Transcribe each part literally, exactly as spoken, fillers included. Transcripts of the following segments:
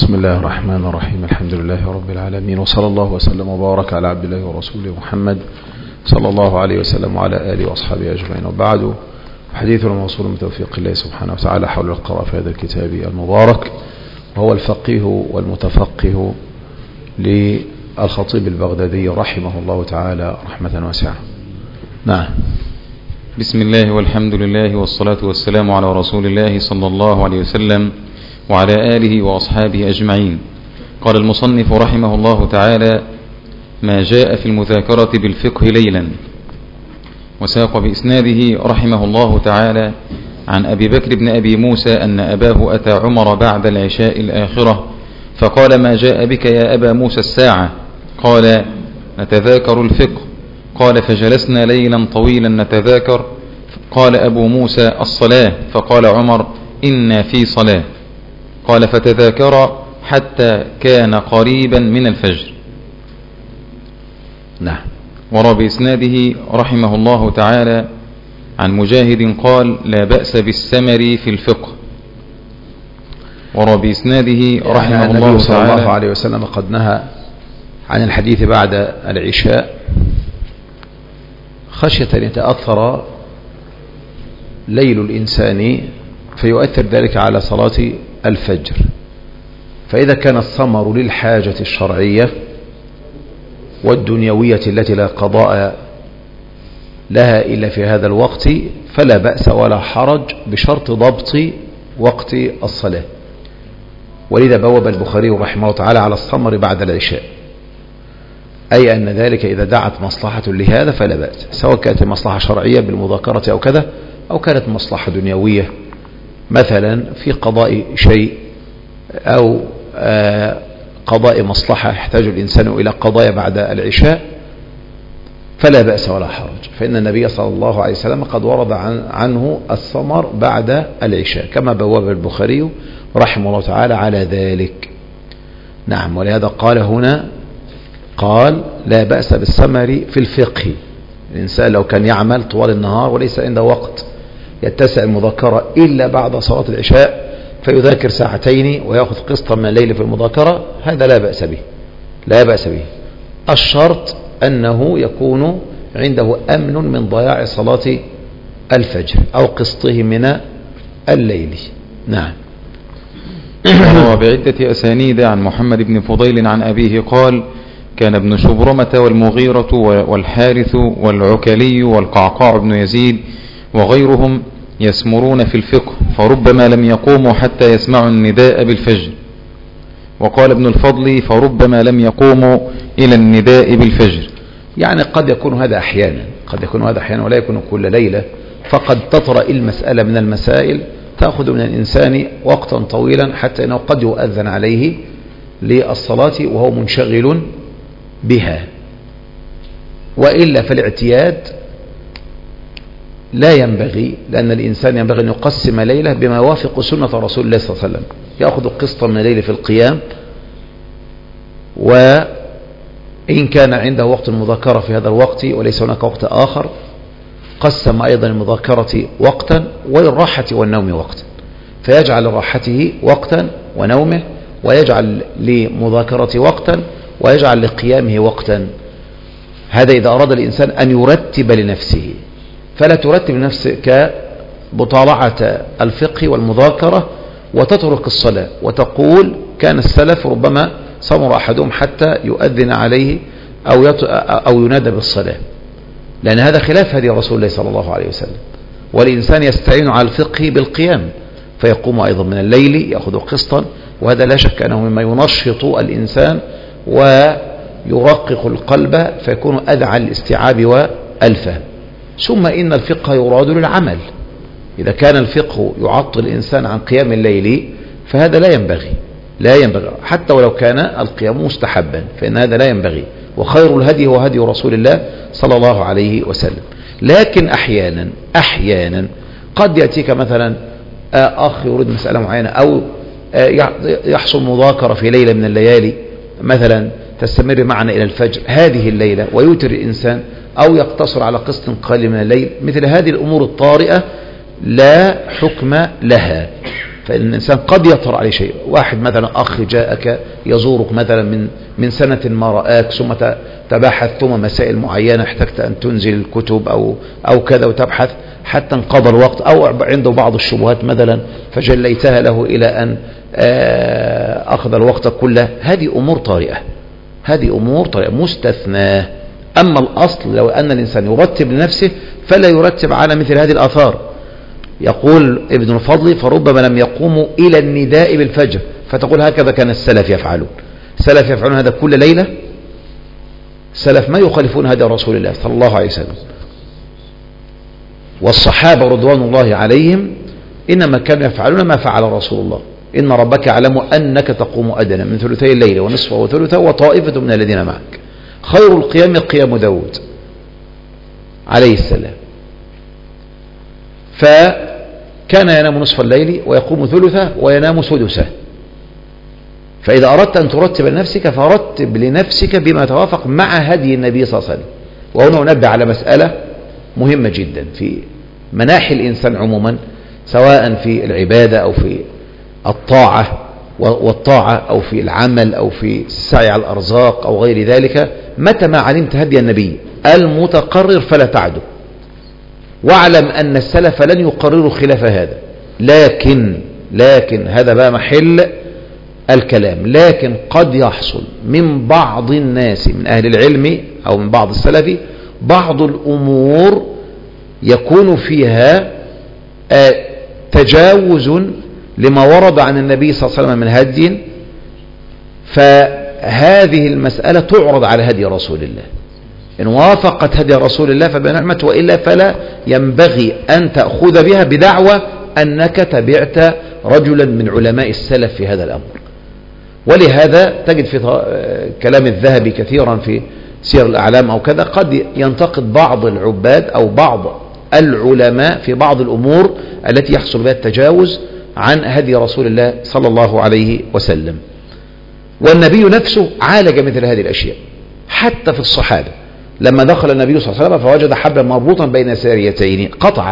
بسم الله الرحمن الرحيم. الحمد لله رب العالمين، وصلى الله وسلم وبارك على عبد الله ورسوله محمد صلى الله عليه وسلم وعلى آله وأصحابه أجمعين. وبعد، حديثنا موصول من توفيق الله سبحانه وتعالى حول القراءة في هذا الكتاب المبارك، وهو الفقيه والمتفقه للخطيب البغدادي رحمه الله تعالى رحمة واسعة. نعم. بسم الله والحمد لله والصلاة والسلام على رسول الله صلى الله عليه وسلم وعلى آله وأصحابه أجمعين. قال المصنف رحمه الله تعالى: ما جاء في المذاكرة بالفقه ليلا. وساق بإسناده رحمه الله تعالى عن أبي بكر بن أبي موسى أن أباه أتى عمر بعد العشاء الآخرة فقال: ما جاء بك يا أبا موسى الساعة؟ قال: نتذاكر الفقه. قال: فجلسنا ليلا طويلا نتذاكر. قال أبو موسى: الصلاة. فقال عمر: إنا في صلاة. قال: فتذاكر حتى كان قريبا من الفجر. نعم. وروى بإسناده رحمه الله تعالى عن مجاهد قال: لا بأس بالسمر في الفقه. وروى بإسناده رحمه يعني الله النبي صلى تعالى الله عليه وسلم قد نهى عن الحديث بعد العشاء خشية أن يتأثر ليل الإنسان فيؤثر ذلك على صلاة الفجر. فإذا كان الثمر للحاجة الشرعية والدنيوية التي لا قضاء لها إلا في هذا الوقت فلا بأس ولا حرج بشرط ضبط وقت الصلاة. ولذا بوب البخاري رحمه الله تعالى على الثمر بعد العشاء، أي أن ذلك إذا دعت مصلحة لهذا فلا بأس، سواء كانت مصلحة شرعية بالمذاكرة أو كذا، أو كانت مصلحة دنيوية مثلا في قضاء شيء أو قضاء مصلحة يحتاج الإنسان إلى قضايا بعد العشاء فلا بأس ولا حرج. فإن النبي صلى الله عليه وسلم قد ورد عن عنه الثمر بعد العشاء كما بواب البخاري رحمه الله تعالى على ذلك. نعم. ولهذا قال هنا، قال: لا بأس بالثمر في الفقه. الإنسان لو كان يعمل طوال النهار وليس عنده وقت يتسع المذاكرة إلا بعد صلاة العشاء فيذاكر ساعتين ويأخذ قسطا من الليل في المذاكرة، هذا لا بأس به، لا بأس به. الشرط أنه يكون عنده أمن من ضياع صلاة الفجر أو قسطه من الليل. نعم. وروى بعدة أسانيد عن محمد بن فضيل عن أبيه قال: كان ابن شبرمة والمغيرة والحارث والعكلي والقعقاع بن يزيد وغيرهم يسمرون في الفقه فربما لم يقوموا حتى يسمعوا النداء بالفجر. وقال ابن الفضل: فربما لم يقوموا إلى النداء بالفجر. يعني قد يكون هذا أحيانا، قد يكون هذا أحيانا ولا يكون كل ليلة، فقد تطرأ المسألة من المسائل تأخذ من الإنسان وقتا طويلا حتى أنه قد يؤذن عليه للصلاة وهو منشغل بها. وإلا فالاعتياد لا ينبغي، لأن الإنسان ينبغي أن يقسم ليلة بما يوافق سنة رسول الله صلى الله عليه وسلم، يأخذ قسطا من الليل في القيام، وإن كان عنده وقت المذاكرة في هذا الوقت وليس هناك وقت آخر قسم أيضا المذاكرة وقتا وللراحة والنوم وقتا، فيجعل لراحته وقتا ونومه، ويجعل لمذاكرة وقتا، ويجعل لقيامه وقتا. هذا إذا أراد الإنسان أن يرتب لنفسه، فلا ترتب لنفسك بطالعة الفقه والمذاكرة وتترك الصلاة وتقول كان السلف ربما صمر أحدهم حتى يؤذن عليه أو, أو ينادى بالصلاة، لأن هذا خلاف هدي رسول الله صلى الله عليه وسلم. والإنسان يستعين على الفقه بالقيام فيقوم أيضا من الليل يأخذ قسطا، وهذا لا شك أنه مما ينشط الإنسان ويرقق القلب فيكون أدعى الاستيعاب والفهم. ثم إن الفقه يراد للعمل، إذا كان الفقه يعطل الإنسان عن قيام الليل فهذا لا ينبغي، لا ينبغي حتى ولو كان القيام مستحبا، فإن هذا لا ينبغي. وخير الهدي هو هدي رسول الله صلى الله عليه وسلم. لكن أحيانا أحيانا قد يأتيك مثلا أخ يريد مسألة معينة، أو يحصل مذاكرة في ليلة من الليالي مثلا تستمر معنا إلى الفجر هذه الليلة ويوتر الإنسان، أو يقتصر على قسط قليل من الليل. مثل هذه الأمور الطارئة لا حكم لها، فإن الإنسان قد يطرأ عليه شيء. واحد مثلا أخ جاءك يزورك مثلا من من سنة ما رآك، ثم تباحث ثم مسائل معينة احتجت أن تنزل الكتب أو أو كذا وتبحث حتى انقضى الوقت، أو عنده بعض الشبهات مثلا فجليتها له إلى أن أخذ الوقت كله. هذه أمور طارئة، هذه أمور طارئة مستثناة. أما الأصل لو أن الإنسان يرتب لنفسه فلا يرتب على مثل هذه الآثار. يقول ابن الفضل: فربما لم يقوموا إلى النداء بالفجر، فتقول هكذا كان السلف يفعلون. السلف يفعلون هذا كل ليلة، السلف ما يخالفون هدي رسول الله صلى الله عليه وسلم. والصحابة رضوان الله عليهم إنما كانوا يفعلون ما فعل رسول الله: إن ربك يعلم أنك تقوم أدنى من ثلثي الليل ونصفه وثلثه وطائفة من الذين معك. خير القيام قيام داود عليه السلام، فكان ينام نصف الليل ويقوم ثلثه وينام سدسه. فإذا أردت أن ترتب لنفسك فرتب لنفسك بما توافق مع هدي النبي صلى الله عليه وسلم. وهنا ننبه على مسألة مهمة جدا في مناحي الإنسان عموما، سواء في العبادة أو في الطاعة والطاعة أو في العمل أو في السعي على الأرزاق أو غير ذلك. متى ما علمت هدي النبي المتقرر فلا تعده، واعلم أن السلف لن يقرروا خلاف هذا. لكن لكن هذا بقى محل الكلام، لكن قد يحصل من بعض الناس من أهل العلم أو من بعض السلف بعض الأمور يكون فيها تجاوز لما ورد عن النبي صلى الله عليه وسلم من هدي، فهذه المسألة تعرض على هدي رسول الله. إن وافقت هدي رسول الله فبنعمة، وإلا فلا ينبغي أن تأخذ بها بدعوى أنك تبعت رجلا من علماء السلف في هذا الأمر. ولهذا تجد في كلام الذهبي كثيرا في سير الأعلام أو كذا قد ينتقد بعض العباد أو بعض العلماء في بعض الأمور التي يحصل بها التجاوز عن هدي رسول الله صلى الله عليه وسلم. والنبي نفسه عالج مثل هذه الأشياء حتى في الصحابة. لما دخل النبي صلى الله عليه وسلم فوجد حبلا مربوطا بين ساريتين قطعة،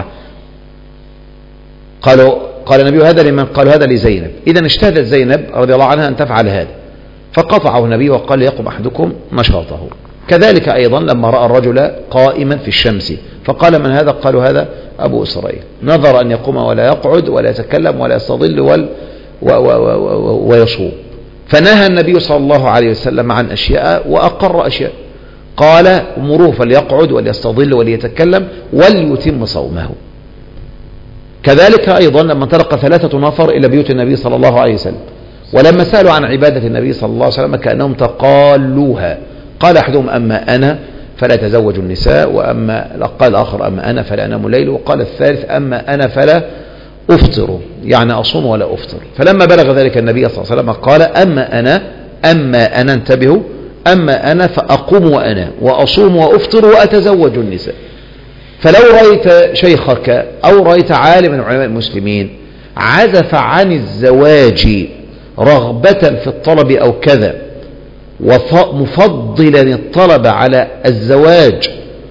قالوا قال النبي هذا لمن؟ قالوا هذا لزينب. إذا اجتهدت زينب رضي الله عنها أن تفعل هذا، فقطعه النبي وقال يقم أحدكم نشاطه. كذلك أيضا لما رأى الرجل قائما في الشمس فقال من هذا؟ قالوا هذا أبو إسرائيل. نظر أن يقوم ولا يقعد ولا يتكلم ولا يستظل وال و و و ويصوم. فنهى النبي صلى الله عليه وسلم عن أشياء وأقر أشياء. قال مروه فليقعد وليستظل وليتكلم وليتم صومه. كذلك أيضا لما انطلق ثلاثة نفر إلى بيوت النبي صلى الله عليه وسلم ولما سألوا عن عبادة النبي صلى الله عليه وسلم كأنهم تقالوها، قال أحدهم أما أنا فلا تزوج النساء، وأما قال الآخر أما أنا فلا أنام الليل، وقال الثالث أما أنا فلا أفطر، يعني أصوم ولا أفطر. فلما بلغ ذلك النبي صلى الله عليه وسلم قال أما أنا أما أنا انتبهوا أما أنا فأقوم وأنام وأصوم وأفطر وأتزوج النساء. فلو رأيت شيخك أو رأيت عالما من علماء المسلمين عزف عن الزواج رغبة في الطلب أو كذا ومفضلا الطلب على الزواج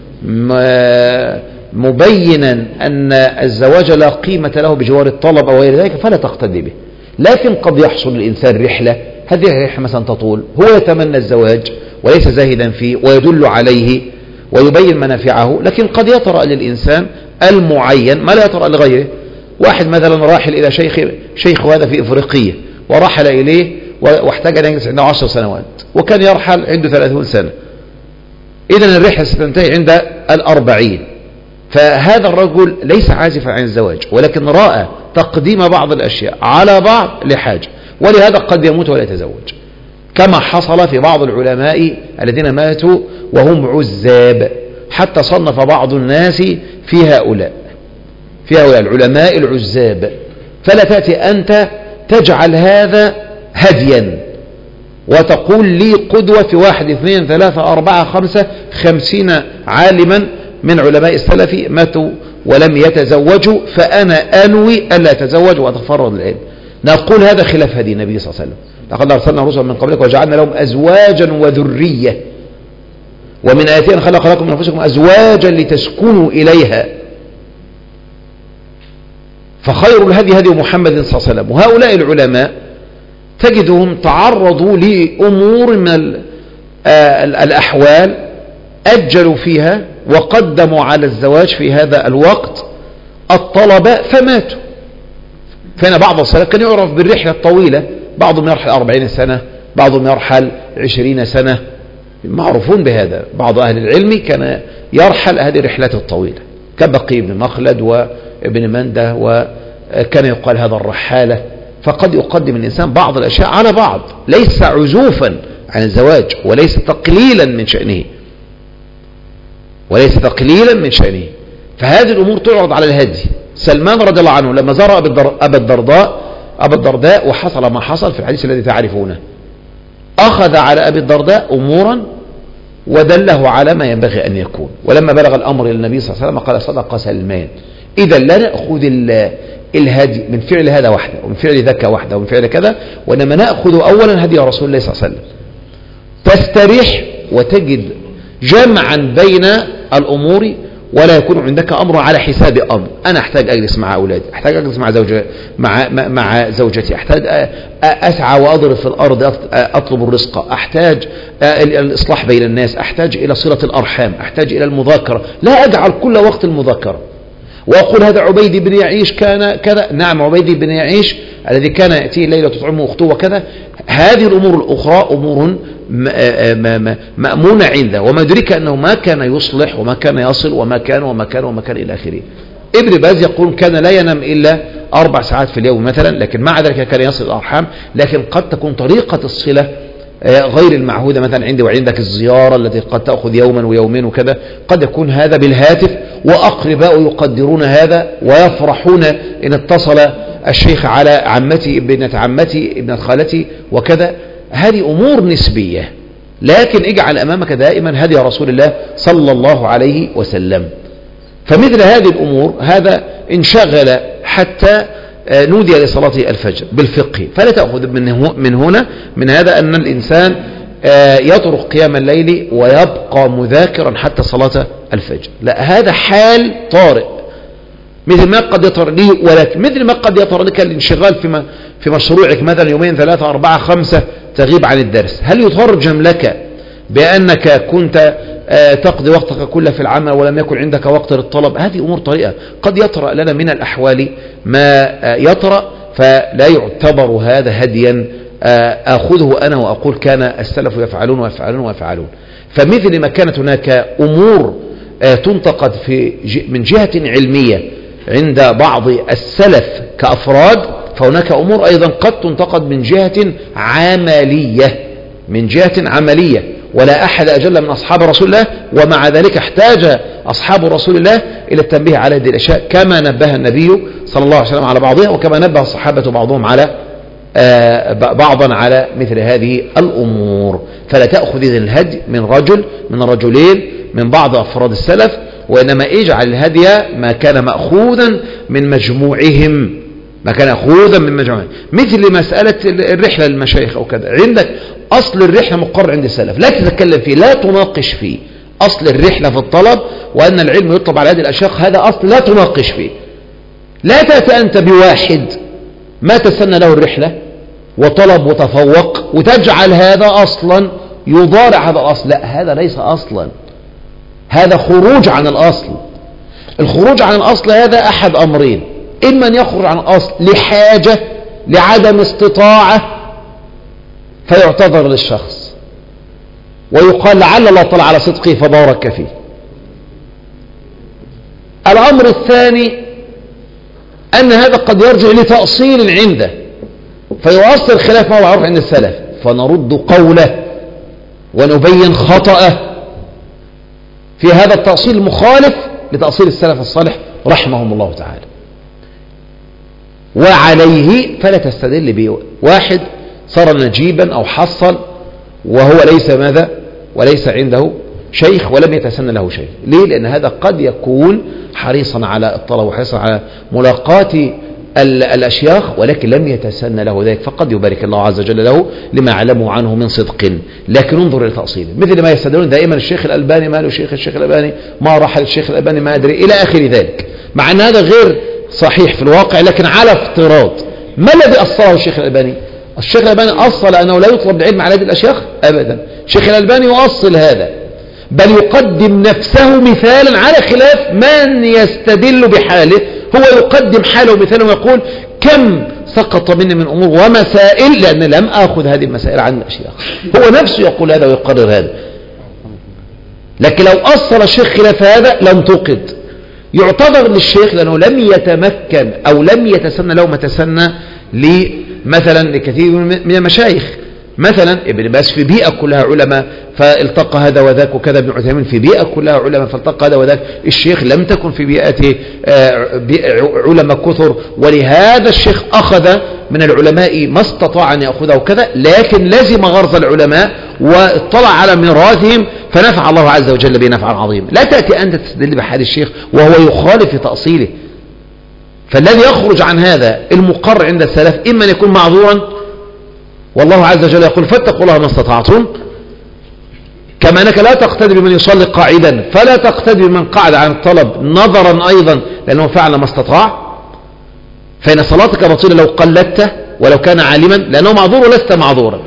مبينا أن الزواج لا قيمة له بجوار الطلب أو غير ذلك فلا تقتدي به. لكن قد يحصل للإنسان رحلة، هذه الرحلة مثلا تطول، هو يتمنى الزواج وليس زاهدا فيه ويدل عليه ويبين منافعه، لكن قد يطرأ للإنسان المعين ما لا يطرأ لغيره. واحد مثلا راحل إلى شيخ شيخ هذا في إفريقية ورحل إليه واحتاج أن يجلس عنده عشر سنوات وكان يرحل عنده ثلاثون سنة، إذن الرحلة ستنتهي عند الأربعين. فهذا الرجل ليس عازفا عن الزواج ولكن رأى تقديم بعض الأشياء على بعض لحاجة، ولهذا قد يموت ولا يتزوج، كما حصل في بعض العلماء الذين ماتوا وهم عزاب، حتى صنف بعض الناس في هؤلاء في هؤلاء العلماء العزاب. فلا تأتي أنت تجعل هذا هديا وتقول لي قدوة في واحد اثنين ثلاثة أربعة خمسة خمسين عالما من علماء السلف ماتوا ولم يتزوجوا فأنا أنوي ألا أتزوج وأتفرد العلم. نقول هذا خلاف هدي النبي صلى الله عليه وسلم. لقد أرسلنا رسلا من قبلك وجعلنا لهم أزواجا وذرية، ومن آياتنا خلق لكم من أنفسكم أزواجا لتسكنوا إليها. فخير الهدي هدي محمد صلى الله عليه وسلم. وهؤلاء العلماء تجدهم تعرضوا لأمور من الأحوال أجلوا فيها وقدموا على الزواج في هذا الوقت الطلبة فماتوا. فهنا بعض السلف كان يعرف بالرحلة الطويلة، بعضهم يرحل أربعين سنة، بعضهم يرحل عشرين سنة، معروفون بهذا. بعض أهل العلم كان يرحل هذه الرحلات الطويلة كبقي بن مخلد وابن منده، وكان يقال هذا الرحالة. فقد يقدم الإنسان بعض الأشياء على بعض، ليس عزوفا عن الزواج وليس تقليلا من شأنه، وليس تقليلا من شأنه. فهذه الأمور تعرض على الهدي. سلمان رضي الله عنه لما زار أبا الدرداء أبا الدرداء وحصل ما حصل في الحديث الذي تعرفونه، أخذ على أبي الدرداء أمورا ودله على ما ينبغي أن يكون. ولما بلغ الأمر إلى النبي صلى الله عليه وسلم قال صدق سلمان، إذا لا نأخذ الهدي من فعل هذا وحده ومن فعل ذاك وحده ومن فعل كذا، وإنما نأخذ أولا هدي رسول الله صلى الله عليه وسلم. تستريح وتجد جمعا بين الأمور، ولا يكون عندك أمر على حساب أمر. أنا أحتاج أجلس مع أولادي، أحتاج أجلس مع زوجتي مع مع زوجتي، أحتاج أسعى وأضرب في الأرض أطلب الرزق، أحتاج الإصلاح بين الناس، أحتاج إلى صلة الأرحام، أحتاج إلى المذاكرة. لا أجعل كل وقت المذاكرة وأقول هذا عبيد بن يعيش كان كذا. نعم، عبيد بن يعيش الذي كان يأتيه الليلة تطعمه أخته وكذا. هذه الأمور الأخرى أمور مأمونة عنده، وما يدرك أنه ما كان يصلح وما كان يصل وما كان وما كان وما كان إلى آخره. ابن باز يقول كان لا ينام إلا أربع ساعات في اليوم مثلا، لكن مع ذلك كان يصل الأرحام. لكن قد تكون طريقة الصلة غير المعهودة، مثلا عندي وعندك الزيارة التي قد تأخذ يوما ويومين وكذا، قد يكون هذا بالهاتف، وأقرباء يقدرون هذا ويفرحون إن اتصل الشيخ على عمتي ابنة عمتي ابنة خالتي وكذا. هذه أمور نسبية، لكن اجعل أمامك دائما هدي رسول الله صلى الله عليه وسلم. فمثل هذه الأمور هذا انشغل حتى نودي لصلاة الفجر بالفقه، فلا تأخذ من هنا من هذا أن الإنسان يترك قيام الليل ويبقى مذاكرا حتى صلاة الفجر. لا، هذا حال طارئ مثل ما قد يطر لي، ولكن مثل ما قد يطر لك الانشغال في في مشروعك مثلا يومين ثلاثة أربعة خمسة تغيب عن الدرس. هل يترجم لك بأنك كنت تقضي وقتك كله في العمل ولم يكن عندك وقت للطلب؟ هذه أمور طريقة. قد يطرأ لنا من الأحوال ما يطرأ، فلا يعتبر هذا هديا أخذه أنا وأقول كان السلف يفعلون ويفعلون ويفعلون. فمثل ما كانت هناك أمور تنتقد في من جهة علمية عند بعض السلف كأفراد، فهناك أمور أيضا قد تنتقد من جهة عملية من جهة عملية ولا أحد أجل من أصحاب رسول الله، ومع ذلك احتاج أصحاب رسول الله إلى التنبيه على هذه الأشياء كما نبه النبي صلى الله عليه وسلم على بعضها، وكما نبه الصحابة بعضهم على بعضا على مثل هذه الأمور. فلا تأخذ إذن الهدي من رجل من رجلين من بعض أفراد السلف، وإنما اجعل الهدي ما كان مأخوذا من مجموعهم ما كان مأخوذا من مجموعهم. مثل مسألة الرحلة للمشايخ أو كذا، عندك أصل الرحلة مقرر عند السلف، لا تتكلم فيه، لا تناقش فيه. أصل الرحلة في الطلب وأن العلم يطلب على هذه الأشياء، هذا أصل لا تناقش فيه. لا تأتي أنت بواحد ما تسنى له الرحلة وطلب وتفوق وتجعل هذا أصلا يضارع هذا الأصل. لا، هذا ليس أصلا، هذا خروج عن الأصل. الخروج عن الأصل هذا أحد أمرين: إما أن يخرج عن الأصل لحاجة لعدم استطاعة فيعتذر للشخص ويقال لعل الله طلع على صدقه فبارك فيه. الأمر الثاني أن هذا قد يرجع لتأصيل عنده فيؤصل خلاف ما هو معروف عند السلف، فنرد قوله ونبين خطأه في هذا التأصيل المخالف لتأصيل السلف الصالح رحمهم الله تعالى. وعليه فلا تستدل به واحد صار نجيبا أو حصل وهو ليس ماذا وليس عنده شيخ ولم يتسنى له شيء. ليه؟ لأن هذا قد يكون حريصا على الطلب وحريصا على ملاقاة الأشياخ ولكن لم يتسنى له ذلك، فقد يبارك الله عز وجل له لما علموا عنه من صدق. لكن انظر إلى تأصيله، مثل ما يستدلون دائما الشيخ الألباني ما له شيخ، الشيخ الألباني ما راح للشيخ الألباني ما أدري إلى آخر ذلك، مع أن هذا غير صحيح في الواقع لكن على افتراض. ما الذي أصله الشيخ الألباني؟ الشيخ الألباني أصل أنه لا يطلب العلم على يد الأشياخ أبدا. الشيخ الألباني يؤصل هذا، بل يقدم نفسه مثالا على خلاف من يستدل بحاله. هو يقدم حاله مثالا ويقول كم سقط مني من أمور ومسائل لأن لم أخذ هذه المسائل عن الأشياخ. هو نفسه يقول هذا ويقرر هذا. لكن لو أصل الشيخ خلاف هذا لم توقد، يعتذر للشيخ لأنه لم يتمكن أو لم يتسنى له ما تسنى مثلا لكثير من المشايخ. مثلا ابن باز في بيئة كلها علماء فالتقى هذا وذاك، وكذا ابن عثيمين في بيئة كلها علماء فالتقى هذا وذاك. الشيخ لم تكن في بيئته علماء كثر، ولهذا الشيخ أخذ من العلماء ما استطاع أن يأخذه كذا، لكن لزم غرز العلماء واطلع على ميراثهم فنفع الله عز وجل به نفعا عظيما. لا تأتي أنت تستدل بحال الشيخ وهو يخالف في تأصيله. فالذي يخرج عن هذا المقر عند السلف إما أن يكون معذورا، والله عز وجل يقول فاتقوا الله ما استطعتم، كما أنك لا تقتدي بمن يصلي قاعدا فلا تقتدي بمن قعد عن الطلب نظرا أيضا لأنه فعل ما استطاع. فإن صلاتك بطيلة لو قلدته ولو كان عالما لأنه معذور ولست معذورا،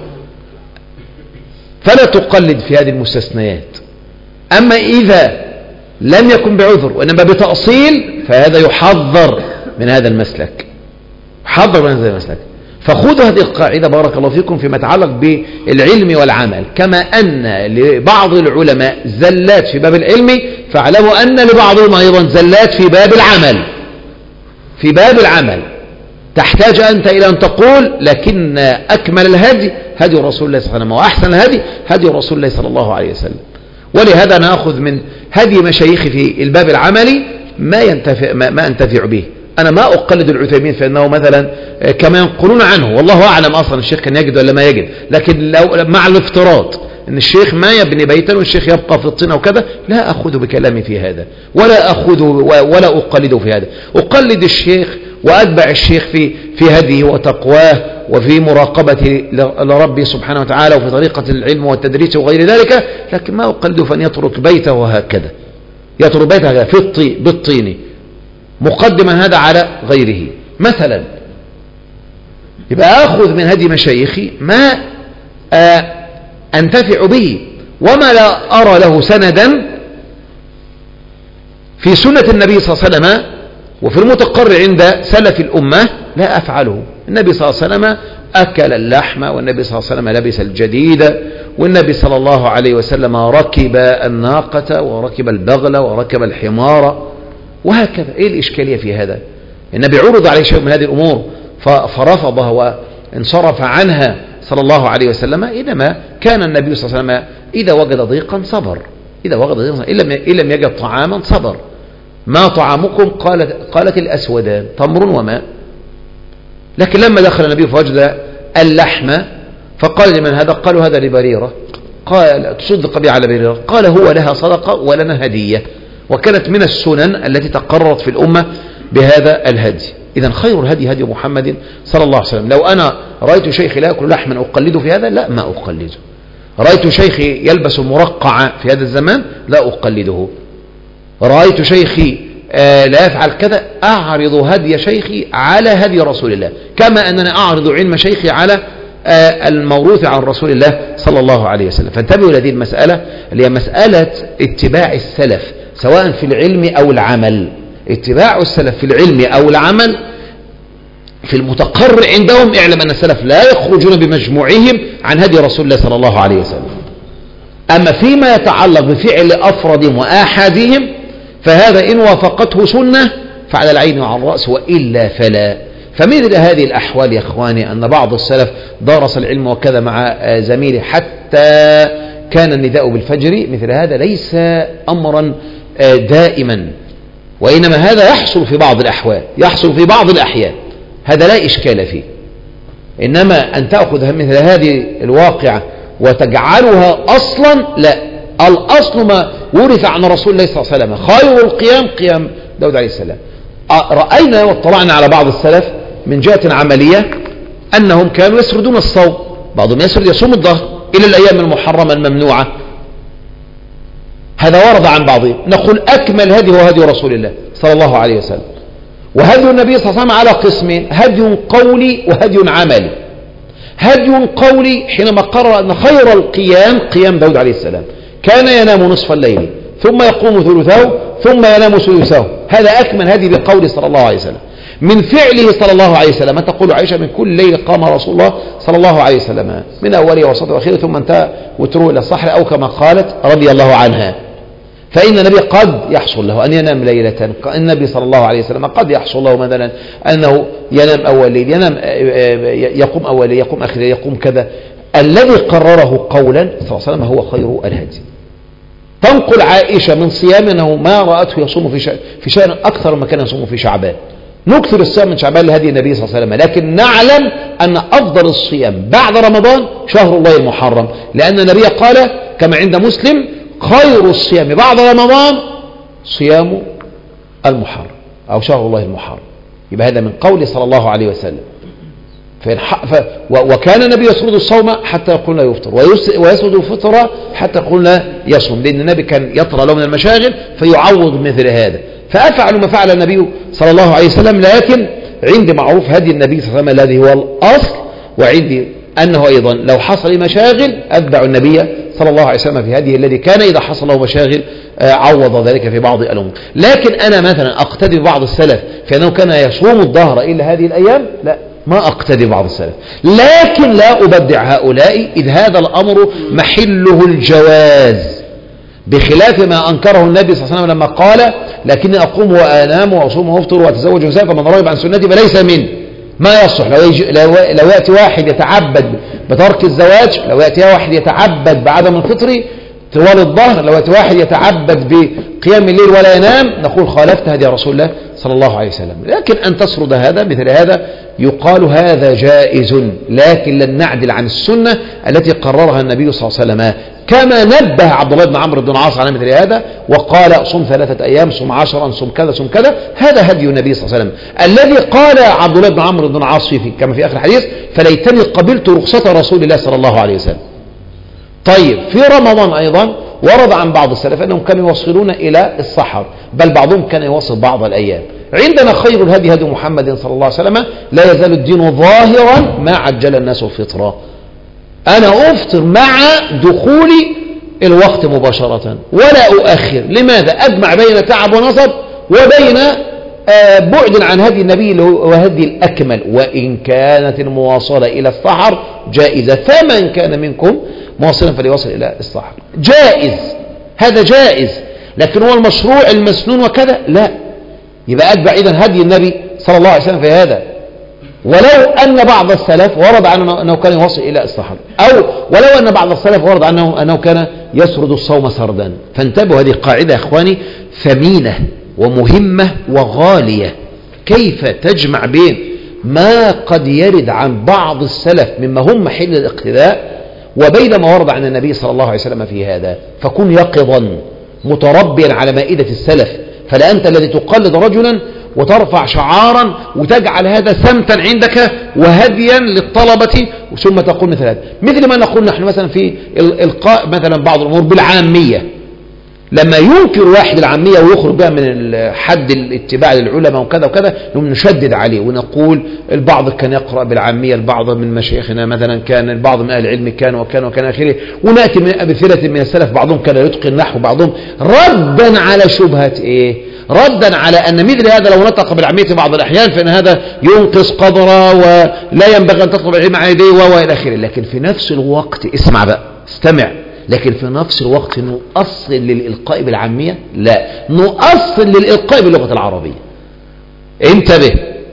فلا تقلد في هذه المستثنيات. أما إذا لم يكن بعذر وإنما بتأصيل فهذا يحذر من هذا المسلك، يحذر من هذا المسلك. فخذوا هذه القاعدة بارك الله فيكم فيما يتعلق بالعلم والعمل. كما أن لبعض العلماء زلات في باب العلم فاعلموا أن لبعضهم أيضا زلات في باب العمل. في باب العمل تحتاج أنت إلى أن تقول لكن أكمل الهدي هدي رسول الله صلى الله عليه وسلم، وأحسن الهدي هدي رسول الله صلى الله عليه وسلم. ولهذا نأخذ من هدي مشايخي في الباب العملي ما ينتفع ما, ما أنتفع به. أنا ما أقلد العثيمين فإنه مثلا كما ينقلون عنه، والله أعلم أصلا الشيخ كان يجد ولا ما يجد، لكن لو مع الافتراض أن الشيخ ما يبني بيتا والشيخ يبقى في الطين وكذا، لا أخذ بكلامي في هذا ولا أخذ ولا أقلده في هذا. أقلد الشيخ وأتبع الشيخ في في هديه وتقواه وفي مراقبة لربي سبحانه وتعالى وفي طريقة العلم والتدريس وغير ذلك، لكن ما أقلده فأن يترك بيته هكذا، يترك بيته هكذا في الطين بالطين مقدما هذا على غيره مثلا. يبقى أخذ من هدي مشايخي ما أنتفع به، وما لا أرى له سندا في سنة النبي صلى الله عليه وسلم وفي المتقرر عند سلف الأمة لا أفعله. النبي صلى الله عليه وسلم أكل اللحم، والنبي صلى الله عليه وسلم لبس الجديد، والنبي صلى الله عليه وسلم ركب الناقة وركب البغل وركب الحمار وهكذا. إيه الإشكالية في هذا؟ النبي عرض عليه شيء من هذه الأمور فرفضها وانصرف عنها صلى الله عليه وسلم. إنما كان النبي صلى الله عليه وسلم إذا وجد ضيقا صبر، إذا وجد ضيقا إن لم يجد طعاما صبر. ما طعامكم؟ قالت, قالت الأسودان تمر وماء. لكن لما دخل النبي فوجد اللحم فقال لمن هذا؟ قالوا هذا لبريرة. قال تصدق بي على بريرة؟ قال هو لها صدقة ولنا هدية. وكانت من السنن التي تقررت في الأمة بهذا الهدي. إذن خير الهدي هدي محمد صلى الله عليه وسلم. لو أنا رأيت شيخي لا يأكل لحما أقلده في هذا؟ لا، ما أقلده. رأيت شيخي يلبس المرقع في هذا الزمان؟ لا أقلده. رأيت شيخي آه لا يفعل كذا، أعرض هدي شيخي على هدي رسول الله، كما أننا أعرض علم شيخي على آه الموروث عن رسول الله صلى الله عليه وسلم. فانتبهوا لهذه المسألة اللي هي مسألة اتباع السلف سواء في العلم أو العمل. اتباع السلف في العلم أو العمل في المتقرر عندهم، اعلم أن السلف لا يخرجون بمجموعهم عن هدي رسول الله صلى الله عليه وسلم. أما فيما يتعلق بفعل أفرادهم وآحادهم فهذا إن وافقته سنة فعلى العين وعلى الرأس، وإلا فلا. فمثل هذه الأحوال يا إخواني أن بعض السلف درس العلم وكذا مع زميله حتى كان النداء بالفجر، مثل هذا ليس أمرا دائما، وإنما هذا يحصل في بعض الأحوال، يحصل في بعض الأحيان، هذا لا إشكال فيه. إنما أن تأخذ مثل هذه الواقعة وتجعلها أصلا، لا، الأصل ما ورث عن رسول الله صلى الله عليه وسلم. خير القيام قيام داود عليه السلام. رأينا واطلعنا على بعض السلف من جهة عملية أنهم كانوا يسردون الصوم، بعضهم يسرد يصوم الظهر إلى الأيام المحرمة الممنوعة، هذا ورد عن بعضهم. نقول أكمل هدي هو هدي رسول الله صلى الله عليه وسلم، وهدي النبي صلى الله عليه وسلم على قسمين: هدي قولي وهدي عملي. هدي قولي حينما قرر أن خير القيام قيام داود عليه السلام، كان ينام نصف الليل ثم يقوم ثلثه ثم ينام ثلثه، هذا أكمل هدي بقول صلى الله عليه وسلم. من فعله صلى الله عليه وسلم تقول عائشة: من كل ليل قام رسول الله صلى الله عليه وسلم من أوله وسطه وأخيره ثم انتهى وتروه إلى الصحراء، أو كما قالت رضي الله عنها. فإن النبي قد يحصل له أن ينام ليلة، النبي صلى الله عليه وسلم قد يحصل له مثلا أنه ينام أول ليل، ينام يقوم أول ليل، يقوم آخر ليل، يقوم كذا. الذي قرره قولا صلى الله عليه وسلم هو خير الهدي. تنقل عائشة من صيام أنه ما رأته يصوم في في شهر أكثر ما كان يصوم في شعبان. نكثر الصيام من شعبان لهدي النبي صلى الله عليه وسلم، لكن نعلم أن أفضل الصيام بعد رمضان شهر الله المحرم، لأن النبي قال كما عند مسلم: خير الصيام بعد رمضان صيام المحرم أو شهر الله المحرم. يبقى هذا من قوله صلى الله عليه وسلم. ف... وكان النبي يسرد الصوم حتى يقول لا يفطر، ويسرد الفطر حتى يقول لا يصوم، لأن النبي كان يطرى له من المشاغل فيعوض مثل هذا. فأفعل ما فعل النبي صلى الله عليه وسلم، لكن عندي معروف هدي النبي صلى الله عليه وسلم الذي هو الأصل، وعندي أنه أيضا لو حصل مشاغل أتبع النبي صلى الله عليه وسلم في هديه الذي كان إذا حصل له مشاغل عوض ذلك في بعض الأمور. لكن أنا مثلا أقتدي ببعض السلف في أنه كان يصوم الظهر إلا هذه الأيام، لا، ما أقتدي ببعض السلف، لكن لا أبدع هؤلاء، إذ هذا الأمر محله الجواز، بخلاف ما أنكره النبي صلى الله عليه وسلم لما قال: لكني أقوم وأنام وأصوم وأفطر وأتزوج نساء فمن رغب عن سنتي فليس من ما يصح. لو, يجي لو, لو يأتي واحد يتعبد بترك الزواج، لو يأتي واحد يتعبد بعدم الفطر طوال الظهر، لو يأتي واحد يتعبد بقيام الليل ولا ينام، نقول خالفت هدي رسول الله صلى الله عليه وسلم. لكن أن تسرد هذا مثل هذا يقال هذا جائز، لكن لن نعدل عن السنة التي قررها النبي صلى الله عليه وسلم، كما نبه عبد الله بن عمرو بن العاص على مثل هذا وقال: صم ثلاثة أيام، صم عشرا، صم كذا، صم كذا. هذا هدي النبي صلى الله عليه وسلم الذي قال عبد الله بن عمرو بن العاص فيه كما في آخر الحديث: فليتني قبلت رخصة رسول الله صلى الله عليه وسلم. طيب، في رمضان أيضا ورد عن بعض السلف أنهم كانوا يوصلون إلى السحر، بل بعضهم كان يوصل بعض الأيام. عندنا خير الهدي هدي محمد صلى الله عليه وسلم، لا يزال الدين ظاهرا ما عجل الناس فطرا. أنا أفطر مع دخول الوقت مباشرة ولا أؤخر. لماذا؟ أجمع بين تعب ونصب وبين بعد عن هدي النبي وهدي الأكمل، وإن كانت المواصلة إلى السحر جائزة، فمن كان منكم مواصلا فليواصل إلى السحر. جائز، هذا جائز، لكن هو المشروع المسنون وكذا لا. يبقى أتبع إذن هدي النبي صلى الله عليه وسلم في هذا. ولو أن بعض السلف ورد عنه أنه كان يوصل إلى السحر، أو ولو أن بعض السلف ورد عنه أنه كان يسرد الصوم سردا. فانتبهوا، هذه قاعدة يا إخواني ثمينة ومهمة وغالية. كيف تجمع بين ما قد يرد عن بعض السلف مما هم محل الاقتداء وبين ما ورد عن النبي صلى الله عليه وسلم في هذا؟ فكن يقظا متربيا على مائدة السلف، فلا أنت الذي تقلد رجلا وترفع شعارا وتجعل هذا سمتا عندك وهديا للطلبة ثم تقول مثل هذا. مثل ما نقول نحن مثلا في إلقاء مثلا بعض الأمور بالعامية، لما ينكر واحد العامية ويخرج بها من حد الاتباع للعلماء وكذا وكذا، نشدد عليه ونقول البعض كان يقرأ بالعامية، البعض من مشايخنا مثلا كان، البعض من أهل العلم كان وكان وكان آخره، ونأتي من أمثلة من السلف بعضهم كان يتقن النحو، بعضهم ردا على شبهة إيه؟ ردا على أن مثل هذا لو نطق بالعامية بعض الأحيان فإن هذا ينقص قدره ولا ينبغي أن تطلب العلم على يديه وإلى آخره. لكن في نفس الوقت اسمع بقى، استمع، لكن في نفس الوقت نؤصل للإلقاء بالعامية؟ لا، نؤصل للإلقاء باللغة العربية. انتبه،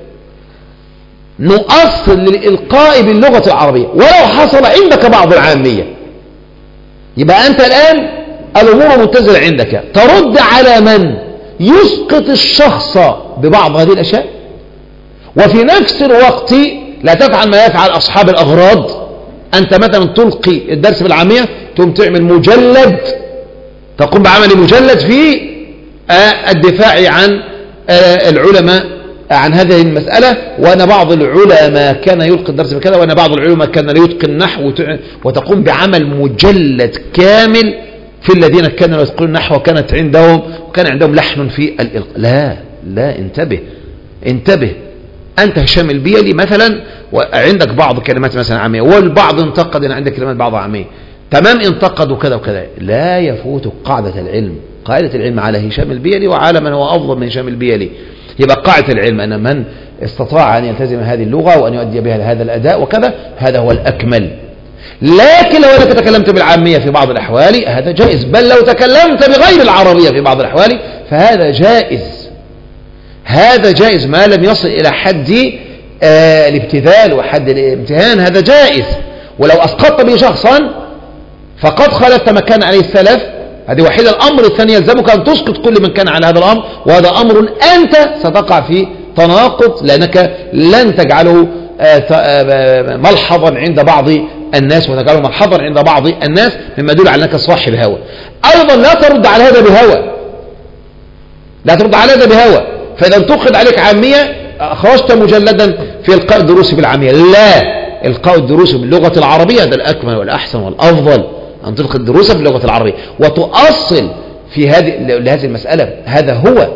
نؤصل للإلقاء باللغة العربية ولو حصل عندك بعض العامية. يبقى أنت الآن الأمور متزلة عندك، ترد على من يسقط الشخص ببعض هذه الأشياء، وفي نفس الوقت لا تفعل ما يفعل أصحاب الأغراض. أنت مثلا تلقي الدرس بالعامية ثم تعمل مجلد، تقوم بعمل مجلد في الدفاع عن العلماء عن هذه المسألة، وأن بعض العلماء كان يلقي الدرس بكذا، وأن بعض العلماء كان لا يتقن النحو، وتقوم بعمل مجلد كامل في الذين كانوا يتقنون النحو وكانت عندهم وكان عندهم لحن في الإلقاء. لا لا، انتبه انتبه، أنت هشام البيلي مثلا وعندك بعض كلمات مثلا عامية، والبعض انتقد أن عندك كلمات بعض عامية، تمام، انتقد وكذا وكذا، لا يفوت قاعدة العلم. قاعدة العلم على هشام البيلي وعلى من هو أفضل من هشام البيلي. يبقى قاعدة العلم أن من استطاع أن يلتزم هذه اللغة وأن يؤدي بها هذا الأداء وكذا، هذا هو الأكمل. لكن لو أنك تكلمت بالعامية في بعض الأحوال هذا جائز، بل لو تكلمت بغير العربية في بعض الأحوال فهذا جائز. هذا جائز ما لم يصل إلى حد آه الابتذال وحد الامتهان، هذا جائز. ولو أسقطت به شخصا فقد خالفت ما كان عليه السلف، هذه وحيدة. الأمر الثاني يلزمك أن تسقط كل من كان على هذا الأمر، وهذا أمر أنت ستقع في تناقض، لأنك لن تجعله ملحظا عند بعض الناس وتجعله ملحظا عند بعض الناس، مما يدل على أنك صاحب هوى. أيضا لا ترد على هذا بهوى، لا ترد على هذا بهوى. فإذا انتقد عليك عامية خرجت مجلدا في إلقاء الدروس بالعامية، لا، إلقاء الدروس باللغة العربية هذا الأكمل والأحسن والأفضل، أن تلقي الدروس باللغة العربية وتؤصل في هذه لهذه المسألة، هذا هو.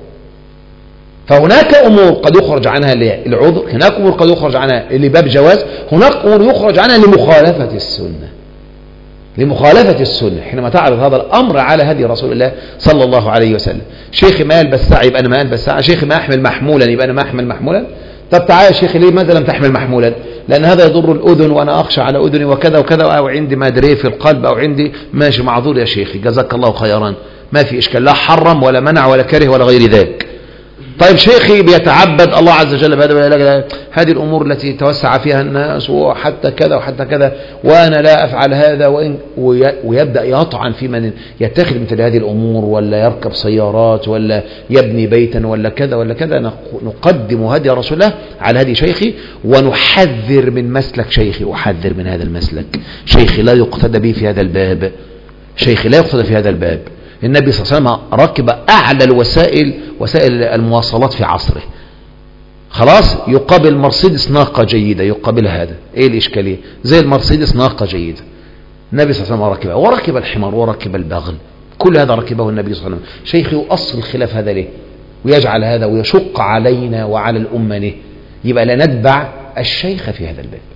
فهناك أمور قد يخرج عنها للعذر، هناك أمور قد يخرج عنها لباب جواز، هناك أمور يخرج عنها لمخالفة السنة، لمخالفة السنة حينما تعرض هذا الأمر على هدي رسول الله صلى الله عليه وسلم. شيخي ما يلبس ساعة يبقى أنا ما ألبس ساعة، شيخي ما أحمل محمولا يبقى أنا ما أحمل محمولا. طب تعالى يا شيخي لماذا لم تحمل محمولا؟ لأن هذا يضر الأذن وأنا أخشى على أذني وكذا وكذا، أو عندي ما أدري في القلب، أو عندي ماشي معذور يا شيخي جزاك الله خيرا، ما في إشكال، لا حرم ولا منع ولا كره ولا غير ذلك. طيب شيخي بيتعبد الله عز وجل بهذا، هذه الأمور التي توسع فيها الناس وحتى كذا وحتى كذا، وأنا لا أفعل هذا، وإن ويبدأ يطعن في من يتخذ مثل هذه الأمور، ولا يركب سيارات، ولا يبني بيتا، ولا كذا ولا كذا. نقدم هدي رسول الله على هدي شيخي، ونحذر من مسلك شيخي، أحذر من هذا المسلك. شيخي لا يقتدى به في هذا الباب، شيخي لا يقتدى في هذا الباب. النبي صلى الله عليه وسلم ركب أعلى الوسائل، وسائل المواصلات في عصره، خلاص، يقابل مرسيدس ناقة جيدة، يقابل هذا، ايه الإشكالية؟ زي المرسيدس ناقة جيدة، النبي صلى الله عليه وسلم ركبها، وركب الحمار وركب البغل، كل هذا ركبه النبي صلى الله عليه وسلم. شيخي يؤصل خلاف هذا ليه ويجعل هذا ويشق علينا وعلى الأمة ليه؟ يبقى لا نتبع الشيخ في هذا الباب.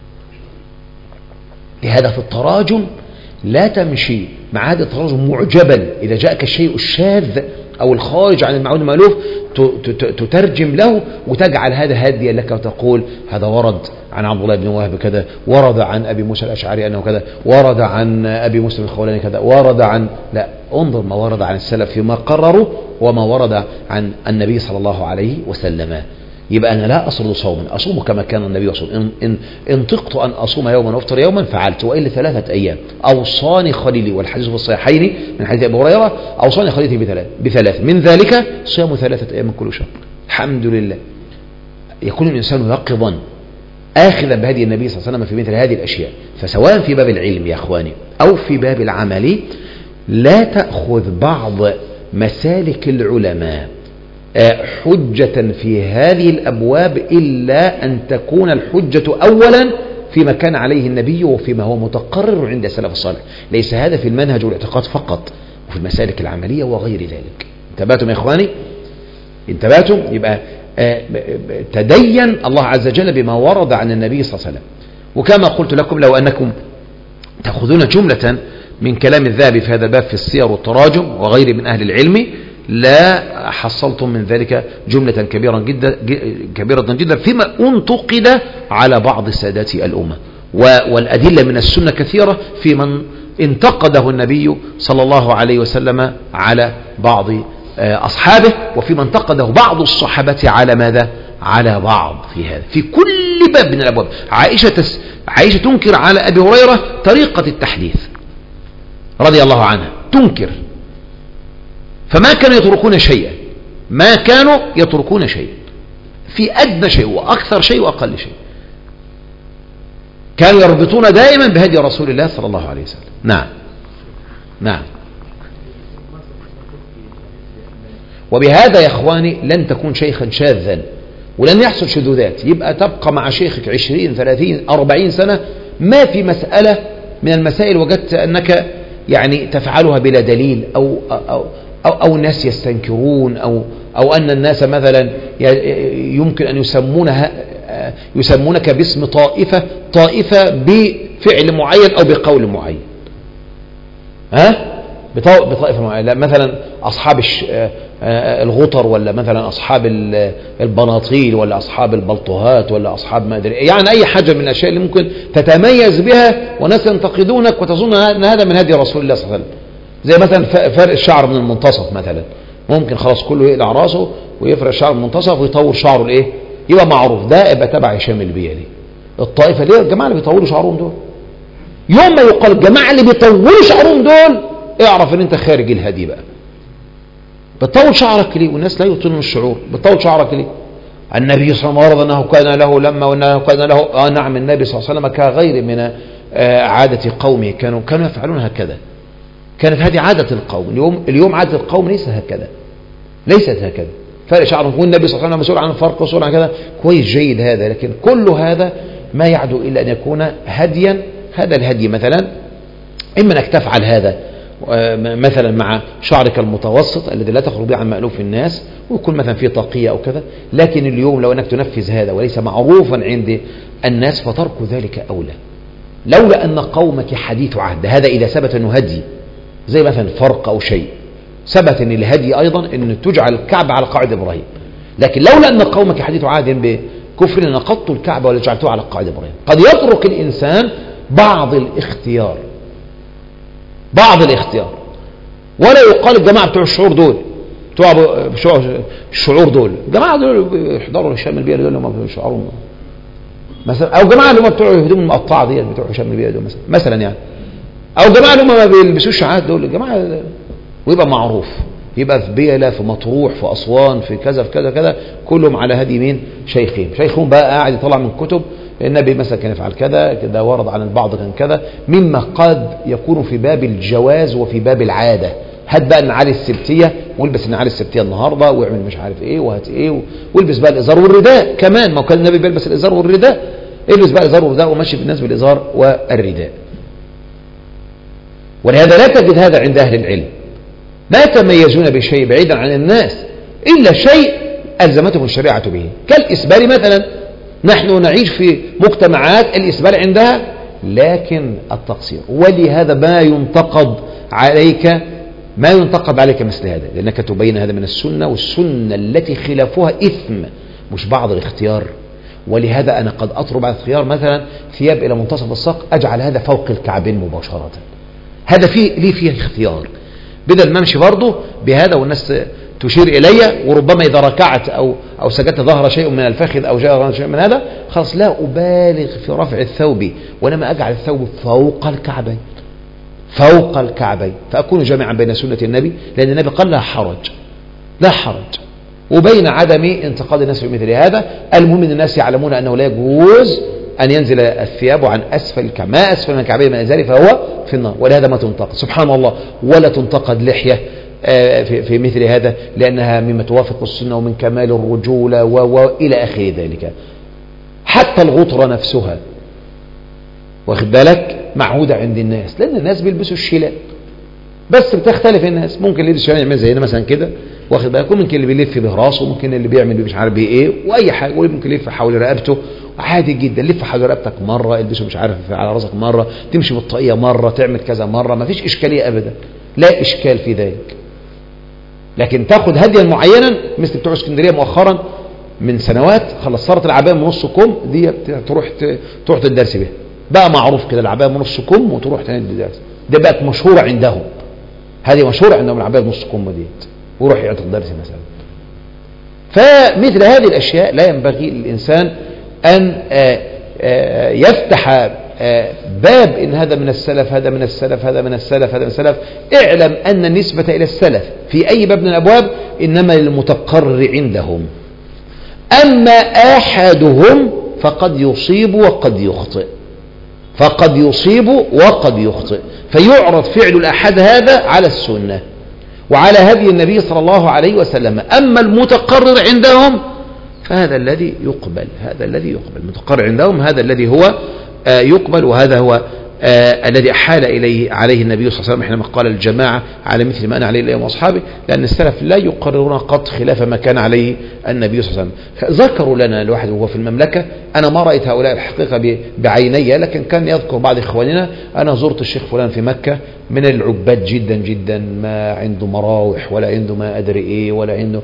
لهذا في التراجم لا تمشي مع هذا التراجم معجبا، إذا جاءك الشيء الشاذ أو الخارج عن المعهود المألوف تترجم له وتجعل هذا هاديا لك، وتقول هذا ورد عن عبد الله بن وهب كذا، ورد عن أبي موسى الأشعري أنه كذا، ورد عن أبي مسلم الخولاني كذا، ورد عن، لا، انظر ما ورد عن السلف فيما قرروا وما ورد عن النبي صلى الله عليه وسلم. يبقى أنا لا أصل صوما، أصوم كما كان النبي يصوم، إن, إن, إن طقت أن أصوم يوما وأفطر يوما فعلت، وإلا ثلاثة أيام. أوصاني خليلي، والحديث في الصحيحين من حديث أبي هريرة، أوصاني خليلي بثلاث, بثلاث من ذلك صيام ثلاثة أيام من كل شهر. الحمد لله. يكون الإنسان يقظا آخذا بهدي النبي صلى الله عليه وسلم في مثل هذه الأشياء. فسواء في باب العلم يا أخواني أو في باب العمل، لا تأخذ بعض مسالك العلماء حجة في هذه الأبواب إلا أن تكون الحجة أولا فيما كان عليه النبي وفيما هو متقرر عند السلف الصالح. ليس هذا في المنهج والاعتقاد فقط، وفي المسالك العملية وغير ذلك. انتبهتم يا إخواني؟ انتبهتم؟ يبقى تدين الله عز وجل بما ورد عن النبي صلى الله عليه وسلم. وكما قلت لكم، لو أنكم تأخذون جملة من كلام الذهبي في هذا الباب في السير والتراجم وغير من أهل العلم، لا حصلتم من ذلك جملة كبيرة جدا كبيرة جدا فيما انتقد على بعض سادات الأمة. والأدلة من السنة كثيرة في من انتقده النبي صلى الله عليه وسلم على بعض أصحابه، وفي من انتقده بعض الصحابة على ماذا؟ على بعض. في هذا في كل باب من الأبواب. عائشة تس... عائشة تنكر على أبي هريرة طريقة التحديث رضي الله عنها، تنكر، فما كانوا يتركون شيئا، ما كانوا يتركون شيئا في أدنى شيء وأكثر شيء وأقل شيء، كانوا يربطون دائما بهدي رسول الله صلى الله عليه وسلم. نعم نعم. وبهذا يا إخواني لن تكون شيخا شاذا ولن يحصل شذوذات، يبقى تبقى مع شيخك عشرين ثلاثين أربعين سنة، ما في مسألة من المسائل وجدت أنك يعني تفعلها بلا دليل، أو, أو, أو, أو الناس يستنكرون، أو, أو أن الناس مثلا يمكن أن يسمونها يسمونك باسم طائفة طائفة بفعل معين أو بقول معين، ها بطائفة معينة، مثلا أصحاب الغطر، ولا مثلا أصحاب البناطيل، ولا أصحاب البلطوهات، ولا أصحاب ما أدري، يعني أي حاجة من الأشياء اللي ممكن تتميز بها وناس ينتقدونك وتظن أن هذا من هدي رسول الله صلى الله عليه وسلم. زي مثلا فرق الشعر من المنتصف مثلا، ممكن خلاص كله يقلع راسه ويفرق الشعر من المنتصف ويطور شعره الايه، يبقى معروف ده يبقى تبع هشام البيلي. الطائفة دي الجماعة اللي بيطولوا شعرهم دول، يوم ما يقال الجماعة اللي بيطولوا شعرهم دول اعرف ان انت خارج الهدي بقى. بتطول شعرك ليه والناس لا يطولون الشعور؟ بتطول شعرك ليه؟ النبي صلى الله عليه وسلم انه كان له لما وانه كان له اه نعم النبي صلى الله عليه وسلم كغير من آه عادة قومه، كانوا كانوا يفعلون هكذا، كانت هذه عادة القوم. اليوم اليوم عادة القوم ليس هكذا، ليست هكذا. فرق شعرهم، والنبي صلى الله عليه وسلم مسؤول عن الفرق ومسؤول عن كذا، كويس جيد هذا، لكن كل هذا ما يعدو إلا أن يكون هديا. هذا الهدي مثلا إما أنك تفعل هذا مثلا مع شعرك المتوسط الذي لا تخرج به عن مألوف الناس، ويكون مثلا فيه طاقية أو كذا، لكن اليوم لو أنك تنفذ هذا وليس معروفا عند الناس فترك ذلك أولى. لولا أن قومك حديث عهد، هذا إذا ثبت أنه هدي، زي مثلا فرق أو شيء ثبت أن الهدي أيضا أن تجعل الكعبة على قاعدة إبراهيم، لكن لولا أن قومك حديث عهد بكفر نقضت الكعبة ولا جعلتها على قاعدة إبراهيم. قد يترك الإنسان بعض الاختيار، بعض الاختيار، ولا يقال الجماعة بتوع الشعور دول، بتوع الشعور دول الجماعة دول بيحضروا هشام البيلي دول اللي هم شعورهم مثلا، أو جماعة اللي هم بتوع الهدوم المقطعة دي بتوع هشام البيلي دول مثلا مثلا يعني، أو جماعة اللي هم ما بيلبسوش شعات دول الجماعة، ويبقى معروف، يبقى في بيلة، في مطروح، في أسوان، في كذا في كذا كذا، كلهم على هدي مين؟ شيخين. شيخهم بقى قاعد يطلع من كتب النبي مثلا كان يفعل كذا كذا، ورد عن البعض كان كذا، مما قد يكون في باب الجواز وفي باب العادة. هات بقى النعال السبتية والبس النعال السبتية النهارده، واعمل مش عارف ايه، وهات ايه، والبس بقى الازار والرداء كمان، ما كان النبي بيلبس الازار والرداء، البس بقى الازار والرداء ومشي بالناس بالازار والرداء. ولهذا لا تجد هذا عند اهل العلم، لا يتميزون بشيء بعيدا عن الناس الا شيء الزمتهم الشريعة به، كالاسبال مثلا. نحن نعيش في مجتمعات الإسبال عندها لكن التقصير، ولهذا ما ينتقد عليك ما ينتقد عليك مثل هذا، لأنك تبين هذا من السنة، والسنة التي خلافها إثم مش بعض الاختيار. ولهذا أنا قد أطلب على الخيار مثلا ثياب إلى منتصف الساق أجعل هذا فوق الكعبين مباشرة، هذا فيه ليه فيه اختيار، بدل ما امشي برضه بهذا والناس تشير إلي، وربما إذا ركعت أو أو سجدت ظهر شيء من الفخذ أو جاء شيء من هذا، خلاص لا أبالغ في رفع الثوب، وإنما أجعل الثوب فوق الكعبين، فوق الكعبين، فأكون جامعا بين سنة النبي، لأن النبي قال لا حرج، لا حرج، وبين عدم انتقاد الناس في مثل هذا. المهم أن الناس يعلمون أنه لا يجوز أن ينزل الثياب عن أسفل ما أسفل من الكعبين من ذلك فهو في النار، ولهذا ما تنتقد سبحان الله، ولا تنتقد لحية في, في مثل هذا، لأنها مما توافق السنة ومن كمال الرجولة وإلى آخر ذلك. حتى الغطرة نفسها واخد بالك معهودة عند الناس، لأن الناس بيلبسوا الشلال، بس بتختلف الناس، ممكن اللي يلبس يعمل زينا مثلا كده واخد بالك، وممكن اللي بيلف براسه، وممكن اللي بيعمل مش عارف بايه ايه واي حاجه، وممكن يلف حول رقبته عادي جدا، لف حول رقبتك مره، البسه مش عارف على راسك مره، تمشي بالطاقيه مره، تعمل كذا مره، ما فيش اشكاليه ابدا، لا اشكال في ذلك. لكن تاخذ هديا معينا مثل بتوع اسكندريه مؤخرا من سنوات، خلص صارت العبايه من نص كم دي تروح تروح الدرس بها، بقى معروف كده العبايه من نص كم وتروح تاني الدرس، ده بقت مشهوره عندهم، هذه مشهوره عندهم العبايه من نص كم ديت، ويروح يعطي الدرس مثلا. فمثل هذه الاشياء لا ينبغي للانسان ان يفتح باب ان هذا من السلف هذا من السلف هذا من السلف هذا من السلف. اعلم ان النسبة الى السلف في اي باب من الابواب انما للمتقرر عندهم، اما احدهم فقد يصيب وقد يخطئ، فقد يصيب وقد يخطئ، فيعرض فعل الاحد هذا على السنة وعلى هدي النبي صلى الله عليه وسلم. اما المتقرر عندهم فهذا الذي يقبل، هذا الذي يقبل المتقرر عندهم، هذا الذي هو يقبل، وهذا هو آه الذي أحال إليه عليه النبي صلى الله عليه وسلم حينما قال الجماعة على مثل ما أنا عليه اليوم وأصحابي، لأن السلف لا يقررون قط خلاف ما كان عليه النبي صلى الله عليه وسلم. ذكروا لنا الواحد وهو في المملكة، أنا ما رأيت هؤلاء الحقيقة بعيني، لكن كان يذكر بعض إخواننا أنا زرت الشيخ فلان في مكة من العباد جدا جدا، ما عنده مراوح ولا عنده ما أدري إيه ولا عنده،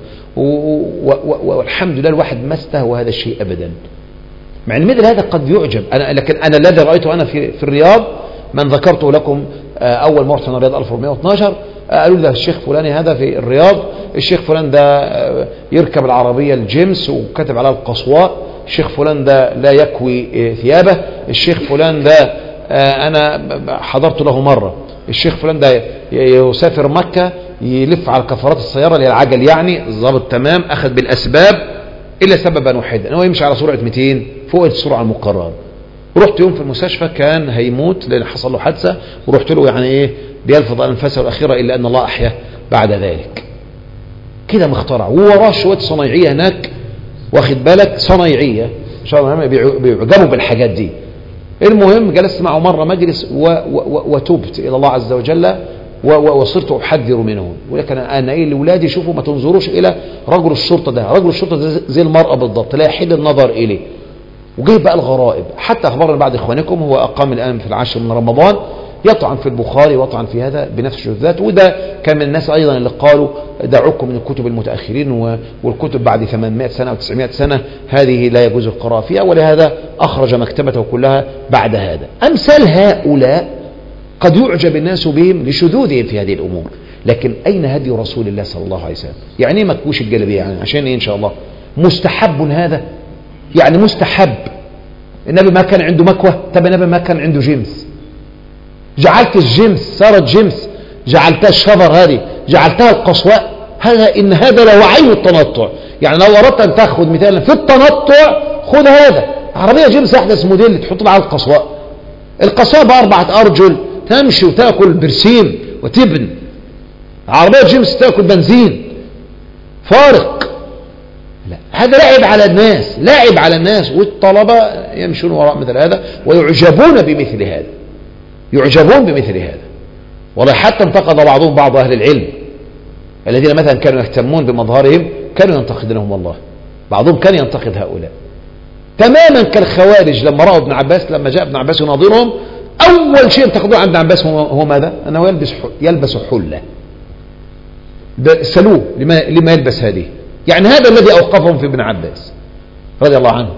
والحمد لله الواحد ما استهوى هذا الشيء أبدا، مع ان مثل هذا قد يعجب. أنا لكن أنا الذي رأيته أنا في في الرياض من ذكرته لكم أول مرة من الرياض ألف وأربعمائة واثناشر، قالوا لي الشيخ فلان هذا في الرياض، الشيخ فلان ده يركب العربية الجيمس وكتب عليها القصواء، الشيخ فلان ده لا يكوي ثيابه، الشيخ فلان ده أنا حضرت له مرة، الشيخ فلان ده يسافر مكة يلف على كفرات السيارة اللي هي العجل يعني ضابط تمام، أخذ بالأسباب إلا سببا واحدا أنه يمشي على سرعة مئتين فوق السرعة المقررة. رحت يوم في المستشفى كان هيموت لأن حصل له حادثة، ورحت له يعني إيه بيلفظ أنفاسه الأخيرة إلا أن الله أحياه بعد ذلك. كده مخترع، ووراه شوية صنايعية هناك واخد بالك، صنايعية بيعجبوا بالحاجات دي. المهم جلست معه مرة مجلس وتوبت إلى الله عز وجل وصرت أحذر منه، ولكن أنا إيه لأولادي شوفوا ما تنظروش إلى رجل الشرطة ده، رجل الشرطة ده زي المرأة بالضبط لا يحل النظر إليه. وجاي بقى الغرائب، حتى أخبرنا بعض إخوانكم هو أقام الآن في العاشر من رمضان يطعن في البخاري ويطعن في هذا بنفس الذات، وده كان من الناس أيضا اللي قالوا دعوكم من الكتب المتأخرين، والكتب بعد ثمانمائة سنة أو تسعمائة سنة هذه لا يجوز القراءة فيها، ولهذا أخرج مكتبته كلها بعد هذا. أمثال هؤلاء قد يعجب الناس بهم لشذوذهم في هذه الأمور، لكن أين هدي رسول الله صلى الله عليه وسلم؟ يعني ايه مكوش الجلبية؟ يعني عشان إيه إن شاء الله مستحب هذا؟ يعني مستحب. النبي ما كان عنده مكوة؟ طب النبي ما كان عنده جيمس؟ جعلت الجيمس صارت جيمس، جعلتها الشفر هذه، جعلتها القصواء، هذا إن هذا لو عين التنطع. يعني لو أردت أن تأخذ مثالا في التنطع خذ هذا، عربية جيمس أحدث موديل تحط على القصواء، القصواء بأربعة أرجل تمشي وتأكل برسيم وتبن، عربية جيمس تأكل بنزين فارق. لا، هذا لعب على الناس، لعب على الناس، والطلبة يمشون وراء مثل هذا ويعجبون بمثل هذا، يعجبون بمثل هذا. والله حتى انتقد بعضهم بعض أهل العلم الذين مثلا كانوا يهتمون بمظهرهم كانوا ينتقدونهم، والله بعضهم كان ينتقد هؤلاء تماما كالخوارج لما رأوا ابن عباس، لما جاء ابن عباس يناظرهم أول شيء انتقدوه عن ابن عباس هو ماذا؟ أنه يلبس يلبس حلة. سألوه لما, لما يلبس هذه؟ يعني هذا الذي أوقفهم في ابن عباس رضي الله عنه.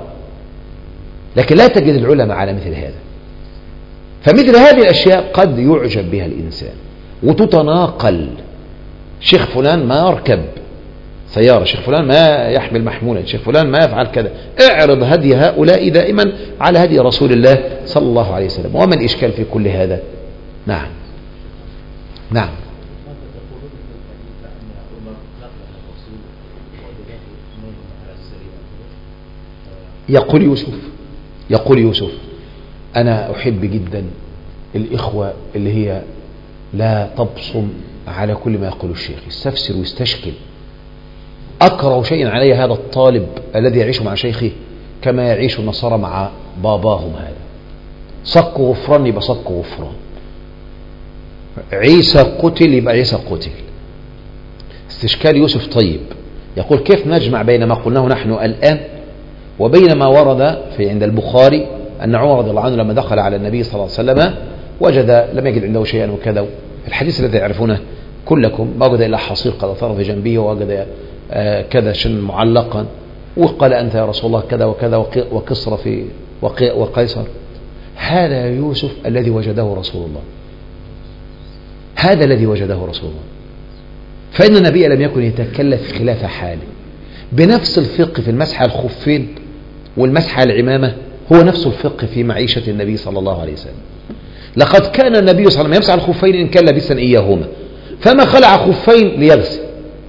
لكن لا تجد العلماء على مثل هذا. فمثل هذه الأشياء قد يعجب بها الإنسان وتتناقل. شيخ فلان ما يركب سيارة، شيخ فلان ما يحمل محمولا، شيخ فلان ما يفعل كذا. اعرض هدي هؤلاء دائما على هدي رسول الله صلى الله عليه وسلم. وما الإشكال في كل هذا؟ نعم نعم. يقول يوسف يقول يوسف أنا أحب جدا الإخوة اللي هي لا تبصم على كل ما يقول الشيخ، يستفسر ويستشكل. أكره شيء علي هذا الطالب الذي يعيش مع شيخه كما يعيش النصارى مع باباهم. هذا صك غفران يبقى صك غفران، عيسى قتل يبقى عيسى قتل. استشكال يوسف طيب. يقول كيف نجمع بين ما قلناه نحن الآن وبين ما ورد في عند البخاري أن عمر رضي الله عنه لما دخل على النبي صلى الله عليه وسلم وجد لم يجد عنده شيئا وكذا، الحديث الذي يعرفونه كلكم، ما وجد إلا حصير قد أثار في جنبه ووجد آه كذا شن معلقا، وقال أنت يا رسول الله كذا وكذا وكسر في وقيصر. هذا يوسف الذي وجده رسول الله، هذا الذي وجده رسول الله. فإن النبي لم يكن يتكلف خلاف حاله. بنفس الفقه في المسح على الخفين والمسح على العمامة هو نفس الفقه في معيشة النبي صلى الله عليه وسلم. لقد كان النبي صلى الله عليه وسلم يمسح على الخفين إن كان لابسا إياهما، فما خلع خفين ليغسل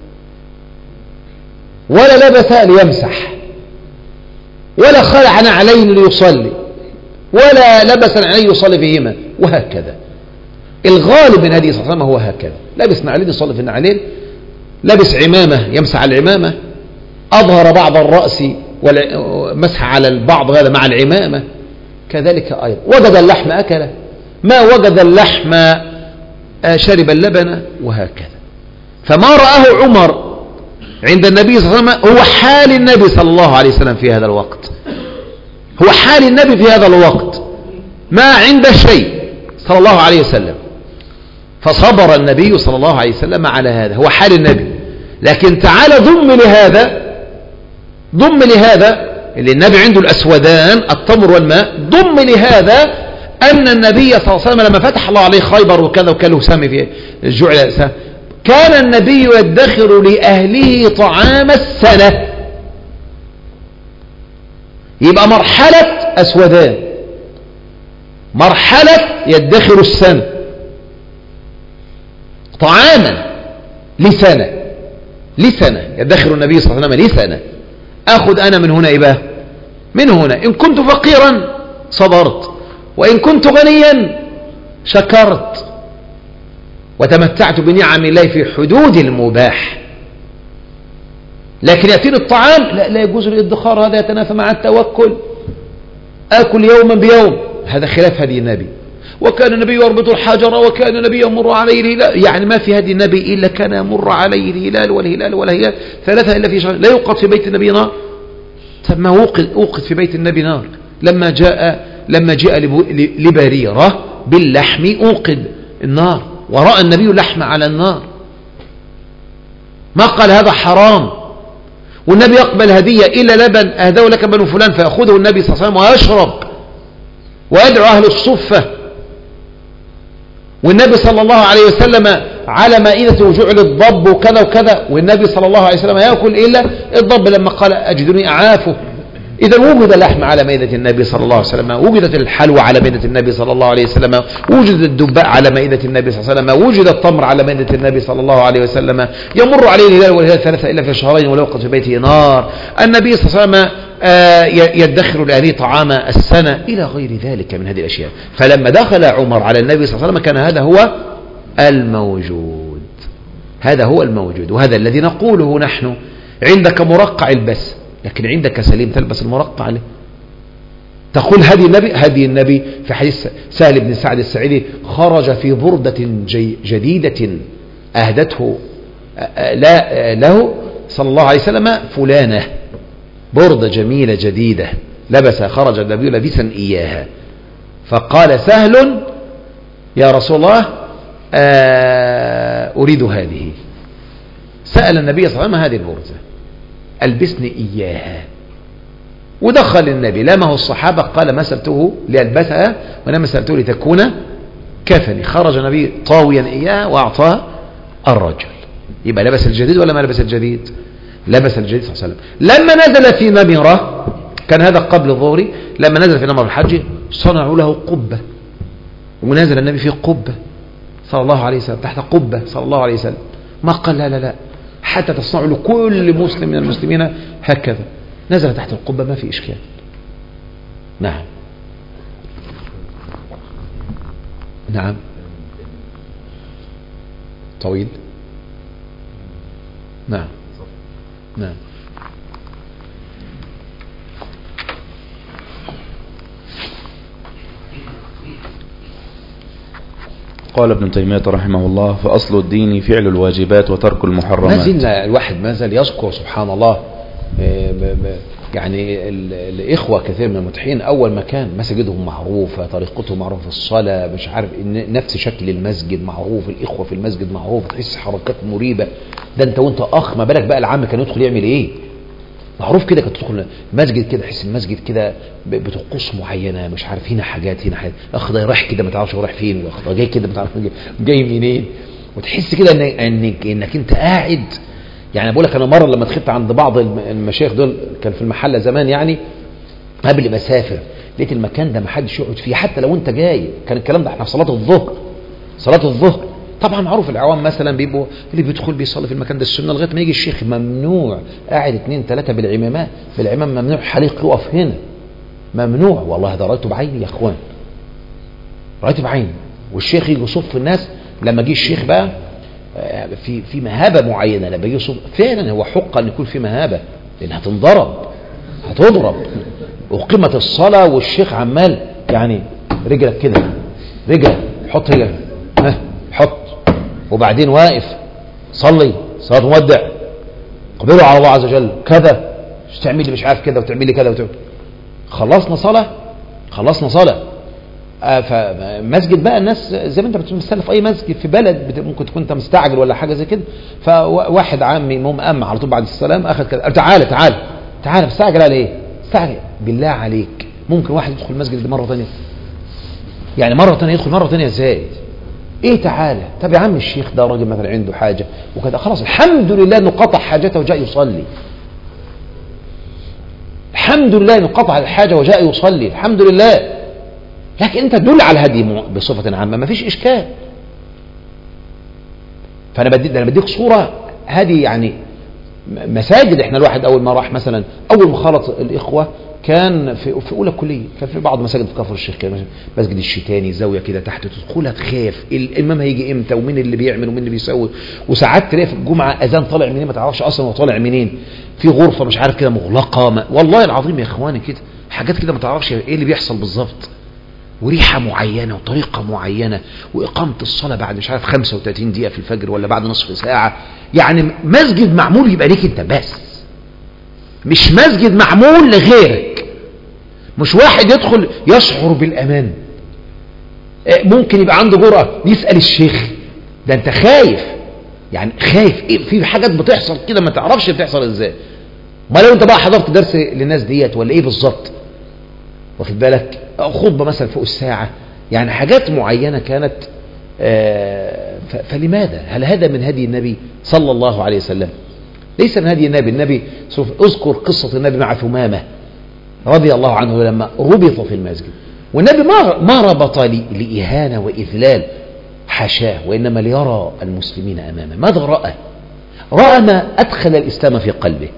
ولا لبس ليمسح ولا خلع نعلين ليصلي ولا لبس نعلين يصلي فيهما، وهكذا. الغالب من هذه صلى الله عليه وسلم هو هكذا، لبس نعلين يصلي في النعلين، لبس عمامة يمسح على العمامة، أظهر بعض الرأس ومسح على البعض هذا مع العمامة، كذلك أيضا. وجد اللحم أكله ما وجد اللحم شرب اللبن، وهكذا. فما رآه عمر عند النبي صلى الله عليه وسلم هو حال النبي صلى الله عليه وسلم في هذا الوقت، هو حال النبي في هذا الوقت، ما عند شيء صلى الله عليه وسلم. فصبر النبي صلى الله عليه وسلم على هذا، هو حال النبي. لكن تعالى ضم لهذا، ضم لهذا اللي النبي عنده الأسودان التمر والماء، ضم لهذا أن النبي صلى الله عليه وسلم لما فتح الله عليه خيبر وكذا وكان له سامي في الجوع، كان النبي يدخر لأهله طعام السنة. يبقى مرحلة أسودان، مرحلة يدخر السنة طعاما لسنة، لسنة يدخر النبي صلى الله عليه وسلم لسنة. أخذ أنا من هنا إباه، من هنا إن كنت فقيرا صبرت، وإن كنت غنيا شكرت، وتمتعت بنعم الله في حدود المباح. لكن يأتيني الطعام، لا, لا يجوز الادخار، هذا يتنافى مع التوكل، آكل يوما بيوم، هذا خلاف هدي النبي. وكان النبي يربط الحجر، وكان النبي يمر عليه الهلال، يعني ما في هدي النبي إلا كان يمر عليه الهلال والهلال والهلال ثلاثة إلا في شهر. لا يوقد في بيت النبي نار، ما وقد, وقد في بيت النبي نار لما جاء لما جاء لبريرة باللحم أوقد النار، ورأى النبي اللحم على النار، ما قال هذا حرام. والنبي يقبل هدية إلا لبن أهداه لك بنو فلان، فيأخذه النبي صلى الله عليه وسلم ويشرب ويدعو أهل الصفة. والنبي صلى الله عليه وسلم على مائدته جعل الضب وكذا وكذا، والنبي صلى الله عليه وسلم يأكل إلا الضب لما قال أجدني أعافه. إذا وجد اللحم على مائدة النبي صلى الله عليه وسلم، وجدت الحلوى على مائدة النبي صلى الله عليه وسلم، وجد الدباء على مائدة النبي صلى الله عليه وسلم، وجد التمر على مائدة النبي صلى الله عليه وسلم. يمر عليه الهلال والهلال ثلاثة إلا في شهرين، ولو قد في بيته نار. النبي صلى الله عليه وسلم يدخر لأهله طعام السنة، إلى غير ذلك من هذه الأشياء. فلما دخل عمر على النبي صلى الله عليه وسلم كان هذا هو الموجود، هذا هو الموجود، وهذا الذي نقوله نحن. عندك مرقع البس، لكن عندك سليم تلبس المرقع له. تقول هدي النبي، هدي النبي في حديث سهل بن سعد السعيدي: خرج في بردة جديدة أهدته لا له صلى الله عليه وسلم فلانة، بردة جميلة جديدة لبس، خرج النبي لابسا إياها. فقال سهل: يا رسول الله أريد هذه. سأل النبي صلى الله عليه وسلم: هذه البردة ألبسني إياها. ودخل النبي لمه الصحابة، قال: ما سألته لألبسها، وأنا ما سألته لتكون كفني. خرج النبي طاويا إياها وأعطاه الرجل. يبقى لبس الجديد ولا ما لبس الجديد؟ لبس الجديد صلى الله عليه وسلم. لما نزل في نمرة، كان هذا قبل الظهر، لما نزل في نمر الحج صنعوا له قبة، ونزل النبي في قبة صلى الله عليه وسلم، تحت قبة صلى الله عليه وسلم. ما قال لا لا لا حتى تصنع له كل مسلم من المسلمين هكذا، نزل تحت القبة ما في إشكال. نعم نعم طويل. نعم نعم قال ابن تيمية رحمه الله: فأصل الدين فعل الواجبات وترك المحرمات. ما زلنا الواحد ما زال يذكر سبحان الله، يعني الإخوة كثير من المتحين أول ما كان مساجدهم معروفة، طريقتهم معروفة في الصلاة، مش عارف نفس شكل المسجد معروف، الإخوة في المسجد معروف، تحس حركات مريبة. ده أنت وأنت أخ، ما بالك بقى العام كان يدخل يعمل إيه؟ معروف كده، كنت تدخل مسجد كده تحس المسجد كده بطقوس معينه، مش عارف هنا حاجات هنا حاجات، اخ ده رايح كده ما تعرفش هو رايح فين، واخ ده جاي كده ما تعرفش جاي منين، وتحس كده ان انك انك انت قاعد. يعني بقول لك انا مره لما دخلت عند بعض المشايخ دول، كان في المحله زمان يعني قبل ما اسافر، لقيت المكان ده ما حدش يقعد فيه حتى لو انت جاي. كان الكلام ده احنا في صلاه الظهر، صلاه الظهر طبعا معروف العوام مثلا بيبقوا اللي بيدخل بيصلي في المكان ده السنه، لغايه ما يجي الشيخ ممنوع قاعد اثنين ثلاثه بالعمامات بالعمام، ممنوع حليق يقف هنا، ممنوع. والله ده رايته بعيني يا اخوان، رايته بعيني. والشيخ يجي يصف الناس. لما جه الشيخ بقى في في مهابه معينه، لما يجي يصف فعلا هو حق ان يكون في مهابه، لان هتنضرب هتضرب. وقيمه الصلاه والشيخ عمال يعني رجلك كده رجع حط رجل، ها حط، وبعدين واقف صلي صلاة مودع، قبلوا على الله عز وجل كذا، مش تعملي مش عارف كذا وتعملي كذا وتعملي. خلصنا صلاة خلصنا صلاة آه فمسجد بقى الناس زي ما انت بتمثل في اي مسجد في بلد ممكن تكون انت مستعجل ولا حاجة زي كده، فواحد عامي المهم قام على طول بعد السلام اخذ كذا، تعالى تعالى تعالى مستعجل على ايه؟ مستعجل بالله عليك. ممكن واحد يدخل المسجد دي مرة ثانية، يعني مرة ثانية يدخل مرة ثانية ازاي؟ ايه تعالى؟ طب يا عم الشيخ ده راجل مثلا عنده حاجة وكذا، خلاص الحمد لله انه قطع حاجته وجاء يصلي، الحمد لله انه قطع الحاجة وجاء يصلي، الحمد لله. لكن انت تدل على الهدي بصفة عامة ما فيش اشكال. فانا بديك انا بديك صورة هذه، يعني مساجد احنا الواحد اول ما راح مثلا اول ما خلط الاخوة كان في في اولى كليه، كان في بعض مساجد في كفر الشيخ كده مسجد الشيتاني زاويه كده تحت تدخلها تخاف الامام هيجي امتى ومين اللي بيعمل ومين اللي بيسوي، وساعات تلاقي في الجمعه اذان طالع منين ما تعرفش اصلا هو طالع منين، في غرفه مش عارف كده مغلقه ما. والله العظيم يا اخواني كده حاجات كده ما تعرفش ايه اللي بيحصل بالظبط، وريحه معينه وطريقه معينه، واقامه الصلاه بعد مش عارف خمسة وثلاثين دقيقه في الفجر ولا بعد نصف ساعه. يعني مسجد معمول يبقى ليك انت بس، مش مسجد معمول لغيرك، مش واحد يدخل يشعر بالأمان. ممكن يبقى عنده جرأة يسأل الشيخ، ده انت خايف، يعني خايف إيه؟ في حاجات بتحصل كده ما تعرفش بتحصل ازاي. ما لو انت بقى حضرت درس للناس ديت ولا ايه بالظبط، واخد بالك، خطبة مثلا فوق الساعة، يعني حاجات معينة كانت آه فلماذا؟ هل هذا من هدي النبي صلى الله عليه وسلم؟ ليس من هدي النبي. النبي اذكر قصة النبي مع ثمامة رضي الله عنه لما ربط في المسجد، والنبي ما ما ربط لإهانة وإذلال، حاشاه، وإنما ليرى المسلمين أمامه. ماذا رأى؟ رأى ما أدخل الإسلام في قلبه،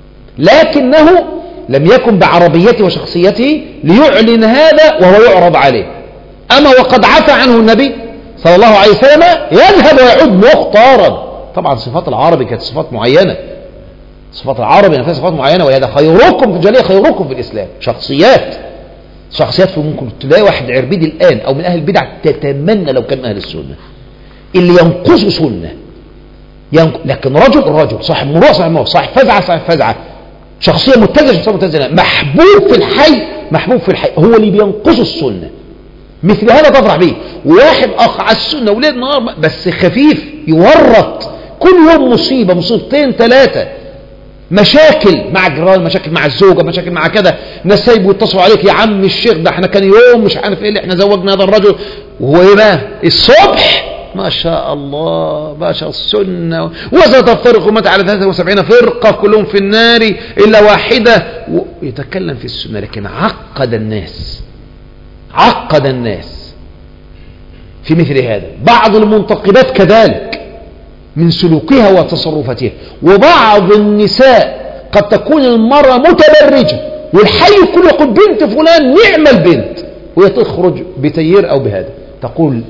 لكنه لم يكن بعربيته وشخصيته ليعلن هذا وهو يعرض عليه. أما وقد عفى عنه النبي صلى الله عليه وسلم يذهب ويعود مختارا. طبعا صفات العربي كانت صفات معينة، صفات العربي نفسها صفات معينة، ولهذا خيركم في الجاهلية خيركم في الإسلام. شخصيات شخصيات في ممكن تلاقي واحد عربيد الآن أو من أهل البدع تتمنى لو كان من أهل السنة اللي ينقص سنة ينق... لكن رجل رجل صاحب مروءة صاحب مروءة صاحب فزعة صاحب فزعة، شخصية متزنة شخصية متزنة، محبوب في الحي محبوب في الحي، هو اللي بينقص السنة. مثل هذا تفرح به. وواحد أخ على السنة وليل نهار بس خفيف يورط، كل يوم مصيبة مصيبتين ثلاثة، مشاكل مع الجيران، مشاكل مع الزوجة، مشاكل مع كذا، ناس سايبوا يتصلوا عليك يا عم الشيخ ده احنا كان يوم مش عارف ايه اللي احنا زوجنا هذا الرجل، وهو ايه بقى الصبح ما شاء الله باشا السنة وستفترق أمتي على ثلاثة وسبعين فرقة كلهم في النار إلا واحدة، ويتكلم في السنة. لكن عقد الناس عقد الناس في مثل هذا. بعض المنتقبات كذلك من سلوكها وتصرفاتها، وبعض النساء قد تكون المرأة متبرجة والحي كله يقول بنت فلان نعم البنت، وهي تخرج بتيير أو بهذا تقول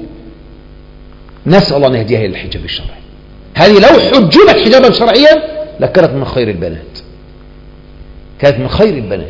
نسأل الله أن يهديها إلى الحجاب الشرعي. هذه لو حجبت حجابا شرعيا لكانت من خير البنات، كانت من خير البنات.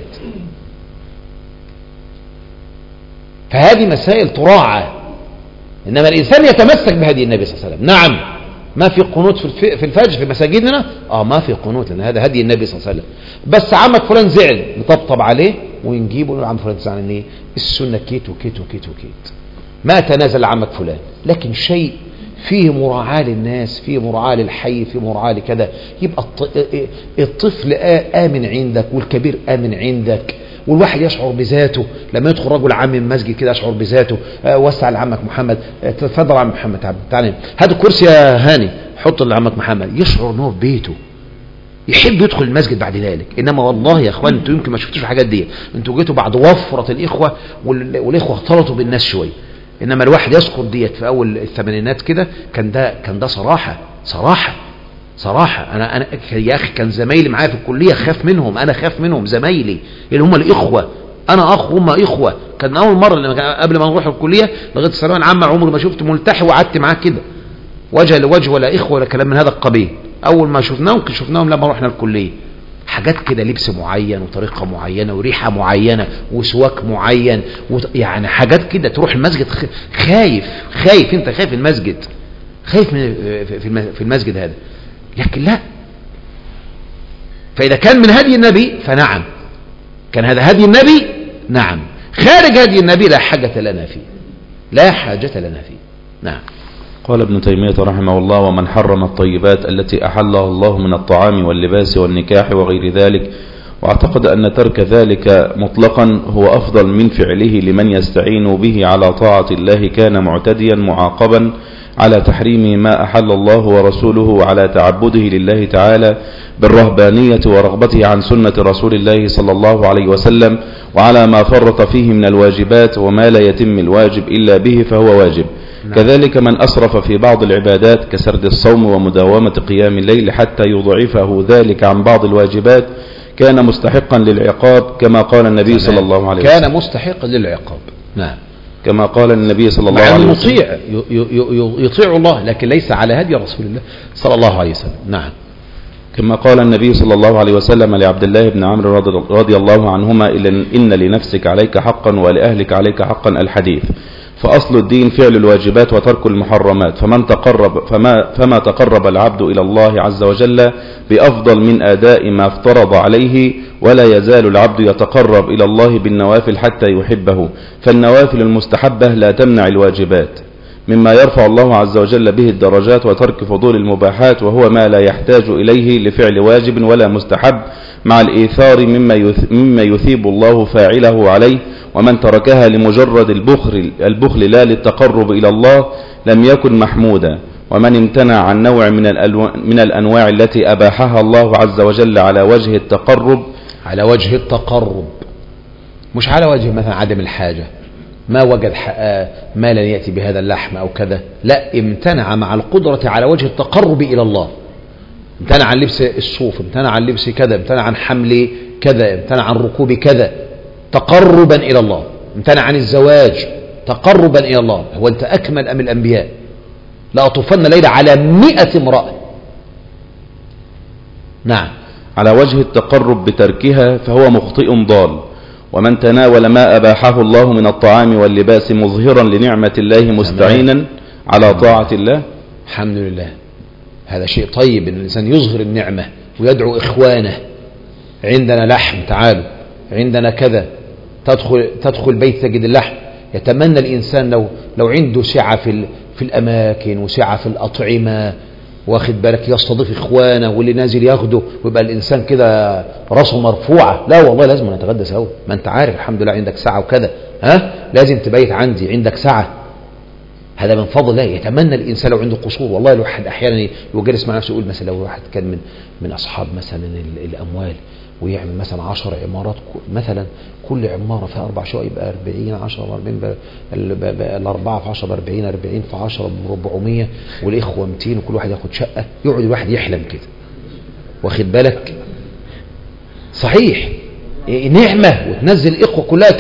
فهذه مسائل تراعى، إنما الإنسان يتمسك بهدي النبي صلى الله عليه وسلم. نعم ما في قنوت في الفجر في مساجدنا، اه ما في قنوت لان هذا هدي النبي صلى الله عليه وسلم. بس عمك فلان زعل نطبطب عليه ونجيبه ونقول عم فلان زعل ان ايه السنه كيت وكيت وكيت وكيت، ما تنازل عمك فلان، لكن شيء فيه مراعاه للناس، فيه مراعاه للحي، فيه مراعاه لكذا، يبقى الطفل آمن عندك والكبير آمن عندك، والواحد يشعر بذاته لما يدخل رجل عام من المسجد كده يشعر بذاته. أه وسع لعمك محمد، أه تفضل عم محمد تعالى هذا الكرسي يا هاني حط لعمك محمد، يشعر انه في بيته يحب يدخل المسجد بعد ذلك. انما والله يا اخوان انتوا يمكن ما شفتوش الحاجات دي، انتوا جيتوا بعد وفرة الاخوة والاخوة اختلطوا بالناس شويه، انما الواحد يذكر ديت في اول الثمانينات كده كان ده كان ده صراحة صراحة صراحة. أنا أنا يا أخي كان زمايلي معايا في الكلية خاف منهم، أنا خاف منهم زمايلي اللي هم الإخوة، أنا أخ هم إخوة. كان أول مرة لما قبل ما نروح الكلية لغاية الثانوية العامة عمري ما شفت ملتحي وقعدت معاه كده وجه لوجه ولا إخوة ولا كلام من هذا القبيل. أول ما شفناهم شفناهم لما رحنا الكلية حاجات كده، لبس معين وطريقة معينة وريحة معينة وسواك معين وط... يعني حاجات كده. تروح المسجد خايف خايف انت خايف المسجد، خايف من في المسجد هذا. لكن لا، فإذا كان من هدي النبي فنعم، كان هذا هدي النبي نعم. خارج هدي النبي لا حاجة لنا فيه، لا حاجة لنا فيه. نعم. قال ابن تيمية رحمه الله: ومن حرم الطيبات التي أحلها الله من الطعام واللباس والنكاح وغير ذلك، واعتقد أن ترك ذلك مطلقا هو أفضل من فعله لمن يستعين به على طاعة الله، كان معتديا معاقبا على تحريم ما أحل الله ورسوله وعلى تعبده لله تعالى بالرهبانية ورغبته عن سنة رسول الله صلى الله عليه وسلم، وعلى ما فرط فيه من الواجبات، وما لا يتم الواجب إلا به فهو واجب. نعم. كذلك من أسرف في بعض العبادات كسرد الصوم ومداومة قيام الليل حتى يضعفه ذلك عن بعض الواجبات كان مستحقا للعقاب، كما قال النبي صلى الله عليه وسلم. كان مستحقا للعقاب. نعم. كما قال النبي صلى الله عليه وسلم. يطيع يطيع الله، لكن ليس على هدي رسول الله صلى الله عليه وسلم. نعم. كما قال النبي صلى الله عليه وسلم لعبد الله بن عمرو رضي الله عنهما: إن لنفسك عليك حقا ولأهلك عليك حقا، الحديث. فأصل الدين فعل الواجبات وترك المحرمات، فمن تقرب فما, فما تقرب العبد إلى الله عز وجل بأفضل من أداء ما افترض عليه، ولا يزال العبد يتقرب إلى الله بالنوافل حتى يحبه، فالنوافل المستحبة لا تمنع الواجبات، مما يرفع الله عز وجل به الدرجات، وترك فضول المباحات وهو ما لا يحتاج إليه لفعل واجب ولا مستحب، مع الإيثار مما يثيب الله فاعله عليه. ومن تركها لمجرد البخل, البخل لا للتقرب إلى الله لم يكن محمودا. ومن امتنع عن نوع من, من الأنواع التي أباحها الله عز وجل على وجه التقرب على وجه التقرب مش على وجه مثلا عدم الحاجة، ما وجد ما لن يأتي بهذا اللحم أو كذا، لا، امتنع مع القدرة على وجه التقرب إلى الله. امتنع عن لبس الصوف، امتنع عن لبس كذا، امتنع عن حمل كذا، امتنع عن ركوب كذا تقربا إلى الله، امتنع عن الزواج تقربا إلى الله. هو أنت أكمل أم الأنبياء؟ لا أطوفن ليلة على مئة امرأة. نعم. على وجه التقرب بتركها فهو مخطئ ضال. ومن تناول ما أباحه الله من الطعام واللباس مظهرا لنعمة الله مستعينا على طاعة الله، الحمد لله، هذا شيء طيب أن الإنسان يظهر النعمة ويدعو إخوانه: عندنا لحم، تعالوا، عندنا كذا، تدخل تدخل بيت تجد اللحم. يتمنى الإنسان لو لو عنده سعة في في الأماكن وسعة في الأطعمة، واخد بالك، يستضيف إخوانه واللي نازل ياخده، ويبقى الإنسان كده راسه مرفوعة. لا والله، لازم نتغدى سوا، ما أنت عارف الحمد لله عندك سعة وكذا، ها، لازم تبيت عندي، عندك سعة، هذا من فضل الله. يتمنى الإنسان لو عنده قصور. والله الواحد أحيانا يجلس مع نفسه يقول مثلا لو واحد كان من من أصحاب مثلا الأموال ويعمل مثلا عشر عمارات مثلا، كل عمارة فيها أربع شقق، يبقى أربعين عشرة وأربعين، الأربعة في عشرة بأربعين، أربعين في عشرة بربعمية، والإخوة مئتين، وكل واحد ياخد شقة. يقعد الواحد يحلم كده، واخد بالك؟ صحيح، نعمة، وتنزل الإخوة كلها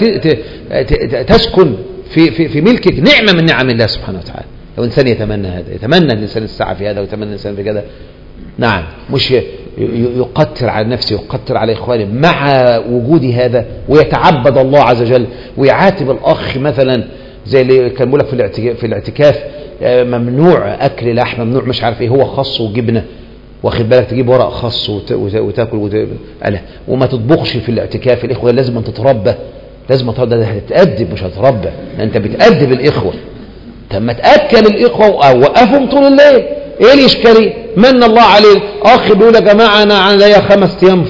تسكن في في في ملكك، نعمة من نعم الله سبحانه وتعالى. لو إنسان يتمنى هذا، يتمنى الإنسان السعة في هذا، ويتمنى الإنسان في كذا. نعم، مش يقتر على نفسه، يقتر على إخوانه مع وجود هذا، ويتعبد الله عز وجل، ويعاتب الأخ مثلا زي اللي كان بيقول لك في الاعتكاف في الاعتكاف ممنوع أكل لحم، ممنوع مش عارف إيه، هو خص وجبنة، واخد بالك، تجيب ورق خص وتاكل وتأكل، وما تطبخش في الاعتكاف. الإخوة لازم أن تتربى، لازم تتربى، هتتأدب مش هتتربى، أنت بتأدب الإخوة. تم تأكل الإخوة ووقفهم طول الليل، ايه الاشكاليه؟ من الله عليه. اخ بيقول يا جماعه انا عليا خمس ايام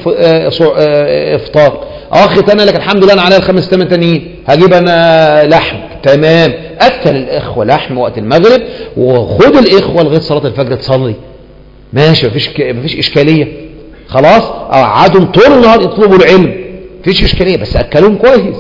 افطار، اخ تاني لك الحمد لله انا عليا الخمس ايام تانيين هجيب انا لحم. تمام، اكل الاخوه لحم وقت المغرب، وخد الاخوه لغايه صلاه الفجر تصلي، ماشي، مفيش مفيش اشكاليه. خلاص، قعدهم طول النهار يطلبوا العلم، مفيش اشكاليه، بس اكلهم كويس.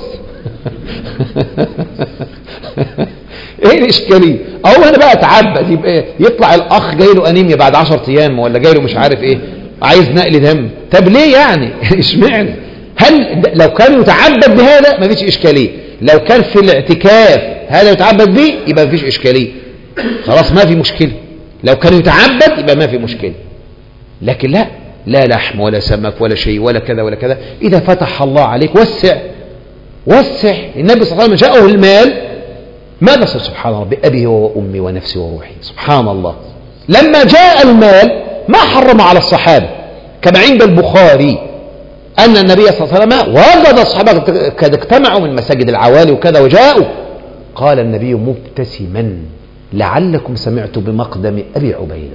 ايه الاشكاليه؟ او انا بقى اتعبد، يبقى يطلع الاخ جاي له انيميا بعد عشرة ايام، ولا جاي له مش عارف ايه، عايز نقل دم. طب ليه يعني؟ اشمعنى؟ هل لو كان يتعبد بهذا ما فيش اشكاليه، لو كان في الاعتكاف هذا يتعبد به يبقى ما فيش اشكاليه، خلاص ما في مشكله. لو كان يتعبد يبقى ما في مشكله، لكن لا، لا لحم ولا سمك ولا شيء ولا كذا ولا كذا. إذا فتح الله عليك وسع وسع. النبي صلى الله عليه وسلم جاءه المال ماذا صار؟ سبحان ربي أبي وأمي ونفسي وروحي. سبحان الله. لما جاء المال ما حرم على الصحابة، كما عند البخاري أن النبي صلى الله عليه وسلم وجد الصحابة قد اجتمعوا من مساجد العوالي وكذا وجاءوا، قال النبي مبتسما لعلكم سمعتوا بمقدم أبي عبيدة.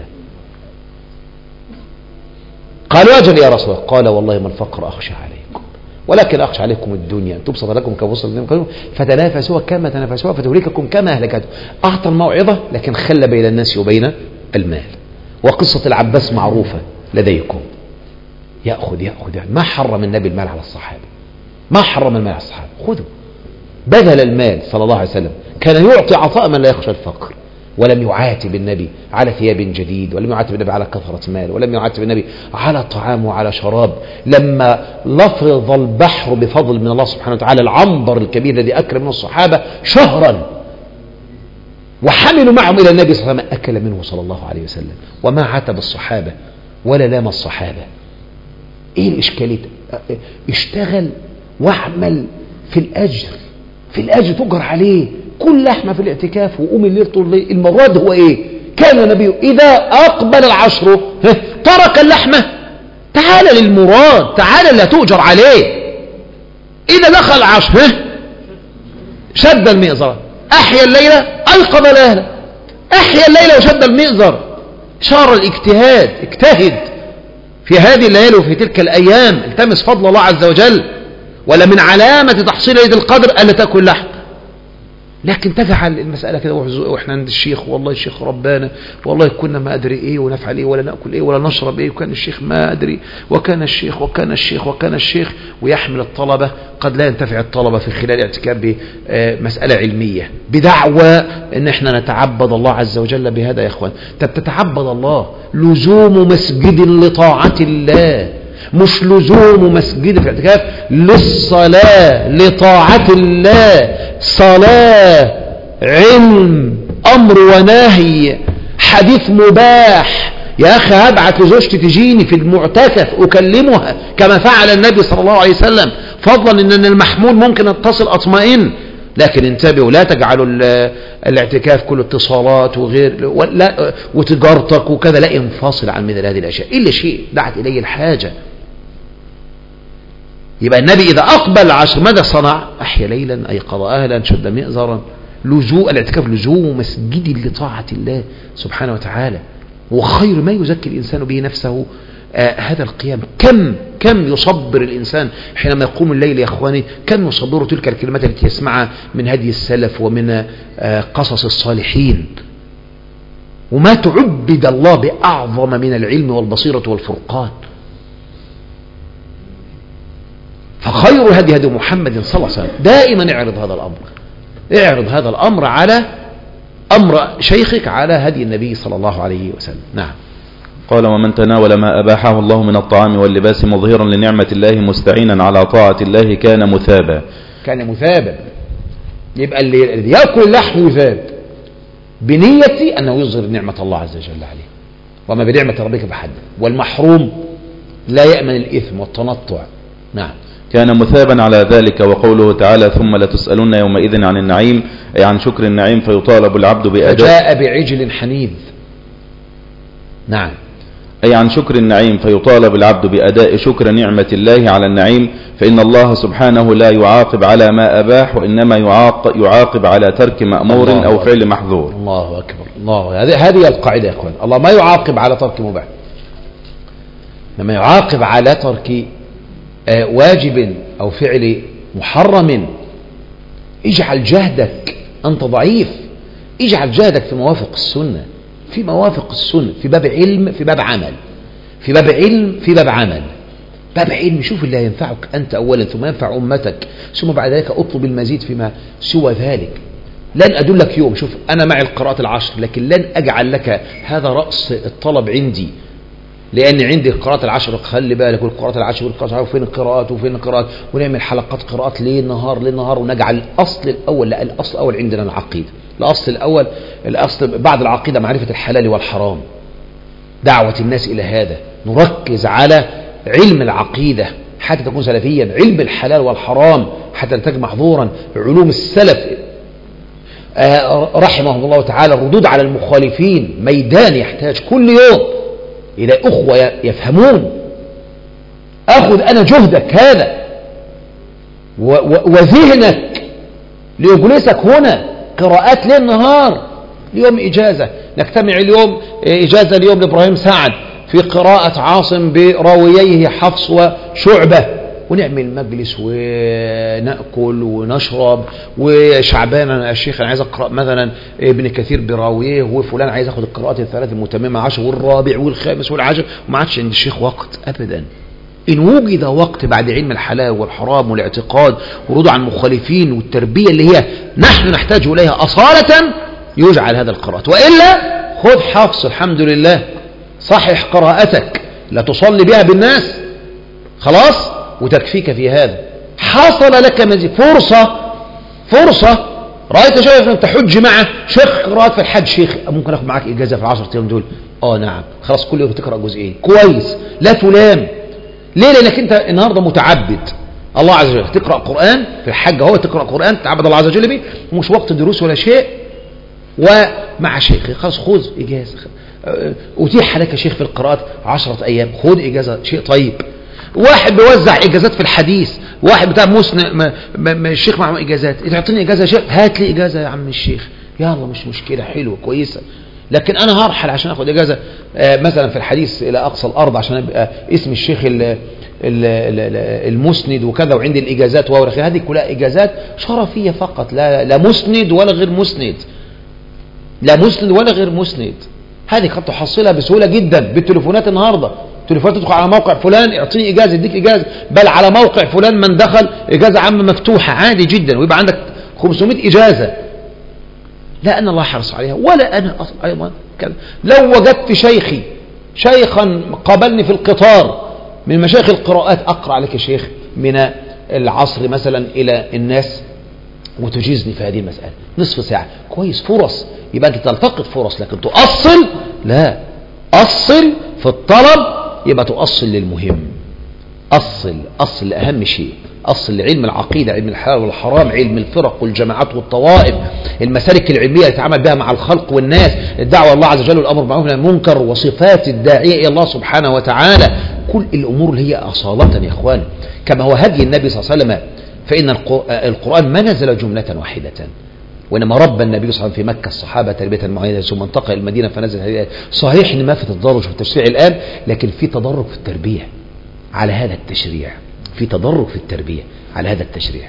قالوا أجل يا رسول الله. قال والله ما الفقر أخشى عليكم ولكن أخشى عليكم الدنيا تبسط لكم كبسط الدنيا فتنافسوا كما تنافسوا فتهلككم كما أهلكتهم. أعطى الموعظة لكن خلى بين الناس وبين المال. وقصة العباس معروفة لديكم، يأخذ يأخذ يعني ما حرم النبي المال على الصحابة، ما حرم المال على الصحابة. خذوا بذل المال صلى الله عليه وسلم، كان يعطي عطاء من لا يخشى الفقر، ولم يعاتب النبي على ثياب جديد، ولم يعاتب النبي على كثرة مال، ولم يعاتب النبي على طعام وعلى شراب. لما لفظ البحر بفضل من الله سبحانه وتعالى العنبر الكبير الذي أكل منه الصحابة شهرا وحملوا معهم إلى النبي صلى الله عليه وسلم أكل منه صلى الله عليه وسلم، وما عاتب الصحابة ولا لام الصحابة. إيه الإشكالية؟ اشتغل واعمل في الأجر، في الأجر تجر عليه. كل لحمة في الاعتكاف وقوم الليل طول الليل. المراد هو إيه؟ كان النبي إذا أقبل العشر ترك اللحمة. تعال للمراد، تعال لا تؤجر عليه. إذا دخل العشر شد المئزر، أحيا الليلة أيقظ الأهل، أحيا الليلة وشد المئزر. شار الاجتهاد، اجتهد في هذه الليالي وفي تلك الأيام، التمس فضل الله عز وجل. ولا من علامة تحصيل ليلة القدر ألا تأكل لحم. لكن تجعل المسألة كده وإحنا عند الشيخ، والله الشيخ ربانا، والله كنا ما أدري إيه ونفعل إيه ولا نأكل إيه ولا نشرب إيه، وكان الشيخ ما أدري وكان الشيخ وكان الشيخ وكان الشيخ ويحمل الطلبة. قد لا ينتفع الطلبة في خلال الاعتكاف بمسألة علمية بدعوى إن إحنا نتعبد الله عز وجل بهذا. يا إخوان تتعبد الله لزوم مسجد لطاعة الله، مش لزوم مسجد في الاعتكاف للصلاة لطاعة الله. صلاة، علم، أمر ونهي، حديث مباح. يا أخي هبعت لزوجتي تجيني في المعتكف أكلمها كما فعل النبي صلى الله عليه وسلم، فضلا إن المحمول ممكن اتصل أطمئن. لكن انتبهوا لا تجعلوا الاعتكاف كله اتصالات وغير لا وتجارتك وكذا، لا انفصل عن مثل هذه الأشياء إلا شيء دعت إليه الحاجة. يبقى النبي إذا أقبل العشر ماذا صنع؟ أحيا ليلا أيقظ أهلا شد مئزرا. لزوم الاعتكاف لزوم مسجد لطاعة الله سبحانه وتعالى، وخير ما يزكي الإنسان به نفسه آه هذا القيام. كم كم يصبر الإنسان حينما يقوم الليل يا أخواني، كم يصبر تلك الكلمات التي يسمعها من هدي السلف ومن آه قصص الصالحين. وما تعبد الله بأعظم من العلم والبصيرة والفرقان. فخير هدي هدي محمد صلى الله عليه وسلم. دائما اعرض هذا الأمر، اعرض هذا الأمر على أمر شيخك على هدي النبي صلى الله عليه وسلم. نعم. قال ومن تناول ما أباحه الله من الطعام واللباس مظهرا لنعمة الله مستعينا على طاعة الله كان مثابا. كان مثابا. يبقى اللي يأكل اللحم يثاب بنية أنه يظهر نعمة الله عز وجل عليه، وما بنعمة ربك بحد. والمحروم لا يأمن الإثم والتنطع. نعم. كان مثابا على ذلك. وقوله تعالى ثم لتسألن يومئذ عن النعيم، أي عن شكر النعيم، فيطالب العبد بأداء. فجاء بعجل حنيذ. نعم. أي عن شكر النعيم، فيطالب العبد بأداء شكر نعمة الله على النعيم، فإن الله سبحانه لا يعاقب على ما أباح، وإنما يعاقب على ترك مأمور أو فعل محظور. الله أكبر. الله هذه القاعدة يا أخوان. الله ما يعاقب على ترك مباح، لما يعاقب على ترك واجب أو فعل محرم. اجعل جهدك، أنت ضعيف، اجعل جهدك في موافق السنة، في موافق السنة، في باب علم، في باب عمل، في باب علم، في باب عمل. باب علم شوف اللي ينفعك أنت أولا ثم ينفع أمتك، ثم بعد ذلك أطلب المزيد فيما سوى ذلك. لن أدلك يوم، شوف أنا معي القراءات العشر، لكن لن أجعل لك هذا رأس الطلب عندي، لأن عندي القراءات العشر. خلي بالك والقراءات العشر والقراءات العشر وفين القراءات وفين القراءات، ونعمل حلقات قراءات ليل نهار ليل نهار، ونجعل الأصل الأول. لا، الأصل الأول عندنا العقيدة. الأصل الأول، الأصل بعد العقيدة معرفة الحلال والحرام، دعوة الناس إلى هذا، نركز على علم العقيدة حتى تكون سلفيا، علم الحلال والحرام حتى لا تكون محظورا، علوم السلف رحمهم الله تعالى، الردود على المخالفين، ميدان يحتاج كل يوم إلى أخوة يفهمون. أخذ أنا جهدك هذا وذهنك ليجلسك هنا قراءات ليل نهار، اليوم إجازة، نجتمع اليوم إجازة اليوم لإبراهيم سعد في قراءة عاصم براوييه حفص وشعبة، ونعمل مجلس ونأكل ونشرب، وشعبان أنا الشيخ أنا عايز أقرأ مثلا ابن كثير براويه، وفلان عايز أخذ القراءات الثلاث المتممة عشر والرابع والخامس والعاشر، وما عادش عند الشيخ وقت أبدا. إن وجد وقت بعد علم الحلال والحرام والاعتقاد ورد عن المخالفين والتربية اللي هي نحن نحتاج إليها أصالة يجعل هذا القراءات، وإلا خذ حفص الحمد لله، صحح قراءتك لا تصلي بها بالناس خلاص وتكفيك في هذا. حصل لك مزيد فرصة فرصة رأيت شيخ أن تحج معه شيخ قراءات في الحج، شيخ ممكن أخذ معك إجازة في العشر أيام دول؟ آه نعم، خلاص كل يوم تقرأ جزئين كويس، لا تلام. ليه؟ لأنك أنت النهاردة متعبد الله عز وجل، تقرأ قرآن في الحج هو تقرأ قرآن تعبد الله عز وجل به، مش وقت دروس ولا شيء، ومع شيخ خلاص خذ إجازة. أتيح لك شيخ في القراءات عشرة أيام، خذ إجازة، شيء طيب. واحد بيوزع إجازات في الحديث، واحد بتاع مسن الشيخ معه إجازات، تعطيني إجازة يا شيخ، هات لي إجازة يا عم الشيخ، يلا مش مشكلة، حلوة كويسة. لكن أنا هرحل عشان أخذ إجازة مثلا في الحديث إلى أقصى الأرض عشان أبقى اسم الشيخ المسند وكذا، وعندي الإجازات وورخي، هذه كلها إجازات شرفية فقط، لا لا مسند ولا غير مسند، لا مسند ولا غير مسند. هذه قد تحصلها بسهولة جدا بالتليفونات النهاردة، تليفونات تدخل على موقع فلان اعطيني إجازة يديك إجازة، بل على موقع فلان من دخل إجازة عامة مفتوحة عادي جدا، ويبقى عندك خمسمائة إجازة. لا أنا الله حرص عليها ولا أنا أيضا كذا. لو وجدت شيخي شيخا قابلني في القطار من مشايخ القراءات، أقرأ عليك يا شيخ من العصر مثلا إلى الناس وتجيزني في هذه المسألة نصف ساعة، كويس، فرص، يبقى أنت تلتقط فرص، لكن تؤصل لا، أصل في الطلب، يبقى تؤصل للمهم، أصل أصل أهم شيء، أصل لعلم العقيدة، علم الحلال والحرام، علم الفرق والجماعات والطوائف، المسالك العلمية اللي يتعامل بها مع الخلق والناس، الدعوة الله عز وجل والأمر بالمعروف والنهي عن المنكر، وصفات الداعية إلى الله سبحانه وتعالى، كل الأمور اللي هي أصالة يا إخوان، كما هو هدي النبي صلى الله عليه وسلم، فإن القرآن ما نزل جملة واحدة، وإنما رب النبي صلى الله عليه وسلم في مكة الصحابة تربية معينة، ثم انتقل المدينة فنزل هذه الآية. صحيح إن ما في تدرج في التشريع الآن، لكن في تدرج في التربية على هذا التشريع، في تدرج في التربية على هذا التشريع.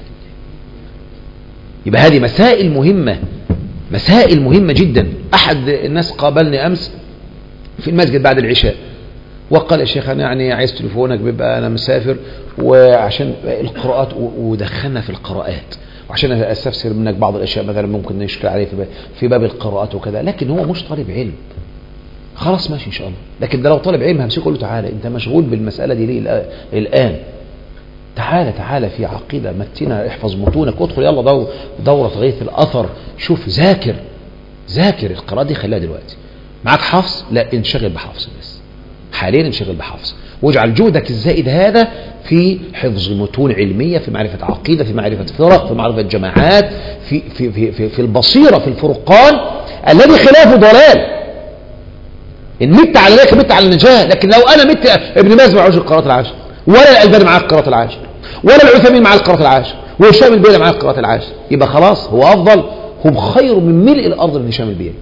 يبقى هذه مسائل مهمة، مسائل مهمة جدا. أحد الناس قابلني أمس في المسجد بعد العشاء وقال يا شيخ أنا يعني عايز تليفونك، بيبقى أنا مسافر وعشان القراءات، ودخلنا في القراءات وعشان استفسر منك بعض الاشياء مثلا ممكن نشكل عليه في باب القراءات وكذا، لكن هو مش طالب علم، خلاص ماشي ان شاء الله. لكن ده لو طالب علم همسكه اقول له تعالى انت مشغول بالمساله دي ليه الان؟ تعالى تعالى في عقيده متنا، احفظ متونك، ادخل يلا دور دوره غيث الاثر، شوف ذاكر ذاكر القراءه دي، خليها دلوقتي. معاك حفظ؟ لا، انشغل بحفظ بس حاليا، انشغل بحفظ، واجعل جهدك الزائد هذا في حفظ متون علمية، في معرفة عقيدة، في معرفة فرق، في معرفة جماعات، في, في, في, في, في البصيرة، في الفرقان الذي خلافه ضلال. إن مت على ذلك مت على النجاة. لكن لو أنا مت، ابن باز معهوش القراءات العاشر، ولا الألباني معاه القراءات العاشر، ولا العثيمين معاه القراءات العاشر، وهشام البيلي معاه القراءات العاشر، يبقى خلاص هو أفضل، هم خير من ملء الأرض من هشام البيلي،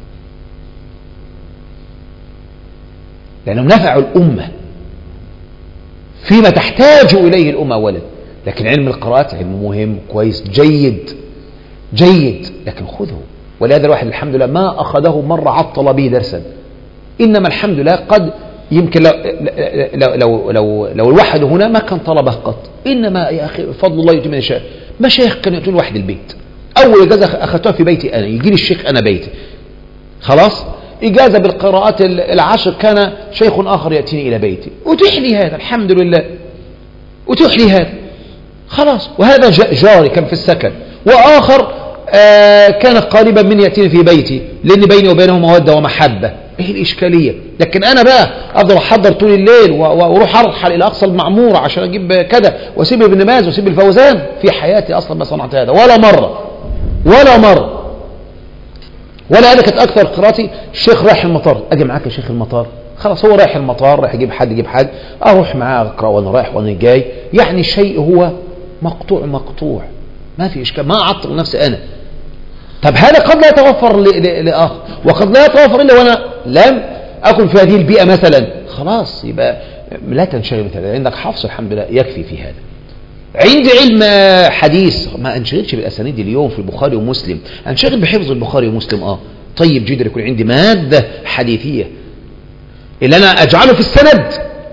لأنهم نفعوا الأمة فيما تحتاج إليه الأمة أولا. لكن علم القراءات علم مهم كويس جيد جيد، لكن خذه. ولهذا الواحد الحمد لله ما أخذه مرة عطل به درسا، إنما الحمد لله قد يمكن لو, لو, لو, لو, لو الواحد هنا ما كان طلبه قط، إنما يا أخي فضل الله يؤتي من يشاء. مشايخ كانوا يأتون واحد البيت، أول إجازة أخذتها في بيتي أنا، يجي لي الشيخ أنا بيتي خلاص، إجازة بالقراءات العشر كان شيخ آخر يأتيني إلى بيتي، أتيح لي هذا الحمد لله، أتيح لي هذا خلاص. وهذا جاري كان في السكن، وآخر آه كان قريبا من يأتيني في بيتي، لأن بيني وبينه مودة ومحبة، ايه الاشكاليه؟ لكن انا بقى افضل احضر طول الليل واروح ارحل الى اقصى المعموره عشان اجيب كذا واسيب ابن باز واسيب الفوزان، في حياتي اصلا ما صنعت هذا ولا مره ولا مره. ولا انا كانت اكثر قراءتي الشيخ رايح المطار، اجي معاك يا شيخ المطار، خلاص هو رايح المطار رايح يجيب حد يجيب حاجه، اروح معاه اقرا وانا رايح وانا جاي، يعني شيء هو مقطوع مقطوع ما في اشكال، ما اعطل نفسي انا. طب هذا قد لا يتوفر لاخر، وقد لا يتوفر الا وانا لم اكن في هذه البيئه مثلا، خلاص يبقى لا تنشغل مثلا، عندك حفظ الحمد لله يكفي في هذا. عندي علم حديث، ما انشغلش بالاسانيد اليوم في البخاري ومسلم، انشغل بحفظ البخاري ومسلم. اه طيب جدا يكون عندي ماده حديثيه اللي انا اجعله في السند،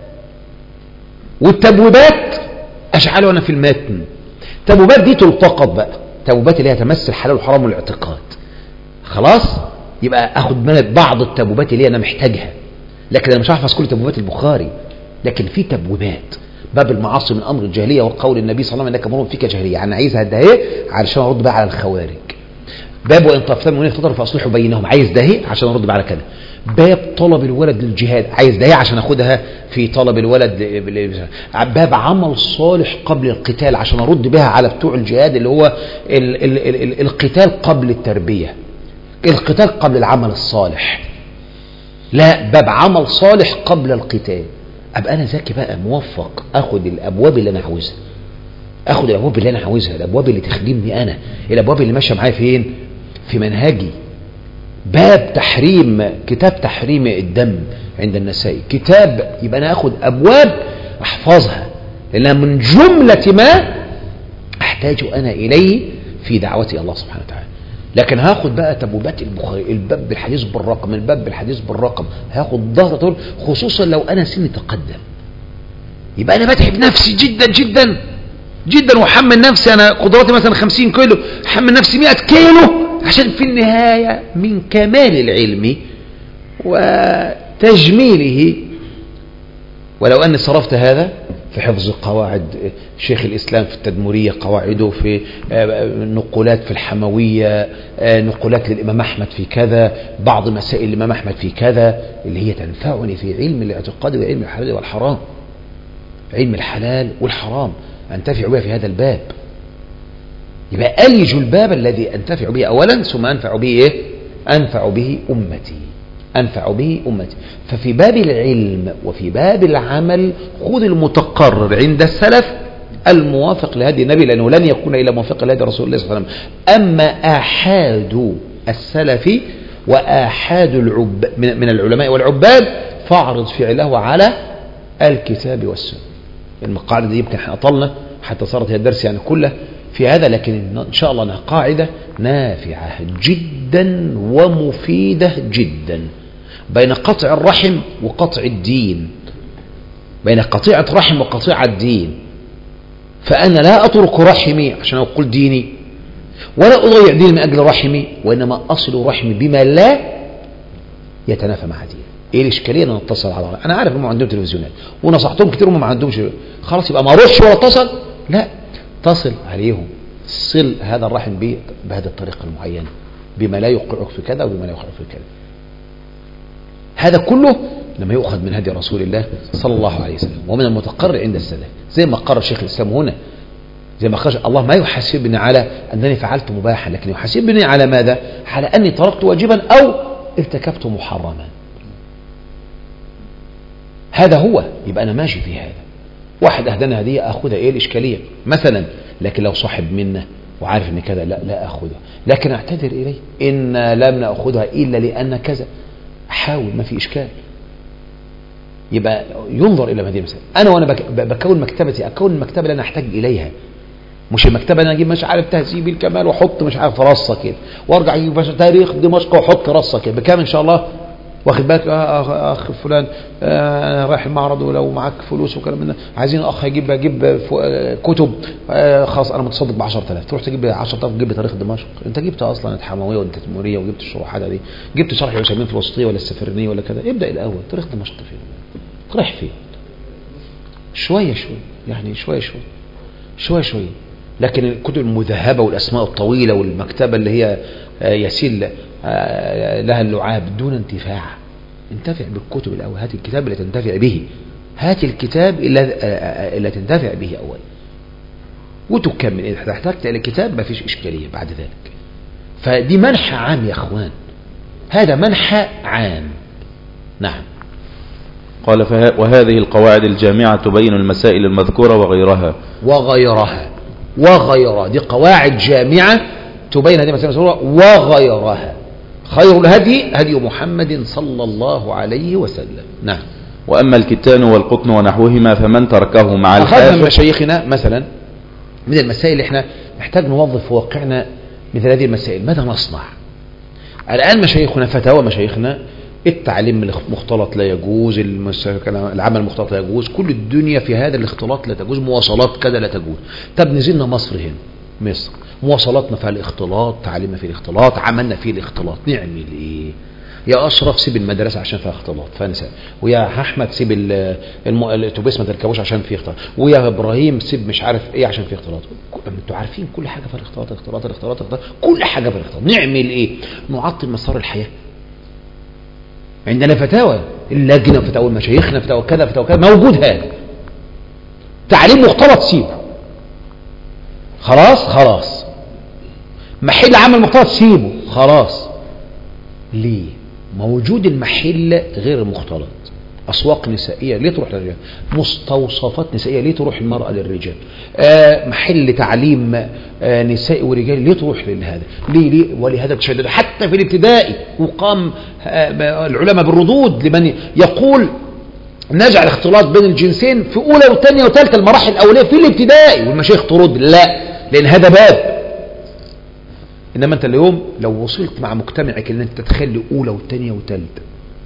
والتبويبات اجعله انا في المتن. التبويبات دي تلتقط بقى، التبويبات اللي هي تمس الحلال والحرام والاعتقاد، خلاص يبقى اخد من بعض التبويبات اللي انا محتاجها، لكن انا مش هحفظ كل تبويبات البخاري، لكن في تبويبات. باب المعاصي من امر الجاهليه، وقول النبي صلى الله عليه وسلم انك امر فيك جاهليه، يعني عايزها ده ايه علشان ارد بقى على الخوارج. باب وان طائفتان من المؤمنين اقتتلوا فاصلحوا بينهم، عايز ده ايه عشان ارد بقى على كده. باب طلب الولد للجهاد، عايز ده ايه عشان اخدها في طلب الولد. باب عمل صالح قبل القتال عشان ارد بها على بتوع الجهاد اللي هو ال ال ال ال القتال قبل التربيه، القتال قبل العمل الصالح. لا، باب عمل صالح قبل القتال. ابقى انا ذكي بقى موفق، اخد الابواب اللي انا عاوزها، اخد الابواب اللي انا عاوزها، الابواب اللي تخدمني انا، الابواب اللي ماشيه معايا فين؟ في منهجي. باب تحريم، كتاب تحريم الدم عند النسائي، كتاب يبقى انا اخد ابواب احفظها لانها من جمله ما احتاج انا اليه في دعوتي الله سبحانه وتعالى. لكن هاخد بقى تبويبات البخاري، الباب بالحديث بالرقم، الباب بالحديث بالرقم، هاخد ظهر طول، خصوصا لو انا سني تقدم، يبقى انا بتعب نفسي جدا جدا جدا، وحمل نفسي انا قدراتي مثلا خمسين كيلو، حمل نفسي مئة كيلو، عشان في النهايه من كمال العلم وتجميله. ولو اني صرفت هذا في حفظ قواعد شيخ الإسلام في التدمرية، قواعده في نقولات في الحموية، نقولات للإمام أحمد في كذا، بعض مسائل الإمام أحمد في كذا، اللي هي تنفعني في علم الاعتقاد وعلم الحلال والحرام، علم الحلال والحرام أنتفع بها في هذا الباب. يبقى ألج الباب الذي أنتفع به أولا، ثم أنفع به إيه؟ أنفع به أمتي، أنفع به أمتي. ففي باب العلم وفي باب العمل خذ المتقرر عند السلف الموافق لهدي النبي، لأنه لن يكون إلا موافق لهدي رسول الله صلى الله عليه وسلم. أما آحاد السلف وآحاد العب من العلماء والعباد فاعرض فعله على الكتاب والسنة. المقاعدة دي يمكن احنا أطلنا حتى صارت هي الدرس يعني كله في هذا، لكن إن شاء الله أنها قاعدة نافعة جدا ومفيدة جدا بين قطع الرحم وقطع الدين، بين قطيعة رحم وقطيعة الدين. فأنا لا أترك رحمي عشان أقول ديني، ولا أضيع ديني من أجل رحمي، وإنما أصل رحمي بما لا يتنافى مع ديني. إيه الإشكالية؟ أنا أتصل على رحمي. أنا عارف إنهم عندهم تلفزيونات ونصحتهم كتير وما عندهمش، خلاص يبقى ما أروحش ولا أتصل، لا تصل عليهم، صل هذا الرحم به بهذه الطريقة المعينة، بما لا يوقعك في كذا وبما لا يوقعك في كذا. هذا كله لما يؤخذ من هدي رسول الله صلى الله عليه وسلم ومن المتقرر عند السلف، زي ما قرر شيخ الإسلام هنا، زي ما قال الله ما يحاسبني على أنني فعلت مباحا، لكن يحاسبني على ماذا؟ على أني تركت واجبا أو ارتكبت محرما. هذا هو، يبقى أنا ماشي في هذا. واحد أهدانا هدية أخذها، إيه الإشكالية مثلا؟ لكن لو صاحب منا وعارف ان كذا لا لا أخذها، لكن أعتذر إليه إن لم نأخذها إلا لأن كذا، أحاول ما في إشكال. يبقى ينظر إلى هذه المسألة. أنا وأنا بكون مكتبتي أكون المكتبة اللي أنا أحتاج إليها، مش المكتبة أنا أجيب مش عارف تهذيب الكمال وأحط مش عارف رصة كده، وأرجع أجيب تاريخ دمشق وأحط رصة كده بكام إن شاء الله. واخد بالك اخ فلان انا رايح المعرض ولو معاك فلوس وكلام من ده، عايزين اخ يجيب اجيب كتب خاص انا متصدق ب عشرة آلاف، تروح تجيب عشرة آلاف تجيب تاريخ دمشق، انت جبت اصلا الحمويه والتدمريه وجبت الشروحات دي، جبت شرح العثيمين في الوسطيه ولا السفرنيه ولا كذا، ابدا الاول تاريخ دمشق فين؟ تروح فين؟ شويه شويه يعني شويه شويه شويه شويه. لكن الكتب المذهبه والاسماء الطويله والمكتبه اللي هي يسيل لها اللعاب دون انتفاع انتفع بالكتب الأول، هات الكتاب اللي تنتفع به، هات الكتاب اللي, اللي تنتفع به أول وتكمل. إذا احتجت إلى الكتاب ما فيش إشكالية بعد ذلك. فدي منح عام يا أخوان، هذا منح عام. نعم. قال فه... وهذه القواعد الجامعة تبين المسائل المذكورة وغيرها وغيرها وغيرها دي قواعد جامعة تبين هذه المسائل المذكورة وغيرها. خير الهدي هدي محمد صلى الله عليه وسلم. نعم. وأما الكتان والقطن ونحوهما فمن تركه مع الحافظ. أخذنا مشايخنا مثلا من المسائل اللي احنا نحتاج نوظف في واقعنا مثل هذه المسائل، ماذا نصنع؟ الآن مشايخنا فتاوى مشايخنا التعليم المختلط لا يجوز، العمل المختلط لا يجوز، كل الدنيا في هذا الاختلاط لا تجوز، مواصلات كذا لا تجوز. طب نزلنا مصر هنا مصر مواصلاتنا فيها الاختلاط، تعليمنا فيه الاختلاط، عملنا فيه الاختلاط، نعمل ايه؟ يا اشرف سيب المدرسه عشان فيها اختلاط فانسى، ويا احمد سيب الاتوبيس ما تركبوش عشان فيه اختلاط، ويا ابراهيم سيب مش عارف ايه عشان فيه اختلاط. انتوا عارفين كل حاجه في الاختلاط الاختلاط الاختلاط الاختلاط كل حاجه في الاختلاط. نعمل ايه؟ نعطل مسار الحياه. عندنا فتاوى اللجنه، فتاوى مشايخنا، فتاوى كذا فتاوى كذا، موجود هذا تعليم مختلط سيبه خلاص خلاص، محل عمل مختلط سيبه خلاص. ليه؟ موجود المحل غير المختلط، أسواق نسائية ليه تروح للرجال، مستوصفات نسائية ليه تروح المرأة للرجال، آه محل تعليم آه نسائي ورجال ليه تروح لهذا، ليه ليه ولهذا تشدد حتى في الابتدائي. وقام آه العلماء بالردود لمن يقول نجعل اختلاط بين الجنسين في أولى وثانية وثالثة المراحل الأولية في الابتدائي، والمشايخ ترد لا، لأن هذا باب. إنما أنت اليوم لو وصلت مع مجتمعك إن أنت تخلي أولى وثانية وثالثة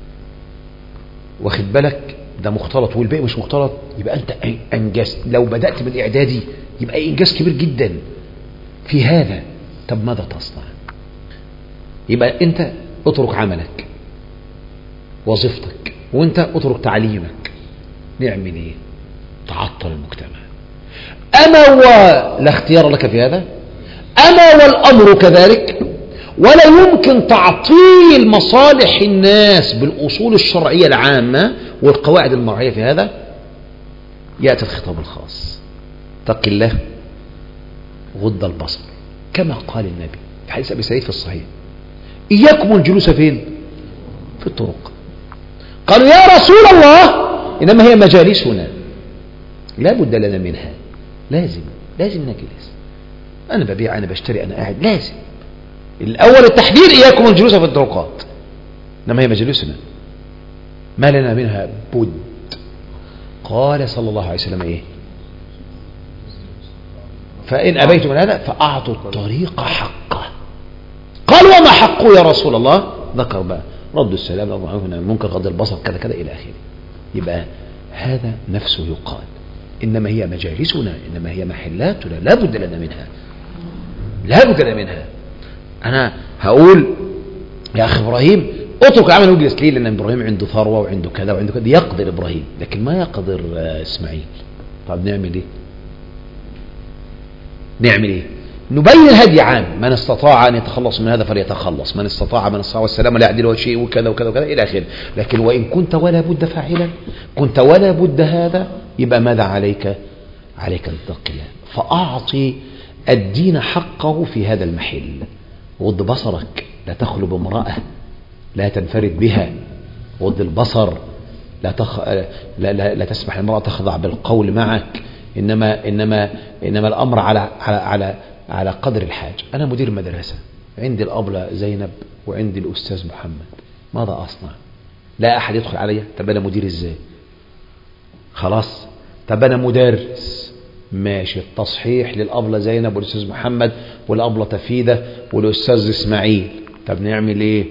واخد بالك ده مختلط والباقي مش مختلط، يبقى أنت أنجزت. لو بدأت بالإعدادي يبقى إنجاز كبير جدا في هذا. طب ماذا تصنع؟ يبقى أنت اترك عملك وظيفتك وأنت اترك تعليمك، نعمل إيه؟ تعطل المجتمع. أما ولا اختيار لك في هذا، أما والأمر كذلك، ولا يمكن تعطيل مصالح الناس بالأصول الشرعية العامة والقواعد المرعية في هذا. يأتي الخطاب الخاص، اتق الله غض البصر، كما قال النبي في حديث أبي سعيد في الصحيح: إياكم الجلوس فين؟ في الطرق. قالوا يا رسول الله إنما هي مجالسنا، لا بد لنا منها، لازم لازم نجلس، أنا ببيع أنا بشتري أنا قاعد، لازم الأول التحذير إياكم الجلوس في الطرقات، إنما هي مجلسنا ما لنا منها بد. قال صلى الله عليه وسلم إيه؟ فإن أبيتم من هذا فأعطوا الطريق حقه. قال وما حقه يا رسول الله؟ ذكر بقى رد السلام ممكن غض البصر كذا كذا إلى آخره. يبقى هذا نفسه يقال إنما هي مجالسنا، إنما هي محلاتنا، لا بد لنا منها، لا بد لنا منها. أنا هقول يا أخي إبراهيم اترك العمل واجلس ليه؟ لأن إبراهيم عنده ثروة وعنده كذا وعنده كذا، يقدر إبراهيم لكن ما يقدر إسماعيل. طب نعمل إيه؟ نعمل إيه؟ نبين الهدي عام، من استطاع أن يتخلص من هذا فليتخلص، من استطاع من استطاع والسلام لا يعدل شيء وكذا وكذا وكذا إلى آخره. لكن وإن كنت ولا بد فاعلا، كنت ولا بد هذا، يبقى ماذا عليك؟ عليك أن تتقي الله، فأعطي الدين حقه في هذا المحل. غض بصرك، لا تخلو بامرأة، لا تنفرد بها. غض البصر، لا, تخ... لا, لا, لا تسمح للمرأة تخضع بالقول معك، إنما إنما إنما الأمر على على على على قدر الحاجة. أنا مدير مدرسة، عندي الأبلة زينب وعندي الأستاذ محمد، ماذا أصنع؟ لا أحد يدخل علي. طب أنا مدير إزاي؟ خلاص. طب أنا مدرس، ماشي، التصحيح للأبلة زينب والأستاذ محمد والأبلة تفيدة والأستاذ إسماعيل. طب نعمل إيه؟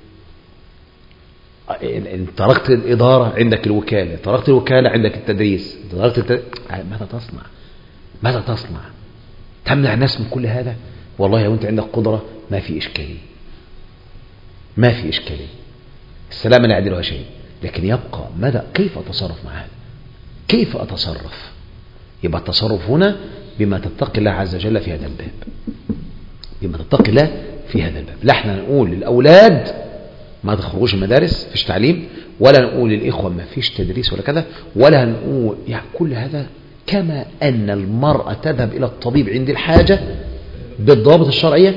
إن تركت الإدارة عندك الوكالة، تركت الوكالة عندك التدريس، تركت التد... ماذا تصنع؟ ماذا تصنع؟ تمنع الناس من كل هذا؟ والله لو أنت عندك قدرة ما في إشكالية، ما في إشكالية، السلام لا يعدلها شيء. لكن يبقى ماذا؟ كيف أتصرف مع هذا؟ كيف أتصرف؟ يبقى التصرف هنا بما تتقي الله عز وجل في هذا الباب، بما تتقي الله في هذا الباب. لا احنا نقول للأولاد ما تخرجوش المدارس فيش تعليم، ولا نقول للإخوة ما فيش تدريس ولا كذا، ولا نقول يعني كل هذا. كما أن المرأة تذهب إلى الطبيب عند الحاجة بالضوابط الشرعية،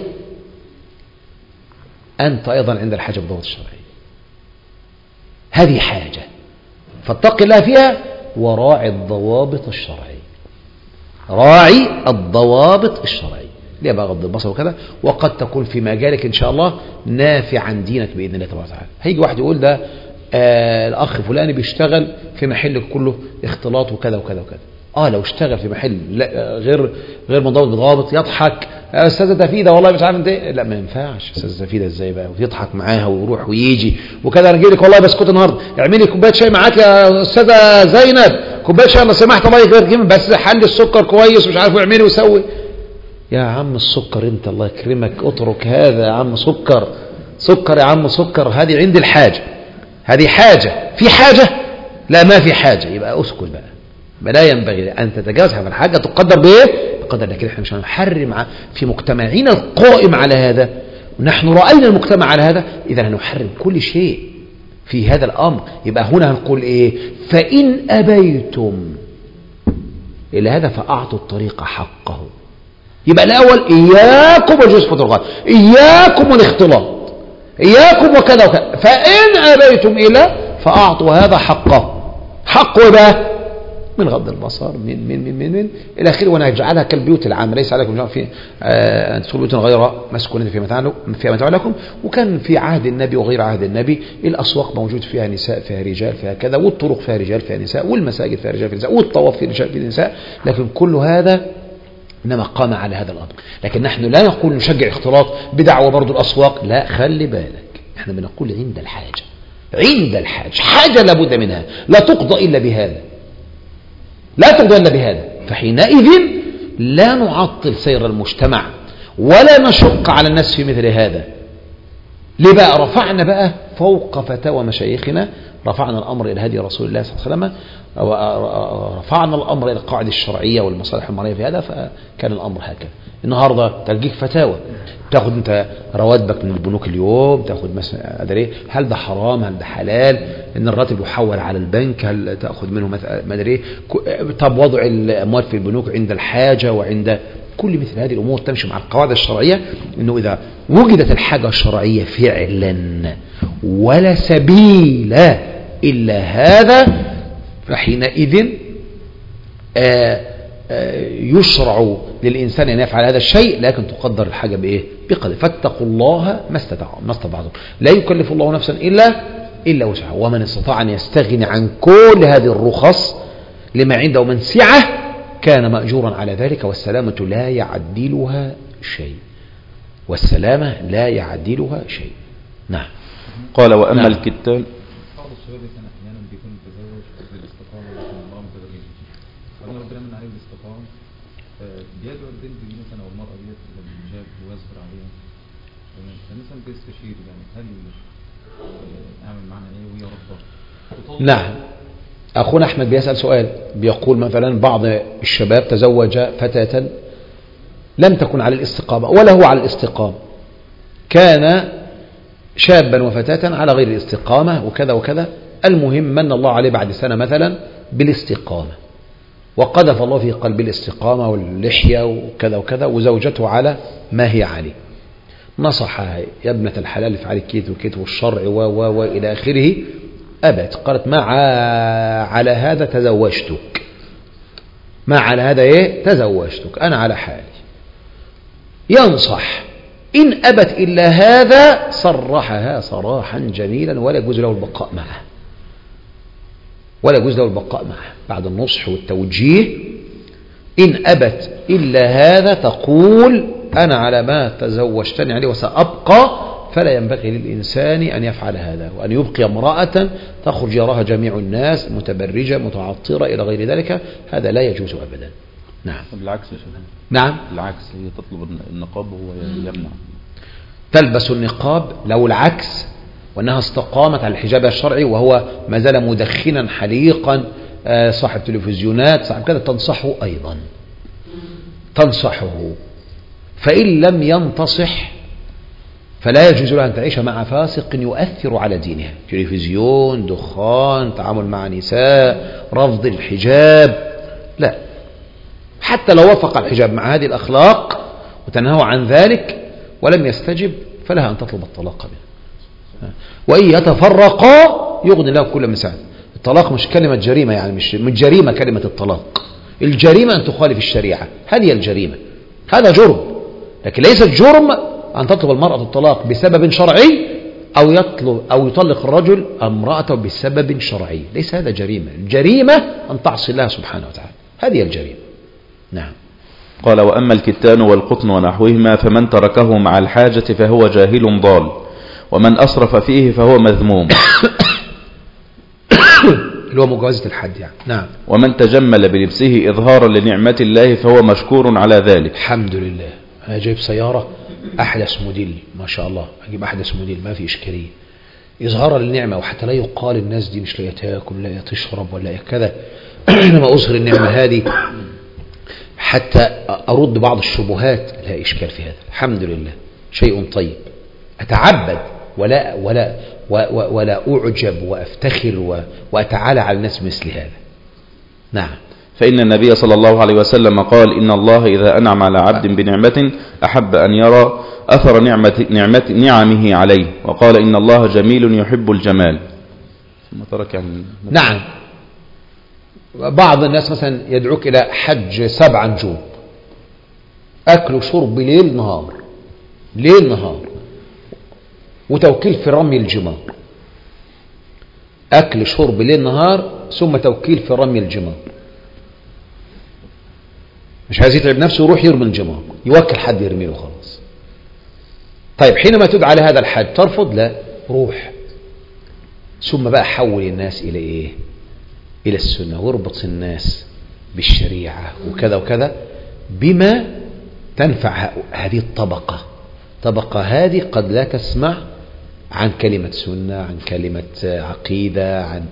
أنت أيضا عند الحاجة بالضوابط الشرعية. هذه حاجة، فاتق الله فيها وراعي الضوابط الشرعية، راعي الضوابط الشرعية. ليه بقى غض البصر وكذا، وقد تكون في مجالك إن شاء الله نافعا دينك بإذن الله تبارك وتعالى. هيجي واحد يقول ده آه الأخ فلاني بيشتغل في محل كله اختلاط وكذا وكذا وكذا. اه لو اشتغل في محل لا غير غير منضبط بضوابط يضحك يا استاذه تفيده والله مش عارف انت ايه، لا ما ينفعش. استاذه تفيده ازاي بقى ويضحك معاها ويروح ويجي وكذا. انا جاي لك والله بسكوت النهارده، اعملي كوبايه شاي معاك يا استاذه زينب، كوبايه شاي لو سمحت الله يكرمك، بس حل السكر كويس ومش عارف اعملي وسوي. يا عم السكر انت الله يكرمك اترك هذا يا عم سكر، سكر يا عم سكر. هذه عند الحاجه، هذه حاجه. في حاجه؟ لا ما في حاجه، يبقى اسكت بقى. لا ينبغي أن تتجاوز هذه الحاجة تقدر بإيه؟ تقدر. لكن احنا مش هنحرم في مجتمعنا القائم على هذا، ونحن رأينا المجتمع على هذا، إذا هنحرم كل شيء في هذا الأمر. يبقى هنا هنقول إيه؟ فإن أبيتم إلى هذا فأعطوا الطريق حقه. يبقى الأول إياكم والجزء فطرقات، إياكم والاختلاط، إياكم وكذا وكذا. فإن أبيتم إلى فأعطوا هذا حقه. حقه بقى من غض البصر من من من من, من الى اخره. ونجعلها كالبيوت العامه، ليس عليكم في ان تدخلوا بيوتا غير مسكونه في متاع في متاع لكم. وكان في عهد النبي وغير عهد النبي الاسواق موجود فيها نساء فيها رجال فيها كذا، والطرق فيها رجال فيها نساء، والمساجد فيها رجال فيها نساء، والطواف فيها رجال فيها نساء. لكن كل هذا انما قام على هذا الامر. لكن نحن لا نقول نشجع اختلاط بدعوه برضو الاسواق، لا خلي بالك، احنا بنقول عند الحاجه، عند الحاجه حاجه لابد منها لا تقضى الا بهذا، لا تقضى إلا بهذا. فحينئذ لا نعطل سير المجتمع ولا نشق على الناس في مثل هذا. ليه بقى؟ رفعنا بقى فوق فتاوى مشايخنا، رفعنا الأمر إلى هدي رسول الله صلى الله عليه وسلم، رفعنا الأمر إلى القاعدة الشرعية والمصالح المرئية في هذا، فكان الأمر هكذا. النهاردة تلقيك فتاوى، تاخد انت رواتبك من البنوك اليوم، تاخد مثلا ادري هل ده حرام هل ده حلال، ان الراتب يحول على البنك هل تاخذ منه مثلا ما ادري، طب وضع الاموال في البنوك عند الحاجه وعند كل مثل هذه الامور تمشي مع القواعد الشرعيه. انه اذا وجدت الحاجه الشرعيه فعلا ولا سبيل الا هذا، فحينئذ آه يشرع للإنسان أن يفعل هذا الشيء، لكن تقدر الحاجة بإيه؟ بقدر. فاتقوا الله ما استطعتم، ما استطعتم، لا يكلف الله نفسا إلا إلا وسعها. ومن استطاع أن يستغني عن كل هذه الرخص لما عنده من سعة كان مأجورا على ذلك. والسلامة لا يعدلها شيء، والسلامة لا يعدلها شيء. نعم. قال وأما نعم. الكتان بيدعو البنت دي مثلا او المرأة ديت للحجاب ويصبر عليها، فمثلا بيستشير يعني هل اعمل معنا ايه وهي رفضت؟ نعم. اخونا احمد بيسأل سؤال، بيقول مثلا بعض الشباب تزوج فتاة لم تكن على الاستقامة ولا هو على الاستقامة، كان شابا وفتاة على غير الاستقامة وكذا وكذا، المهم من الله عليه بعد سنة مثلا بالاستقامة، وقذف الله في قلب الاستقامة واللحية وكذا وكذا، وزوجته على ما هي عليه. نصحها يا ابنة الحلال افعلي كيت وكيت والشرع و و وإلى آخره، أبت. قالت ما على هذا تزوجتك، ما على هذا إيه تزوجتك، أنا على حالي. ينصح إن أبت إلا هذا صرحها صراحا جميلا، ولا يجوز له البقاء معه، ولا يجوز له البقاء معه بعد النصح والتوجيه. إن أبت إلا هذا تقول أنا على ما تزوجتني عليه وسأبقى. فلا ينبغي للإنسان أن يفعل هذا، وأن يبقي امرأة تخرج يراها جميع الناس متبرجة متعطرة إلى غير ذلك، هذا لا يجوز أبدا. نعم. بالعكس يا شيخ. نعم. العكس، هي تطلب النقاب وهو يمنع. تلبس النقاب لو العكس، وأنها استقامت على الحجاب الشرعي وهو ما زال مدخنا حليقا صاحب تلفزيونات صاحب كذا، تنصحه أيضا، تنصحه. فإن لم ينتصح فلا يجوز لها أن تعيش مع فاسق يؤثر على دينها، تلفزيون، دخان، تعامل مع نساء، رفض الحجاب، لا. حتى لو وفق الحجاب مع هذه الأخلاق وتنهوا عن ذلك ولم يستجب فلها أن تطلب الطلاق منه. وإن يتفرقا يغني الله كل من سعته. الطلاق مش كلمة جريمة، يعني مش مش جريمة كلمة الطلاق. الجريمة أن تخالف الشريعة، هذه هي الجريمة، هذا جرم. لكن ليس الجرم أن تطلب المرأة الطلاق بسبب شرعي أو يطلب أو يطلق الرجل امرأته بسبب شرعي، ليس هذا جريمة. الجريمة أن تعصي الله سبحانه وتعالى، هذه هي الجريمة. نعم. قال: وأما الكتان والقطن ونحوهما فمن تركه مع الحاجة فهو جاهل ضال، ومن أسرف فيه فهو مذموم. اللي هو مجاوزة الحد يعني. نعم. ومن تجمل بلبسه إظهارا لنعمة الله فهو مشكور على ذلك. الحمد لله. أنا جايب سيارة أحدث موديل ما شاء الله، أجيب أحدث موديل ما في إشكالية، إظهارا للنعمة، وحتى لا يقال الناس دي مش لا تاكل لا تشرب ولا كذا. إنما أظهر النعمة هذه حتى أرد بعض الشبهات، لا إشكال في هذا. الحمد لله، شيء طيب. أتعبد ولا ولا ولا أعجب وأفتخر وأتعالى على الناس مثل هذا. نعم. فإن النبي صلى الله عليه وسلم قال: إن الله إذا أنعم على عبد بنعمة أحب أن يرى أثر نعمة, نعمة نعمه عليه، وقال: إن الله جميل يحب الجمال. ثم ترك يعني. نعم. بعض الناس مثلا يدعوك إلى حج سبع نجوم، أكل وشرب ليل نهار ليل نهار، وتوكيل في رمي الجمار. أكل شرب ليل نهار ثم توكيل في رمي الجمار. مش عايز يتعب نفسه يروح يرمي الجمار، يوكل حد يرمي له خلاص. طيب حينما تدعى لهذا الحج ترفض؟ لا، روح. ثم بقى حول الناس إلى إيه؟ إلى السنة، واربط الناس بالشريعة وكذا وكذا بما تنفع هذه الطبقة. طبقة هذه قد لا تسمع عن كلمة سنة، عن كلمة عقيدة، عن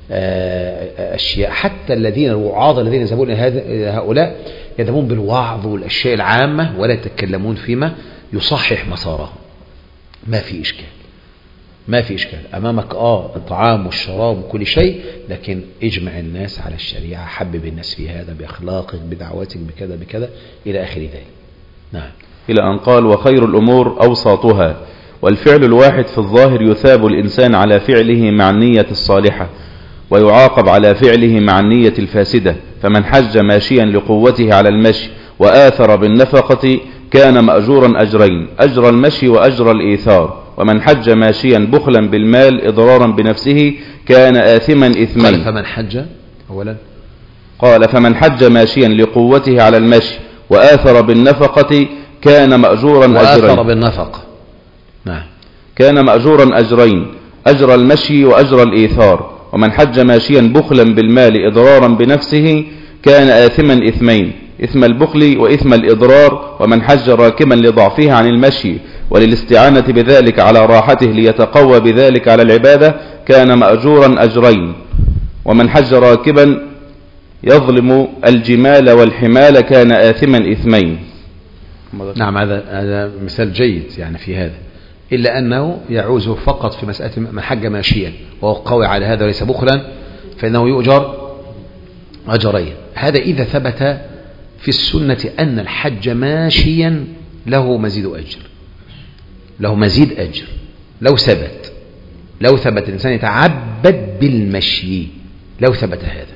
أشياء. حتى الذين الوعاظ الذين يذهبون إلى هؤلاء يذهبون بالوعظ والأشياء العامة ولا يتكلمون فيما يصحح مسارهم. ما في إشكال، ما في إشكال. أمامك آه الطعام والشراب وكل شيء، لكن اجمع الناس على الشريعة، حبب الناس في هذا بأخلاقك بدعوتك بكذا بكذا إلى آخر ذلك. نعم. إلى أن قال: وخير الأمور أوساطها، والفعل الواحد في الظاهر يثاب الإنسان على فعله مع النية الصالحة، ويعاقب على فعله مع النية الفاسدة. فمن حج ماشيا لقوته على المشي وآثر بالنفقة كان مأجورا أجرين، أجر المشي وأجر الإيثار. ومن حج ماشيا بخلا بالمال إضرارا بنفسه كان آثما إثمين. قال فمن حج أولا قال فمن حج ماشيا لقوته على المشي وآثر بالنفقة كان مأجورا أجرين. وآثر بالنفقة. نعم. كان مأجورا أجرين، أجر المشي وأجر الإيثار. ومن حج ماشيا بخلا بالمال إضرارا بنفسه كان آثما إثمين، إثم البخل وإثم الإضرار. ومن حج راكبا لضعفه عن المشي وللاستعانة بذلك على راحته ليتقوى بذلك على العبادة كان مأجورا أجرين. ومن حج راكبا يظلم الجمال والحمال كان آثما إثمين. نعم. هذا هذا مثال جيد يعني في هذا، إلا أنه يعوز فقط في مسألة من حج ماشيا وهو قوي على هذا وليس بخلا فإنه يؤجر أجرين. هذا إذا ثبت في السنة أن الحج ماشيا له مزيد أجر، له مزيد أجر. لو ثبت لو ثبت الإنسان يتعبد بالمشي، لو ثبت هذا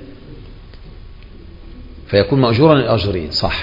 فيكون مأجورا الأجرين صح.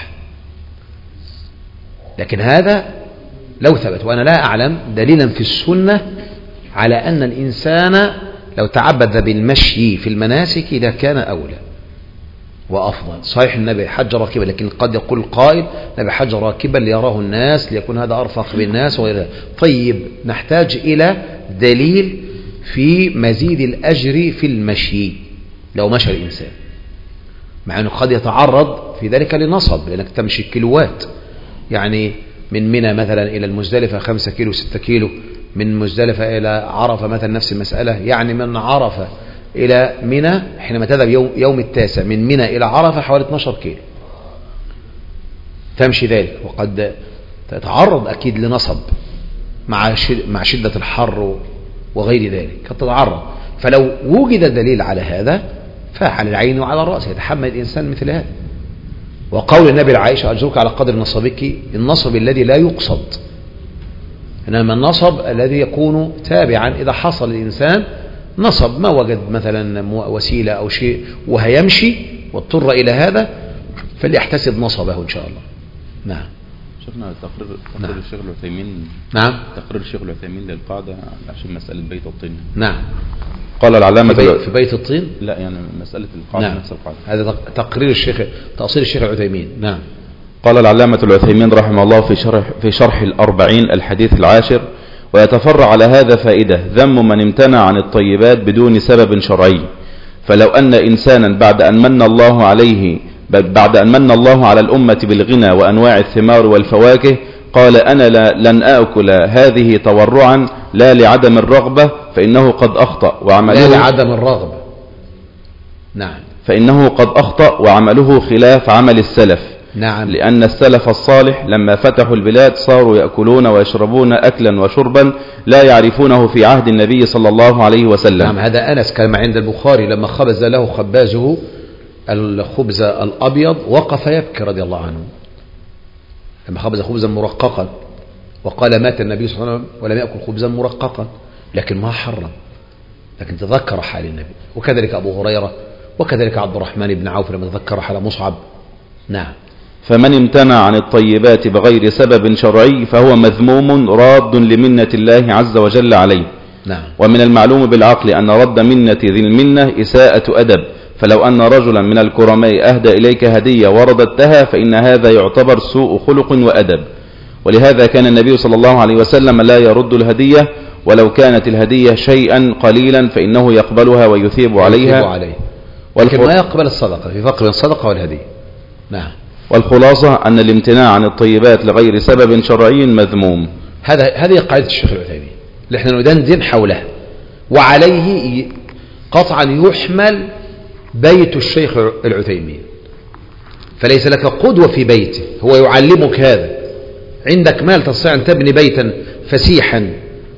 لكن هذا لو ثبت، وأنا لا أعلم دليلا في السنة على أن الإنسان لو تعبد بالمشي في المناسك إذا كان أولى وأفضل. صحيح النبي حج راكبا، لكن قد يقول قائل النبي حج راكبا ليراه الناس ليكون هذا أرفق بالناس وغير ذلك. طيب نحتاج إلى دليل في مزيد الأجر في المشي لو مشى الإنسان، مع أنه قد يتعرض في ذلك لنصب، لأنك تمشي كيلوات. يعني من منى مثلا إلى المزدلفة خمسة كيلو ستة كيلو، من مزدلفة إلى عرفة مثلا نفس المسألة. يعني من عرفة إلى منى حينما تذهب يوم, يوم التاسع من منى إلى عرفة حوالي اثناشر كيلو تمشي ذلك، وقد تتعرض أكيد لنصب. مع مع شدة الحر وغير ذلك قد تتعرض. فلو وجد دليل على هذا فعلى العين وعلى الرأس يتحمل الإنسان مثل هذا. وقول النبي لعائشة أجرك على قدر نصبك، النصب الذي لا يقصد، إنما النصب الذي يكون تابعا إذا حصل الإنسان نصب ما وجد مثلا وسيلة أو شيء وهيمشي واضطر إلى هذا فليحتسب نصبه إن شاء الله. نعم. شفنا تقرير تقرير نعم. الشيخ العثيمين. نعم. تقرير الشيخ العثيمين للقاعدة عشان مسألة بيت الطين. نعم. قال العلامة في بيت, في بيت الطين. لا يعني مسألة القاعدة. نعم. نفس القاعدة. هذا تقرير الشيخ تأصيل الشيخ العثيمين. نعم. قال العلامة العثيمين رحمه الله في شرح في شرح الأربعين الحديث العاشر: ويتفرع على هذا فائدة ذم من امتنع عن الطيبات بدون سبب شرعي. فلو أن إنسانا بعد أن من الله عليه بعد أن من الله على الأمة بالغنى وأنواع الثمار والفواكه قال أنا لا لن آكل هذه تورعا لا لعدم الرغبة فإنه قد أخطأ وعمله لا لعدم الرغبة. نعم. فإنه قد أخطأ وعمله خلاف عمل السلف. نعم. لأن السلف الصالح لما فتحوا البلاد صاروا يأكلون ويشربون أكلا وشربا لا يعرفونه في عهد النبي صلى الله عليه وسلم. نعم. هذا أنس كما عند البخاري لما خبز له خبازه الخبز الأبيض وقف يبكي رضي الله عنه لما خبز خبزا مرققا وقال مات النبي صلى الله عليه وسلم ولم يأكل خبزا مرققا، لكن ما حرم، لكن تذكر حال النبي. وكذلك أبو هريرة وكذلك عبد الرحمن بن عوف لما تذكر حال مصعب. نعم. فمن امتنع عن الطيبات بغير سبب شرعي فهو مذموم راد لمنة الله عز وجل عليه. نعم. ومن المعلوم بالعقل أن رد منة ذي المنة إساءة أدب، فلو أن رجلا من الكرماء أهدى إليك هدية ورددتها فإن هذا يعتبر سوء خلق وأدب. ولهذا كان النبي صلى الله عليه وسلم لا يرد الهدية ولو كانت الهدية شيئا قليلا فإنه يقبلها ويثيب عليها عليه. ولكن ما يقبل الصدقة، في فرق بين الصدقة والهدية. نعم. والخلاصة أن الامتناع عن الطيبات لغير سبب شرعي مذموم. هذا هذه قاعدة الشيخ العثيمين اللي احنا ندندن حولها، وعليه قطعا يحمل بيت الشيخ العثيمين. فليس لك قدوة في بيته، هو يعلمك هذا. عندك مال تستطيع أن تبني بيتا فسيحا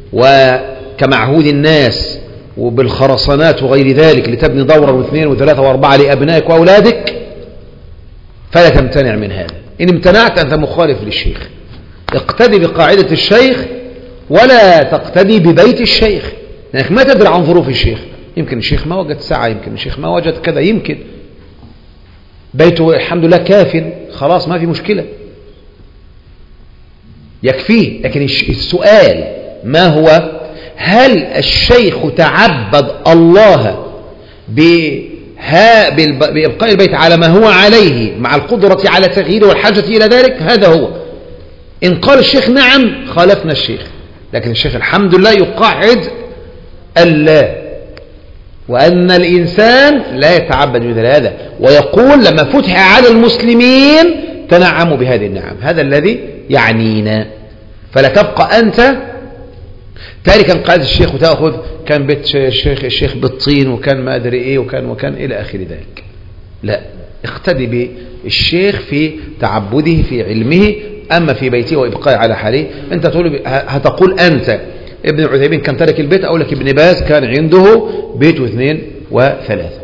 وكمعهود الناس وبالخرسانات وغير ذلك لتبني دورة واثنين وثلاثة واربعة لأبنائك وأولادك، فلا تمتنع من هذا. إن امتنعت أنت مخالف للشيخ. اقتدي بقاعدة الشيخ ولا تقتدي ببيت الشيخ، لأنك ما تدري عن ظروف الشيخ. يمكن الشيخ ما وجد ساعة، يمكن الشيخ ما وجد كذا، يمكن بيته الحمد لله كاف، خلاص ما في مشكلة يكفيه. لكن السؤال ما هو؟ هل الشيخ تعبد الله بإبقاء البيت على ما هو عليه مع القدرة على تغييره والحاجة إلى ذلك؟ هذا هو. إن قال الشيخ نعم خالفنا الشيخ، لكن الشيخ الحمد لله يقعد الله وأن الإنسان لا يتعبد مثل هذا، ويقول لما فتح على المسلمين تنعموا بهذه النعم. هذا الذي يعنينا. فلا تبقى أنت تاركا قاعدة الشيخ وتأخذ كان بيت الشيخ الشيخ بالطين وكان ما أدري إيه وكان وكان إلى آخر ذلك. لا، اقتدي بالشيخ في تعبده في علمه، أما في بيته وإبقاء على حاله. أنت تقول هتقول أنت ابن عثيمين كان ترك البيت، أقول لك ابن باز كان عنده بيت واثنين وثلاثة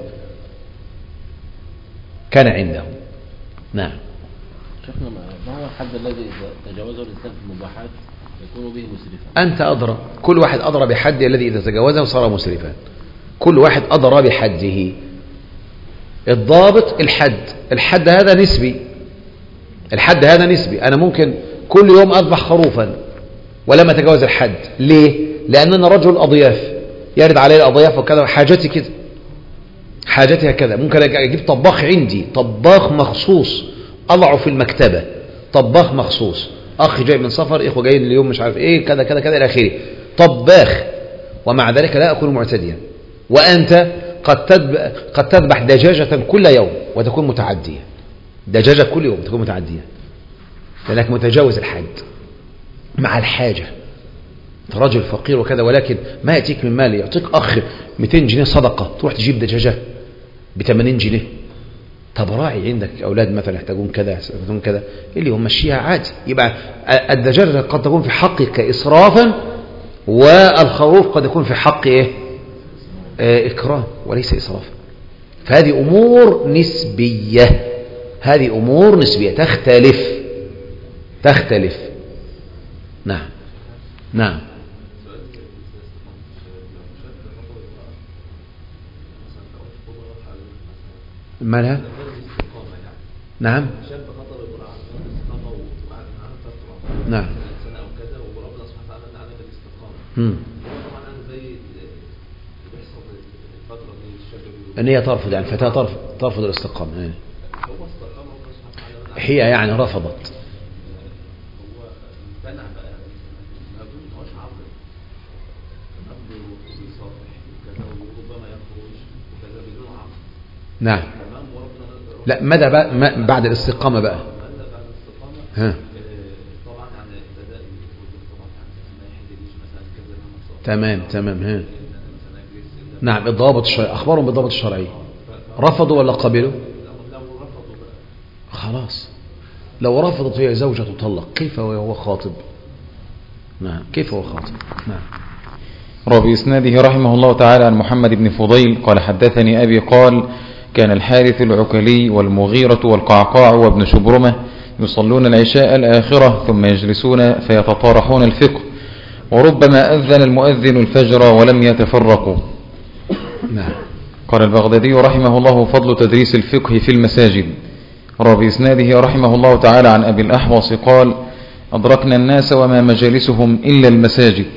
كان عنده. نعم. شيخنا ما هو الحد الذي إذا تجاوزه الإنسان في المباحات يكون به مسرفا؟ أنت أدرى، كل واحد أدرى بحد الذي إذا تجاوزه صار مسرفا. كل واحد أدرى بحده. الضابط الحد، الحد هذا نسبي، الحد هذا نسبي. أنا ممكن كل يوم أذبح خروفا ولما أتجاوز الحد. ليه؟ لأننا رجل أضياف، يرد علي الأضياف وكذا، حاجتي كده، حاجتي هكذا. ممكن أجيب طباخ عندي، طباخ مخصوص أضعه في المكتبة، طباخ مخصوص. أخي جاي من سفر، إخوة جايين اليوم مش عارف إيه كذا كذا كذا إلى آخره، طباخ. ومع ذلك لا أكون معتديا. وأنت قد تذبح قد تذبح دجاجة كل يوم وتكون متعدية، دجاجة كل يوم تكون متعدية، لأنك متجاوز الحد مع الحاجة. أنت رجل فقير وكذا، ولكن ما يأتيك من مال. يعطيك أخ مئتين جنيه صدقة، تروح تجيب دجاجة ب ثمانين جنيه. طب راعي عندك أولاد مثلا يحتاجون كذا يحتاجون كذا اللي هم مشيها عادي. يبقى الدجاجة قد تكون في حقك إسرافا، والخروف قد يكون في حق إيه؟ آه إكرام وليس إسرافا. فهذه أمور نسبية، هذه أمور نسبية تختلف تختلف. نعم نعم. مالها؟ نعم نعم. امم ان هي ترفض، يعني فتاة ترفض ترفض الاستقامة يعني. هي يعني رفضت. نعم. لا مدى بقى بعد الاستقامة بقى؟ ها تمام تمام. ها نعم. الضوابط الشرعية، أخبارهم بالضوابط الشرعية، رفضوا ولا قبلوا؟ خلاص لو رفضت هي زوجة تطلق، كيف وهو خاطب؟ نعم كيف هو خاطب؟ نعم. روى بإسناده رحمه الله تعالى عن محمد بن فضيل قال حدثني أبي قال كان الحارث العكلي والمغيرة والقعقاع وابن شبرمة يصلون العشاء الآخرة ثم يجلسون فيتطارحون الفقه، وربما أذن المؤذن الفجر ولم يتفرقوا. نعم. قال البغدادي رحمه الله فضل تدريس الفقه في المساجد. روى بإسناده رحمه الله تعالى عن أبي الأحوص قال أدركنا الناس وما مجالسهم إلا المساجد.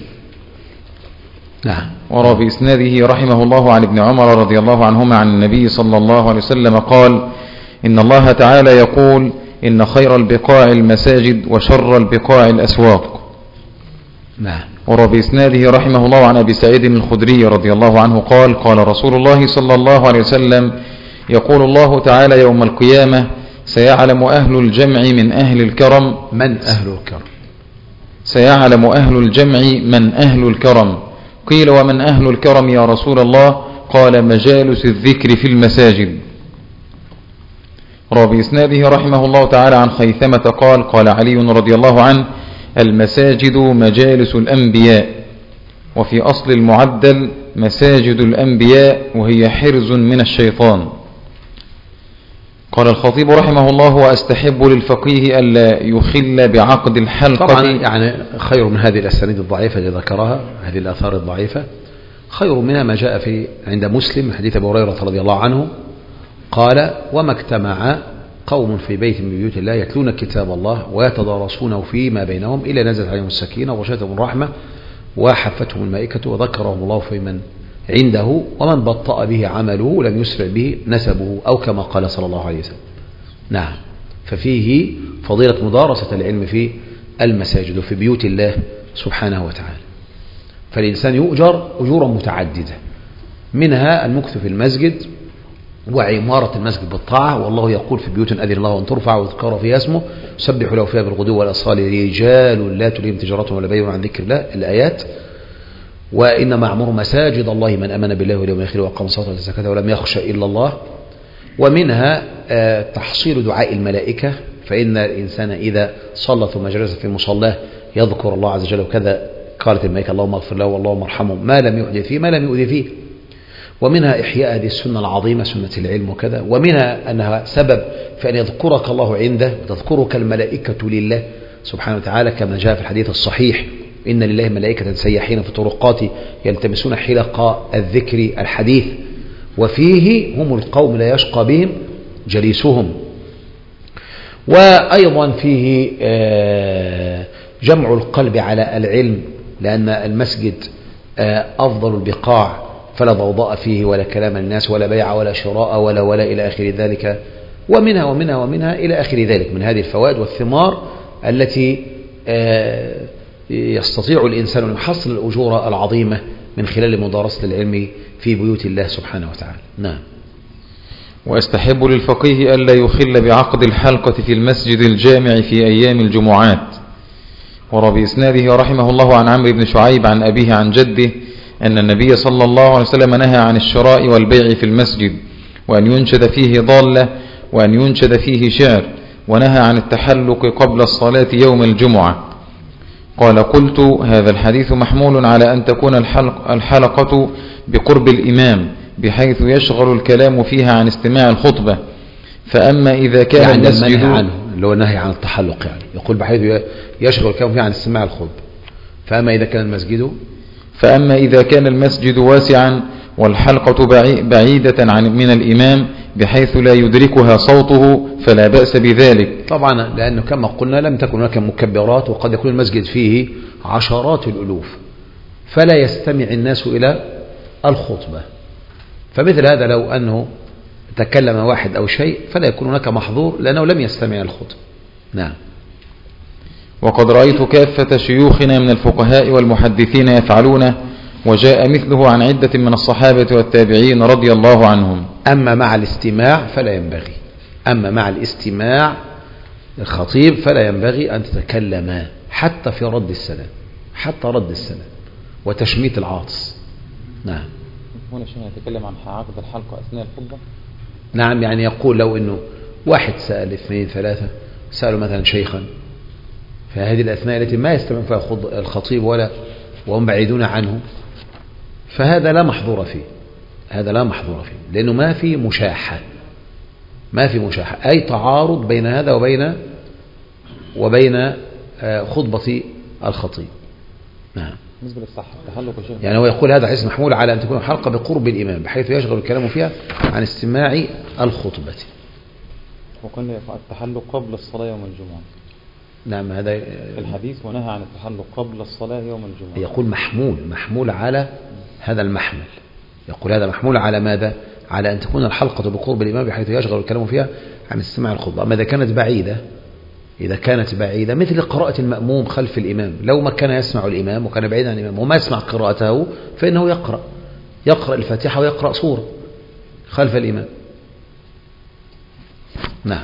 نعم. وروى بإسناده رحمه الله عن ابن عمر رضي الله عنهما عن النبي صلى الله عليه وسلم قال إن الله تعالى يقول إن خير البقاع المساجد وشر البقاع الأسواق. نعم. وروى بإسناده رحمه الله عن أبي سعيد الخدري رضي الله عنه قال قال رسول الله صلى الله عليه وسلم يقول الله تعالى يوم القيامة سيعلم أهل الجمع من أهل الكرم من أهل الكرم سيعلم أهل الجمع من أهل الكرم. قيل ومن أهل الكرم يا رسول الله؟ قال مجالس الذكر في المساجد. روى بإسناده رحمه الله تعالى عن خيثمة قال قال علي رضي الله عنه المساجد مجالس الأنبياء، وفي أصل المعدل مساجد الأنبياء وهي حرز من الشيطان. قال الخطيب رحمه الله وأستحب للفقيه ألا يخل بعقد الحلقة. طبعا يعني خير من هذه الأسانيد الضعيفة التي ذكرها، هذه الآثار الضعيفة، خير منها ما جاء في عند مسلم حديث أبي هريرة رضي الله عنه قال وما اجتمع قوم في بيت من بيوت الله يتلون كتاب الله ويتدارسونه فيما بينهم إلا نزلت عليهم السكينة وغشيتهم الرحمة وحفتهم الملائكة وذكرهم الله في من عنده ومن بطأ به عمله لم يسرع به نسبه أو كما قال صلى الله عليه وسلم. نعم. ففيه فضيلة مدارسة العلم في المساجد وفي بيوت الله سبحانه وتعالى. فالإنسان يؤجر أجورا متعددة، منها المكث في المسجد وعمارة المسجد بالطاعة، والله يقول في بيوت أذن الله أن ترفع ويذكر فيها اسمه سبحوا له فيها بالغدو والأصال رجال لا تلهم تجارة ولا بيع عن ذكر الله الآيات. وإنما أعمر مساجد الله من أمن بالله واليوم الآخر وأقام الصلاة وآتى الزكاة ولم يخش إلا الله. ومنها تحصيل دعاء الملائكة، فإن الإنسان إذا صلى ثم جلس في مصلاه يذكر الله عز وجل وكذا قالت الملائكة اللهم اغفر له واللهم ارحمه ما لم يحدث فيه ما لم يؤذي فيه. ومنها إحياء هذه السنة العظيمة سنة العلم وكذا. ومنها أنها سبب في أن يذكرك الله عنده وتذكرك الملائكة لله سبحانه وتعالى كما جاء في الحديث الصحيح إن لله ملائكة سياحين في الطرقات يلتمسون حلق الذكر الحديث وفيه هم القوم لا يشقى بهم جليسهم. وأيضا فيه جمع القلب على العلم، لأن المسجد أفضل البقاع فلا ضوضاء فيه ولا كلام الناس ولا بيع ولا شراء ولا ولا إلى آخر ذلك. ومنها ومنها ومنها إلى آخر ذلك من هذه الفوائد والثمار التي يستطيع الإنسان أن يحصل الأجور العظيمة من خلال مدارسة العلم في بيوت الله سبحانه وتعالى. نعم. وأستحب للفقيه ألا يخل بعقد الحلقة في المسجد الجامع في أيام الجمعات. وروى بإسناده رحمه الله عن عمرو بن شعيب عن أبيه عن جده أن النبي صلى الله عليه وسلم نهى عن الشراء والبيع في المسجد وأن ينشد فيه ضالة وأن ينشد فيه شعر، ونهى عن التحلق قبل الصلاة يوم الجمعة. قال قلت هذا الحديث محمول على أن تكون الحلق الحلقة بقرب الإمام بحيث يشغل الكلام فيها عن استماع الخطبة. فأما إذا كان يعني المسجد عنه اللي هو النهي عن التحلق، يعني يقول بحيث يشغل الكلام فيها عن استماع الخطبة. فأما إذا كان المسجد فأما إذا كان المسجد واسعا والحلقة بعيدة عن من الإمام بحيث لا يدركها صوته فلا بأس بذلك. طبعا لأنه كما قلنا لم تكن هناك مكبرات، وقد يكون المسجد فيه عشرات الألوف فلا يستمع الناس إلى الخطبة. فمثل هذا لو أنه تكلم واحد أو شيء فلا يكون هناك محظور لأنه لم يستمع الخطبة. نعم. وقد رأيت كافة شيوخنا من الفقهاء والمحدثين يفعلونه، وجاء مثله عن عدة من الصحابة والتابعين رضي الله عنهم. أما مع الاستماع فلا ينبغي، أما مع الاستماع الخطيب فلا ينبغي أن تتكلم حتى في رد السلام، حتى رد السلام وتشميت العاطس. نعم. هنا شيء يتكلم عن عقد الحلقة أثناء الخطبة. نعم، يعني يقول لو أنه واحد سأل اثنين ثلاثة سألوا مثلا شيخا، فهذه الأثناء التي ما يستمع فيها الخطيب ولا وهم بعيدون عنه، فهذا لا محظور فيه، هذا لا محظور فيه لأنه ما في مشاحة، ما في مشاحة أي تعارض بين هذا وبين وبين خطبة الخطيب. نعم. بالنسبة للصحة التحلق شيء، يعني هو يقول هذا حديث محمول على أن تكون الحلقة بقرب الإمام بحيث يشغل الكلام فيها عن استماع الخطبة. وقلنا التحلق قبل الصلاة يوم الجمعة. نعم، هذا الحديث ونهى عن التحلق قبل الصلاة يوم الجمعة. يقول محمول محمول على هذا المحمل، يقول هذا محمول على ماذا؟ على أن تكون الحلقة بقرب الإمام بحيث يشغل الكلام فيها عن استماع الخطبة. أما إذا كانت بعيدة، إذا كانت بعيدة مثل قراءة المأموم خلف الإمام، لو ما كان يسمع الإمام وكان بعيدا عن الإمام وما يسمع قراءته فإنه يقرأ يقرأ الفاتحة ويقرأ سورة خلف الإمام. نعم.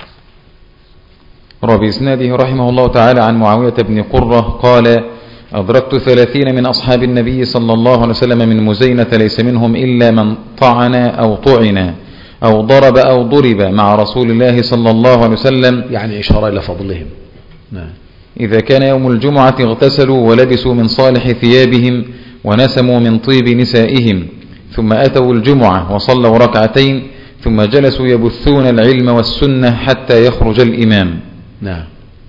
وبإسناده رحمه الله تعالى عن معاوية بن قرة قال أدركت ثلاثين من أصحاب النبي صلى الله عليه وسلم من مزينة ليس منهم إلا من طعن أو طعن أو ضرب أو ضرب مع رسول الله صلى الله عليه وسلم، يعني إشارة إلى فضلهم. نعم. إذا كان يوم الجمعة اغتسلوا ولبسوا من صالح ثيابهم ونسموا من طيب نسائهم، ثم أتوا الجمعة وصلوا ركعتين ثم جلسوا يبثون العلم والسنة حتى يخرج الإمام. نعم.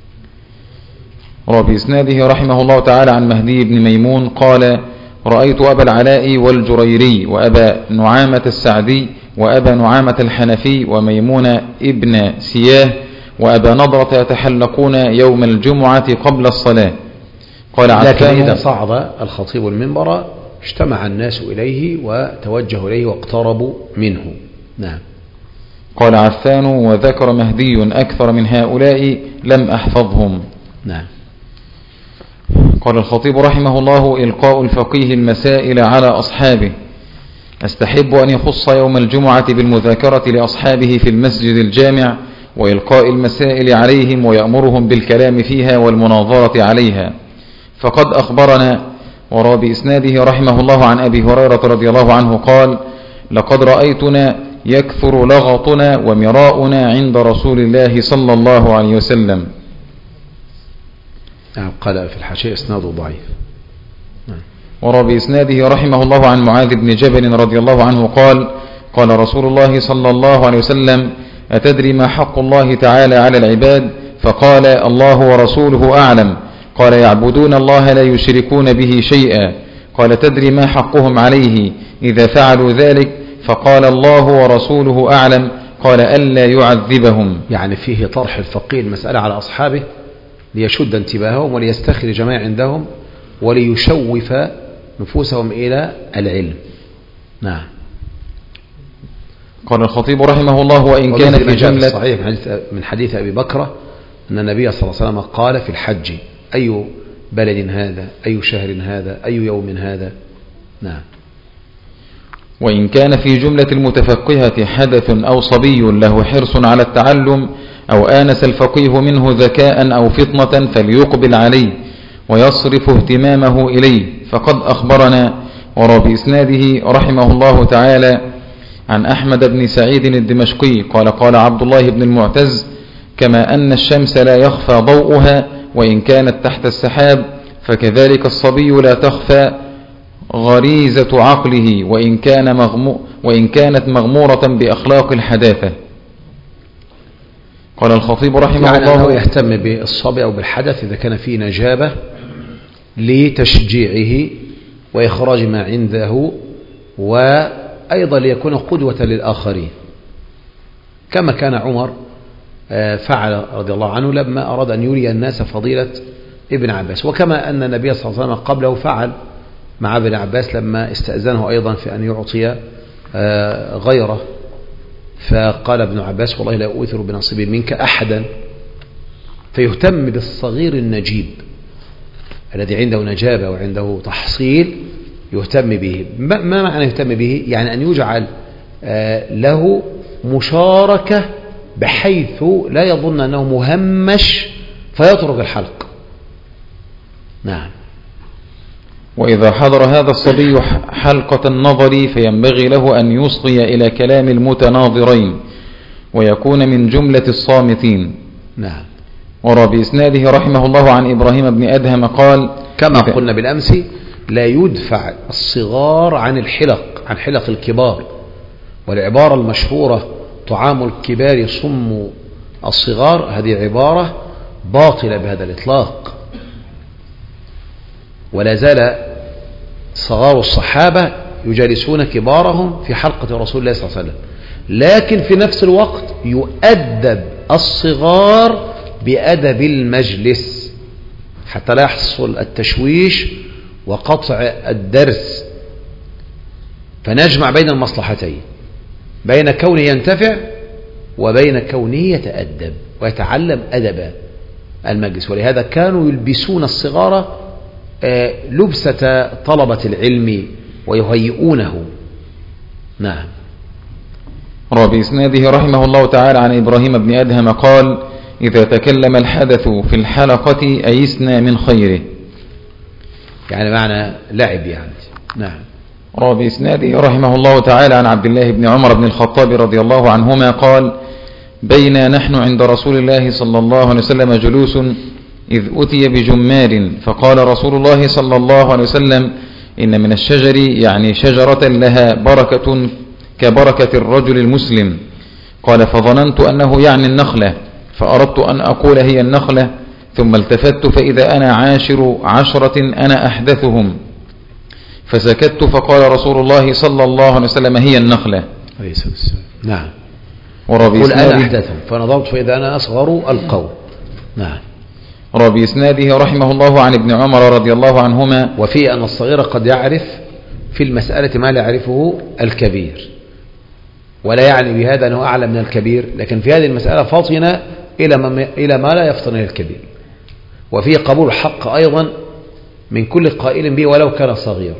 وبإسناده رحمه الله تعالى عن مهدي بن ميمون قال رأيت أبا العلاء والجريري وأبا نعامة السعدي وأبا نعامة الحنفي وميمون ابن سياه وأبا نضرة يتحلقون يوم الجمعة قبل الصلاة. قال لكن إذا صعد الخطيب المنبر اجتمع الناس إليه وتوجهوا إليه واقتربوا منه. نعم. قال عفان وذكر مهدي أكثر من هؤلاء لم أحفظهم. نعم. قال الخطيب رحمه الله إلقاء الفقيه المسائل على أصحابه. أستحب أن يخص يوم الجمعة بالمذاكرة لأصحابه في المسجد الجامع وإلقاء المسائل عليهم ويأمرهم بالكلام فيها والمناظرة عليها. فقد أخبرنا وروى بإسناده رحمه الله عن أبي هريرة رضي الله عنه قال لقد رأيتنا يكثر لغطنا ومراؤنا عند رسول الله صلى الله عليه وسلم. نعم. قال في الحاشية إسناده ضعيف. نعم. وروى بإسناده رحمه الله عن معاذ بن جبل رضي الله عنه قال قال رسول الله صلى الله عليه وسلم أتدري ما حق الله تعالى على العباد؟ فقال الله ورسوله أعلم. قال يعبدون الله لا يشركون به شيئا. قال تدري ما حقهم عليه إذا فعلوا ذلك؟ فقال الله ورسوله أعلم. قال ألا يعذبهم. يعني فيه طرح الفقيه المسألة على أصحابه ليشد انتباههم وليستخرج ما عندهم وليشوف نفوسهم إلى العلم. نعم. قال الخطيب رحمه الله وإن كان في جملة صحيح من حديث أبي بكر أن النبي صلى الله عليه وسلم قال في الحج أي بلد هذا أي شهر هذا أي يوم هذا. نعم. وإن كان في جملة المتفقهة حدث أو صبي له حرص على التعلم أو آنس الفقيه منه ذكاء أو فطنة فليقبل عليه ويصرف اهتمامه إليه. فقد أخبرنا وروى بإسناده رحمه الله تعالى عن أحمد بن سعيد الدمشقي قال قال عبد الله بن المعتز كما أن الشمس لا يخفى ضوءها وإن كانت تحت السحاب فكذلك الصبي لا تخفى غريزة عقله وإن, كان مغمو وإن كانت مغمورة بأخلاق الحداثة. قال الخطيب رحمه يعني الله أنه يهتم بالصبي أو بالحدث إذا كان فيه نجابة لتشجيعه وإخراج ما عنده وأيضا ليكون قدوة للآخرين كما كان عمر فعل رضي الله عنه لما أراد أن يري الناس فضيلة ابن عباس، وكما أن النبي صلى الله عليه وسلم قبله فعل مع ابن عباس لما استأذنه أيضا في أن يعطي غيره، فقال ابن عباس والله لا أؤثر بنصيب منك أحدا، فيهتم بالصغير النجيب الذي عنده نجابة وعنده تحصيل يهتم به. ما معنى يهتم به؟ يعني أن يجعل له مشاركة بحيث لا يظن أنه مهمش فيترك الحلق. نعم. وإذا حضر هذا الصبي حلقة النظر فينبغي له أن يصغي إلى كلام المتناظرين ويكون من جملة الصامتين. نعم. ورى بإسناده رحمه الله عن إبراهيم بن أدهم قال كما قلنا بالأمس لا يدفع الصغار عن الحلق عن حلق الكبار، والعبارة المشهورة طعام الكبار صم الصغار هذه عبارة باطلة بهذا الإطلاق، ولا زال صغار الصحابة يجالسون كبارهم في حلقة رسول الله صلى الله عليه وسلم، لكن في نفس الوقت يؤدب الصغار بأدب المجلس حتى لا يحصل التشويش وقطع الدرس، فنجمع بين المصلحتين، بين كونه ينتفع وبين كونه يتأدب ويتعلم أدب المجلس. ولهذا كانوا يلبسون الصغار لبسة طلبة العلم ويهيئونه. نعم. روى بإسناده رحمه الله تعالى عن إبراهيم بن أدهم قال إذا تكلم الحدث في الحلقة أيسنا من خيره، يعني معنى لعب يعني. نعم. روى بإسناده رحمه الله تعالى عن عبد الله بن عمر بن الخطاب رضي الله عنهما قال بينا نحن عند رسول الله صلى الله عليه وسلم جلوس إذ أتي بجمار فقال رسول الله صلى الله عليه وسلم إن من الشجر يعني شجرة لها بركة كبركة الرجل المسلم. قال فظننت أنه يعني النخلة فأردت أن أقول هي النخلة ثم التفت فإذا أنا عاشر عشرة أنا أحدثهم فسكت فقال رسول الله صلى الله عليه وسلم هي النخلة. نعم. قل أنا أحدثهم فنظرت فإذا أنا أصغر القوم. نعم. روى بإسناده رحمه الله عن ابن عمر رضي الله عنهما وفي أن الصغير قد يعرف في المسألة ما لا يعرفه الكبير، ولا يعني بهذا أنه أعلم من الكبير، لكن في هذه المسألة فطن إلى ما, إلى ما لا يفطن إلى الكبير. وفي قبول الحق أيضا من كل قائل به ولو كان صغيرا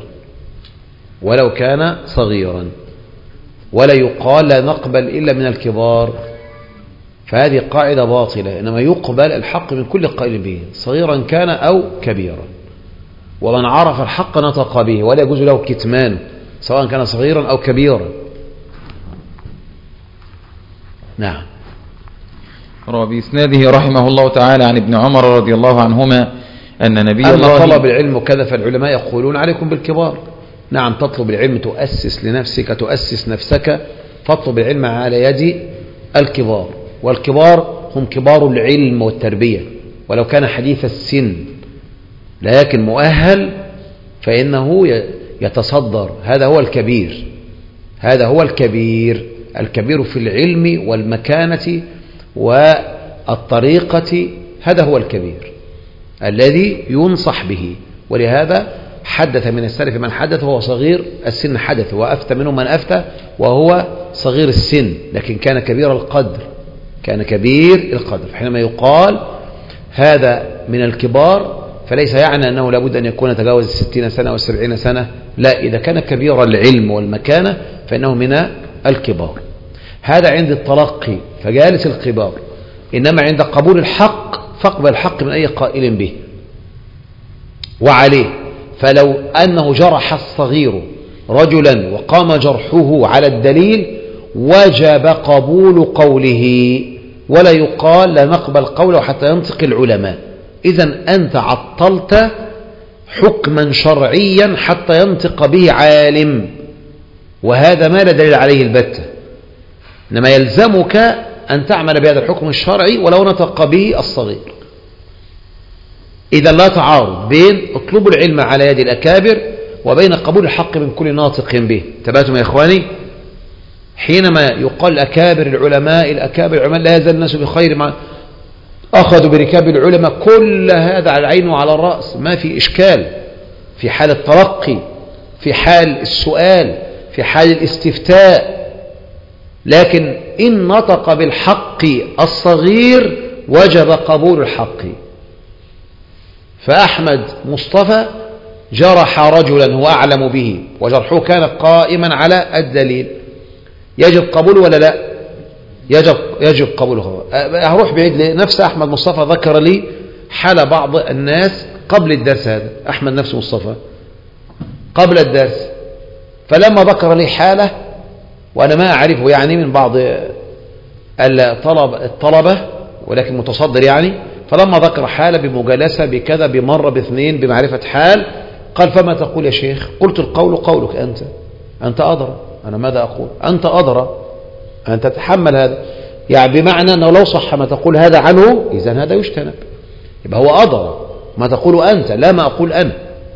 ولو كان صغيرا ولا يقال لا نقبل إلا من الكبار، فهذه قاعدة باطلة، إنما يقبل الحق من كل قائل به صغيرا كان أو كبيرا، ومن عرف الحق نطق به ولا يجوز له كتمانه سواء كان صغيرا أو كبيرا. نعم. روى بإسناده رحمه الله تعالى عن ابن عمر رضي الله عنهما أن نبي أما الله طلب العلم كذا فالعلماء يقولون عليكم بالكبار. نعم، تطلب العلم تؤسس لنفسك تؤسس نفسك، فاطلب العلم على يد الكبار، والكبار هم كبار العلم والتربية، ولو كان حديث السن لكن مؤهل فإنه يتصدر، هذا هو الكبير، هذا هو الكبير الكبير في العلم والمكانة والطريقة، هذا هو الكبير الذي ينصح به. ولهذا حدث من السلف من حدث وهو صغير السن حدث، وأفتى منهم من أفتى وهو صغير السن، لكن كان كبير القدر، كان كبير القدر. حينما يقال هذا من الكبار فليس يعني أنه لابد أن يكون تجاوز الستين سنة والسبعين سنة، لا، إذا كان كبير العلم والمكانة فإنه من الكبار. هذا عند التلقي فجالس الكبار، إنما عند قبول الحق فاقبل الحق من أي قائل به وعليه. فلو أنه جرح الصغير رجلا وقام جرحه على الدليل وجب قبول قوله، ولا يقال لا نقبل قوله حتى ينطق العلماء. إذن أنت عطلت حكما شرعيا حتى ينطق به عالم، وهذا ما لا دليل عليه البتة. إنما يلزمك أن تعمل بهذا الحكم الشرعي ولو نطق به الصغير. إذا لا تعارض بين اطلب العلم على يد الأكابر وبين قبول الحق من كل ناطق به. تباتم يا إخواني؟ حينما يقال أكابر العلماء الأكابر العلماء لا يزال الناس بخير مع أخذوا بركاب العلماء، كل هذا على العين وعلى الرأس، ما في إشكال في حال التلقي، في حال السؤال، في حال الاستفتاء. لكن إن نطق بالحق الصغير وجب قبول الحق. فأحمد مصطفى جرح رجلا هو أعلم به وجرحه كان قائما على الدليل، يجب قبوله ولا لا؟ يجب, يجب قبوله. هروح بعيد لنفس أحمد مصطفى ذكر لي حال بعض الناس قبل الدرس، هذا أحمد نفس مصطفى قبل الدرس، فلما ذكر لي حالة وأنا ما أعرفه يعني من بعض الطلبة, الطلبة ولكن متصدر يعني، فلما ذكر حالة بمجالسة بكذا بمرة باثنين بمعرفة حال، قال فما تقول يا شيخ؟ قلت القول قولك أنت، أنت أدرى، أنا ماذا أقول؟ أنت أدرى، أنت تتحمل هذا. يعني بمعنى أنه لو صح ما تقول هذا عنه إذن هذا يجتنب، يبقى هو أدرى ما تقول أنت لا ما أقول أنا.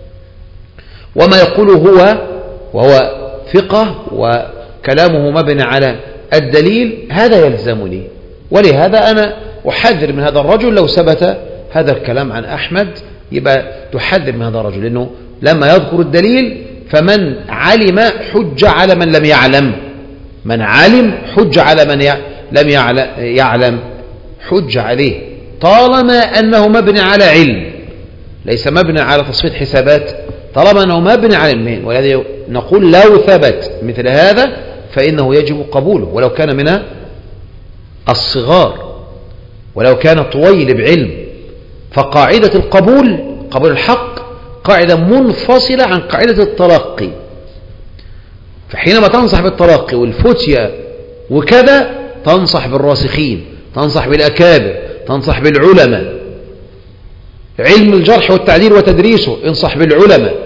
وما يقوله هو وهو ثقة وكلامه مبني على الدليل هذا يلزمني، ولهذا أنا أحذر من هذا الرجل. لو ثبت هذا الكلام عن أحمد يبقى تحذر من هذا الرجل، لأنه لما يذكر الدليل فمن علم حج على من لم يعلم، من علم حج على من لم يعلم حج عليه، طالما أنه مبني على علم ليس مبني على تصفية حسابات، طالما أنه مبني على علمين. ولذا نقول لو ثبت مثل هذا فإنه يجب قبوله ولو كان من الصغار، ولو كان طويل بعلم. فقاعدة القبول قبول الحق قاعدة منفصلة عن قاعدة التلقي. فحينما تنصح بالتلقي والفتية وكذا تنصح بالراسخين، تنصح بالأكابر، تنصح بالعلماء. علم الجرح والتعديل وتدريسه انصح بالعلماء.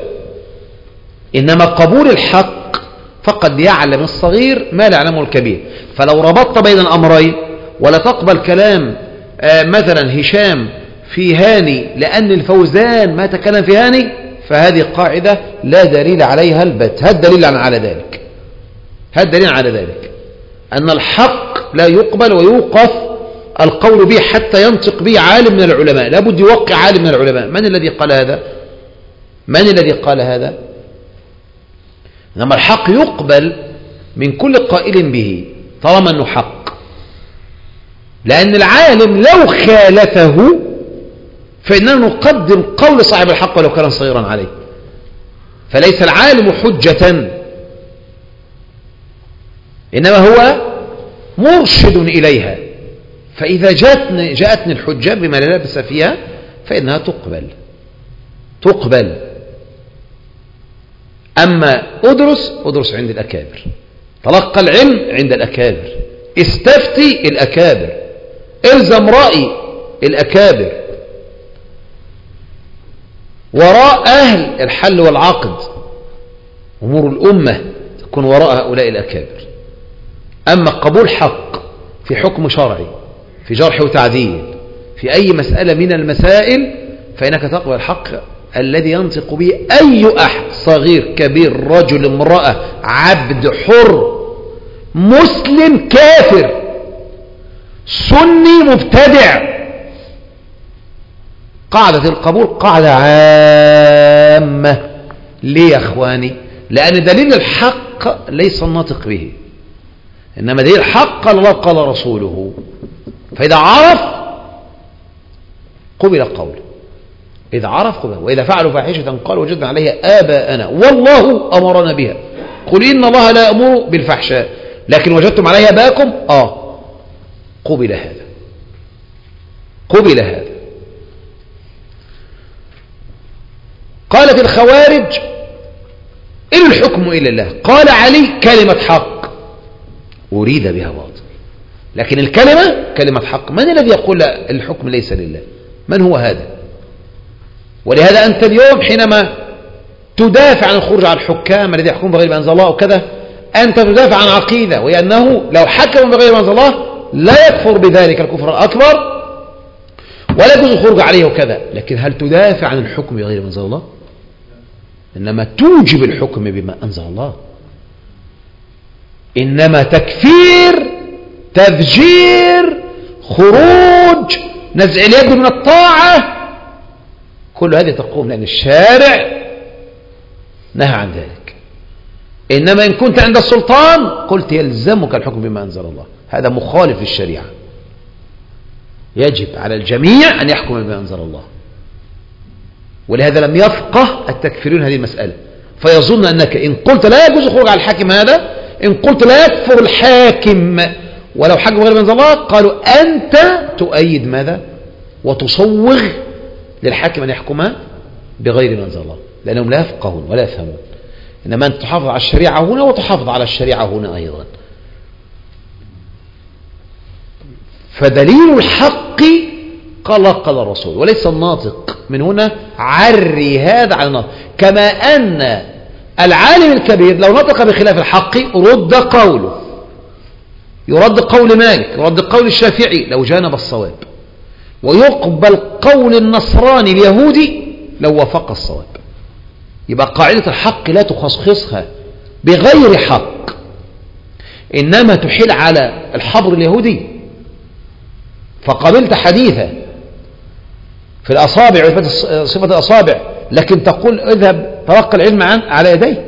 إنما قبول الحق فقد يعلم الصغير ما لا يعلمه الكبير. فلو ربطت بين الأمرين ولا تقبل كلام آه مثلا هشام في هاني لأن الفوزان ما تكلم في هاني، فهذه قاعدة لا دليل عليها البت. هذا دليل على ذلك، هذا دليل على ذلك أن الحق لا يقبل ويوقف القول به حتى ينطق به عالم من العلماء، لابد يوقع عالم من العلماء. من الذي قال هذا؟ من الذي قال هذا؟ إنما الحق يقبل من كل قائل به طالما أنه حق، لأن العالم لو خالفه فإننا نقدم قول صاحب الحق ولو كان صغيرا عليه. فليس العالم حجة، إنما هو مرشد إليها. فإذا جاءتني, جاءتني الحجة بما لا لبس فيها فإنها تقبل تقبل أما أدرس أدرس عند الأكابر، تلقى العلم عند الأكابر، استفتي الأكابر، الزم رأي الأكابر، وراء أهل الحل والعقد أمور الأمة تكون وراء هؤلاء الأكابر. أما قبول حق في حكم شرعي في جرح وتعديل في أي مسألة من المسائل فإنك تقبل الحق الذي ينطق به أي أحد، صغير كبير رجل امرأة عبد حر مسلم كافر سني مبتدع. قاعدة القبول قاعدة عامة. ليه يا أخواني؟ لأن دليل الحق ليس الناطق به، إنما دليل الحق قال الله قال رسوله. فإذا عرف قبل القول، إذا عرف قبل. وإذا فعلوا فاحشة قال وجدنا عليها آباءنا والله أمرنا بها، قل إن الله لا يأمر بالفحشاء لكن وجدتم عليها آباءكم، آه قبل هذا، قبل هذا. قالت الخوارج إن الحكم إلا الله. قال علي كلمة حق، أريد بها باطل. لكن الكلمة كلمة حق. من الذي يقول الحكم ليس لله؟ من هو هذا؟ ولهذا أنت اليوم حينما تدافع عن الخروج على الحكام الذي يحكم بغير ما أنزل الله وكذا، أنت تدافع عن عقيدة، وهي أنه لو حكم بغير ما أنزل الله لا يكفر بذلك الكفر الأكبر ولا يجوز الخروج عليه وكذا. لكن هل تدافع عن الحكم بغير ما أنزل الله؟ إنما توجب الحكم بما أنزل الله. إنما تكفير، تفجير، خروج، نزع اليد من الطاعة، كل هذه تقوم لأن الشارع نهى عن ذلك. إنما إن كنت عند السلطان قلت يلزمك الحكم بما أنزل الله، هذا مخالف للشريعة. يجب على الجميع أن يحكم بما أنزل الله. ولهذا لم يفقه التكفيرون هذه المسألة، فيظن أنك إن قلت لا يجوز الخروج على الحاكم هذا، إن قلت لا يكفر الحاكم ولو حكم غير ما أنزل الله، قالوا أنت تؤيد ماذا؟ وتصوغ للحاكم أن يحكم بغير ما أنزل الله، لأنهم لا يفقهون ولا يفهمون. إنما أنت تحافظ على الشريعة هنا وتحافظ على الشريعة هنا أيضا. فدليل الحق قال الله قال الرسول وليس الناطق. من هنا عري هذا على الناطق. كما أن العالم الكبير لو نطق بخلاف الحق رد قوله، يرد قول مالك، يرد قول الشافعي لو جانب الصواب، ويقبل قول النصراني اليهودي لو وافق الصواب. يبقى قاعدة الحق لا تخصصها بغير حق، إنما تحيل على الحبر اليهودي. فقبلت حديثا في الأصابع وإثبات صفة الأصابع، لكن تقول اذهب تلقى العلم عن على يديه.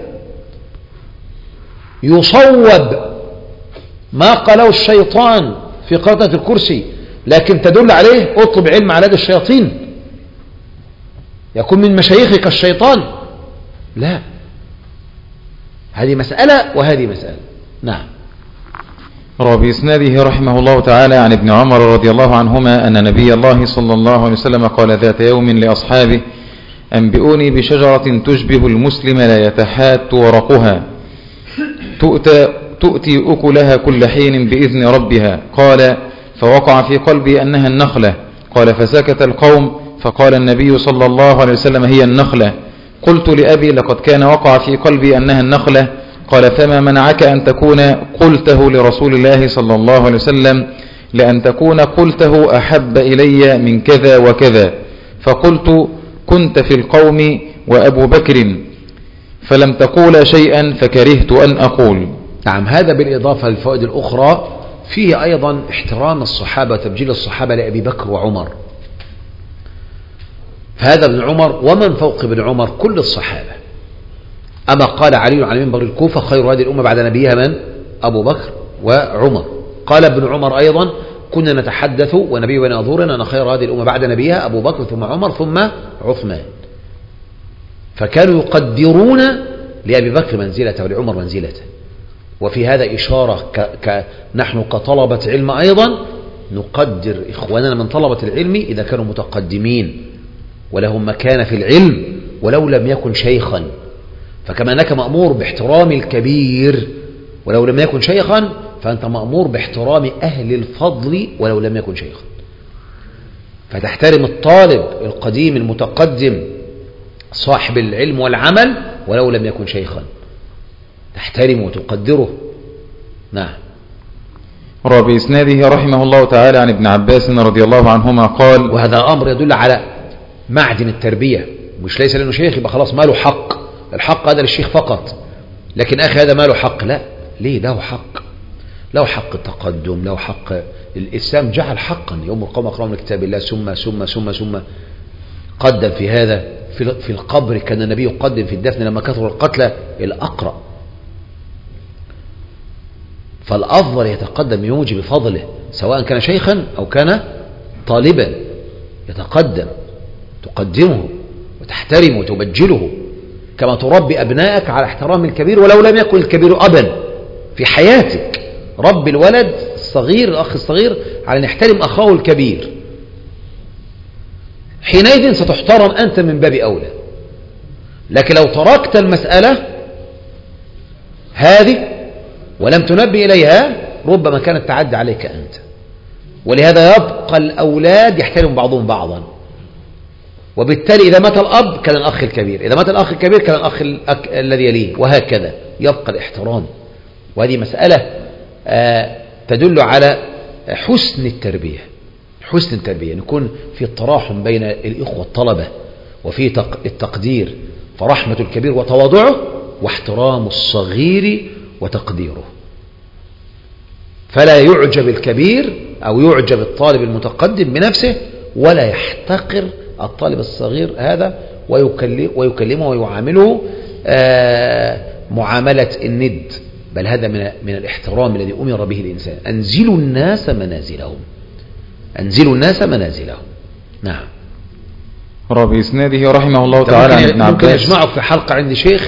يصوب ما قاله الشيطان في قراءة الكرسي، لكن تدل عليه اطلب علم على يد الشياطين، يكون من مشايخك الشيطان. لا، هذه مسألة وهذه مسألة. نعم. روى بإسناده رحمه الله تعالى عن ابن عمر رضي الله عنهما أن نبي الله صلى الله عليه وسلم قال ذات يوم لأصحابه: أنبئوني بشجرة تشبه المسلم لا يتحات ورقها تؤتى تؤتي أكلها كل حين بإذن ربها. قال: فوقع في قلبي أنها النخلة. قال: فسكت القوم، فقال النبي صلى الله عليه وسلم: هي النخلة. قلت لأبي: لقد كان وقع في قلبي أنها النخلة. قال: فما منعك أن تكون قلته لرسول الله صلى الله عليه وسلم؟ لأن تكون قلته أحب إلي من كذا وكذا. فقلت: كنت في القوم وأبو بكر، فلم تقول شيئا فكرهت أن أقول. نعم. هذا بالإضافة للفوائد الأخرى فيه أيضا احترام الصحابة وتبجيل الصحابة لأبي بكر وعمر. فهذا ابن عمر ومن فوق ابن عمر كل الصحابة. أما قال علي على منبر الكوفة: خير هذه الأمة بعد نبيها من؟ أبو بكر وعمر. قال ابن عمر أيضا: كنا نتحدث ونبي بين ظهورنا أن خير هذه الأمة بعد نبيها أبو بكر ثم عمر ثم عثمان. فكانوا يقدرون لأبي بكر منزلته ولعمر منزلته. وفي هذا إشارة ك... ك... نحن كطلبة علم أيضا نقدر إخواننا من طلبة العلم إذا كانوا متقدمين ولهم مكانة في العلم ولو لم يكن شيخا. فكما أنك مأمور باحترام الكبير ولو لم يكن شيخا، فأنت مأمور باحترام أهل الفضل ولو لم يكن شيخا. فتحترم الطالب القديم المتقدم صاحب العلم والعمل ولو لم يكن شيخا، تحترمه وتقدره. نعم. روى بإسناده رحمه الله تعالى عن ابن عباس رضي الله عنهما قال: وهذا أمر يدل على معدن التربية. مش ليس لأنه شيخ يبقى خلاص ما له حق، الحق هذا للشيخ فقط. لكن أخي هذا ما له حق، لا، ليه؟ له حق، له حق التقدم، له حق. الإسلام جعل حقا يوم القوم أقرأوا من كتاب الله ثم ثم ثم ثم قدم في هذا. في القبر كان النبي يقدم في الدفن لما كثر القتلى الأقرأ. فالأفضل يتقدم يوجب بفضله سواء كان شيخا أو كان طالبا، يتقدم تقدمه وتحترمه وتبجله كما تربي أبنائك على احترام الكبير ولو لم يكن الكبير أبا في حياتك. رب الولد الصغير الأخ الصغير على أن يحترم أخاه الكبير، حينئذ ستحترم أنت من باب أولى. لكن لو تركت المسألة هذه ولم تنبي إليها ربما كانت تعدي عليك أنت. ولهذا يبقى الأولاد يحترم بعضهم بعضا، وبالتالي إذا مات الأب كان الأخ الكبير، إذا مات الأخ الكبير كان الأخ الأك... الذي يليه، وهكذا يبقى الاحترام. وهذه مسألة آه تدل على حسن التربية، حسن التربية، نكون في التراحم بين الإخوة الطلبة، وفي تق... التقدير، فرحمة الكبير وتواضعه، واحترام الصغير وتقديره. فلا يعجب الكبير أو يعجب الطالب المتقدم بنفسه، ولا يحتقر الطالب الصغير هذا ويكلمه ويعامله معاملة الند، بل هذا من من الاحترام الذي أمر به الإنسان. أنزلوا الناس منازلهم، أنزلوا الناس منازلهم. نعم. ربي إسناده رحمه الله تعالى عن ابن عباس. ممكن يجمعك في حلقة عند شيخ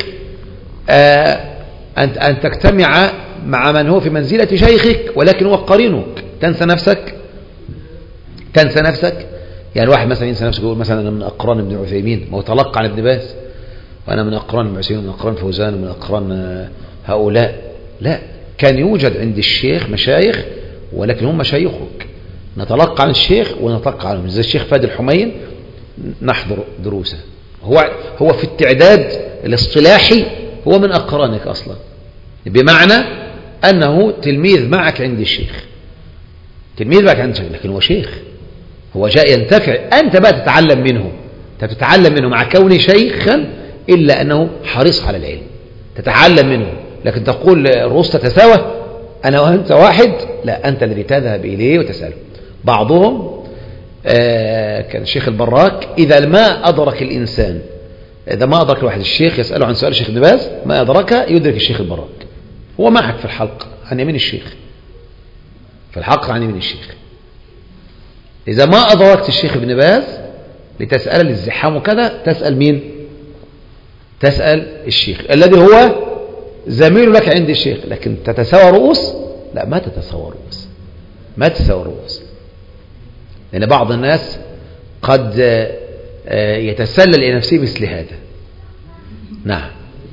أن أن تجتمع مع من هو في منزلة شيخك ولكن هو قرينك، تنسى نفسك، تنسى نفسك. يعني واحد مثلا ينسى نفسه يقول مثلا أنا من أقران ابن عثيمين، ما هو تلقى عن ابن باز، وأنا من أقران ابن عثيمين، من أقران فوزان، ومن أقران هؤلاء. لا، كان يوجد عند الشيخ مشايخ ولكن هم مشايخك، نتلقى عن الشيخ ونتلقى عنهم. زي الشيخ فادي الحمين نحضر دروسه، هو هو في التعداد الاصطلاحي هو من أقرانك أصلا، بمعنى أنه تلميذ معك عند الشيخ، تلميذ معك عند الشيخ، لكن هو شيخ، هو جاء ينتفع، أنت بقى تتعلم منه، تتعلم منه مع كونه شيخا، إلا أنه حريص على العلم، تتعلم منه. لكن تقول الرؤوس تتساوى، أنا وأنت واحد، لا، أنت الذي تذهب إليه وتسأله. بعضهم آه كان الشيخ البراك إذا ما أدرك الإنسان، إذا ما أدرك الواحد الشيخ يسأله عن سؤال الشيخ ابن باز، ما أدرك يدرك الشيخ البراك، هو معك في الحلقة عن يمين الشيخ، في الحلقة عن يمين الشيخ. إذا ما أدركت الشيخ ابن باز لتسأل للزحام وكذا، تسأل مين؟ تسأل الشيخ الذي هو زميل لك عند الشيخ. لكن تتساوى رؤوس؟ لا، ما تتساوى رؤوس، ما تتساوى رؤوس، لأن بعض الناس قد يتسلل إلى نفسه مثل هذا. نعم.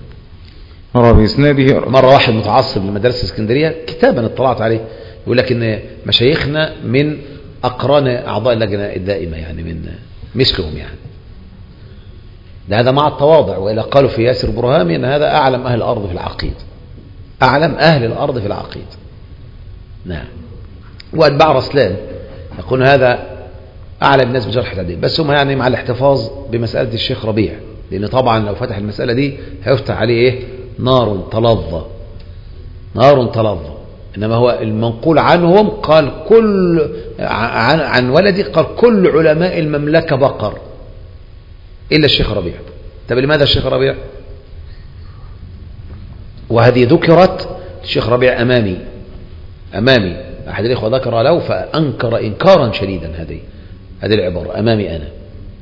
مرة واحد متعصب لمدرسة اسكندرية، كتابا اطلعت عليه، يقول لك إن مشايخنا من أقران أعضاء اللجنة الدائمة، يعني من مثلهم يعني. ده هذا مع التواضع، وإلا قالوا في ياسر برهامي أن هذا أعلم أهل الأرض في العقيدة، أعلم أهل الأرض في العقيدة. نعم. وأتباع رسلان يقول هذا أعلم الناس بجرح التعديل، بس هم يعني مع الاحتفاظ بمسألة الشيخ ربيع، لأن طبعا لو فتح المسألة دي هيفتح عليه إيه؟ نار تلظى، نار تلظى. إنما هو المنقول عنهم قال كل عن, عن ولدي قال كل علماء المملكة بقر إلا الشيخ ربيع. طب لماذا الشيخ ربيع؟ وهذه ذكرت الشيخ ربيع أمامي أمامي أحد الإخوة ذكر له فأنكر إنكارا شديدا هذه هذه العبارة أمامي أنا.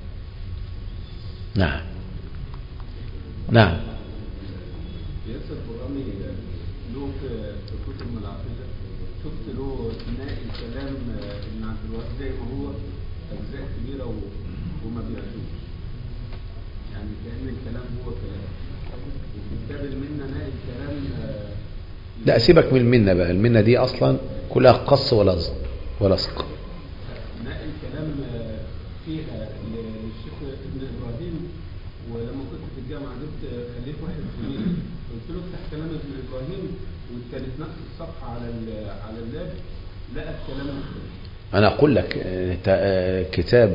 نعم نعم. ياسر برامي له في كتب من العقيدة، شفت له ثنائي الكلام ابن عبد الوهاب زي ما هو أجزاء كبيرة وما بيعدوش، يعني كأن الكلام هو كلام. وفي كتاب المنة نائي الكلام. لا سيبك من المنة بقى، المنة دي أصلا كلها قص ولزق ولصق. نائي الكلام فيها للشيخ ابن إبراهيم، ولما كنت في الجامعة جبت خليت واحد زميلي قلت له افتح كلام ابن إبراهيم، وكانت نفس الصفحة على على اللاب، لقى الكلام مختلف. أنا أقول لك كتاب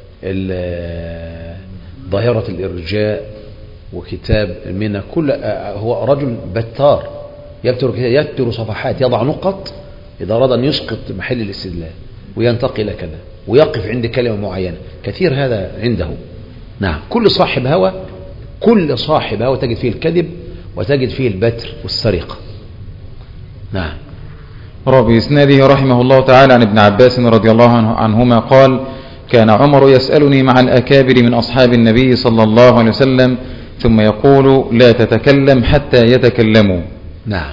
ظاهرة الإرجاء وكتاب المنة كل هو رجل بتار يبتر يبتر صفحات، يضع نقط إذا أراد أن يسقط محل الاستدلال وينتقل إلى كذا ويقف عند كلمة معينة، كثير هذا عنده. نعم. كل صاحب هوى كل صاحب هوى تجد فيه الكذب وتجد فيه البتر والسرقة. نعم. ربي إسناده رحمه الله تعالى عن ابن عباس رضي الله عنهما قال: كان عمر يسألني مع الأكابر من أصحاب النبي صلى الله عليه وسلم ثم يقول: لا تتكلم حتى يتكلموا. نعم.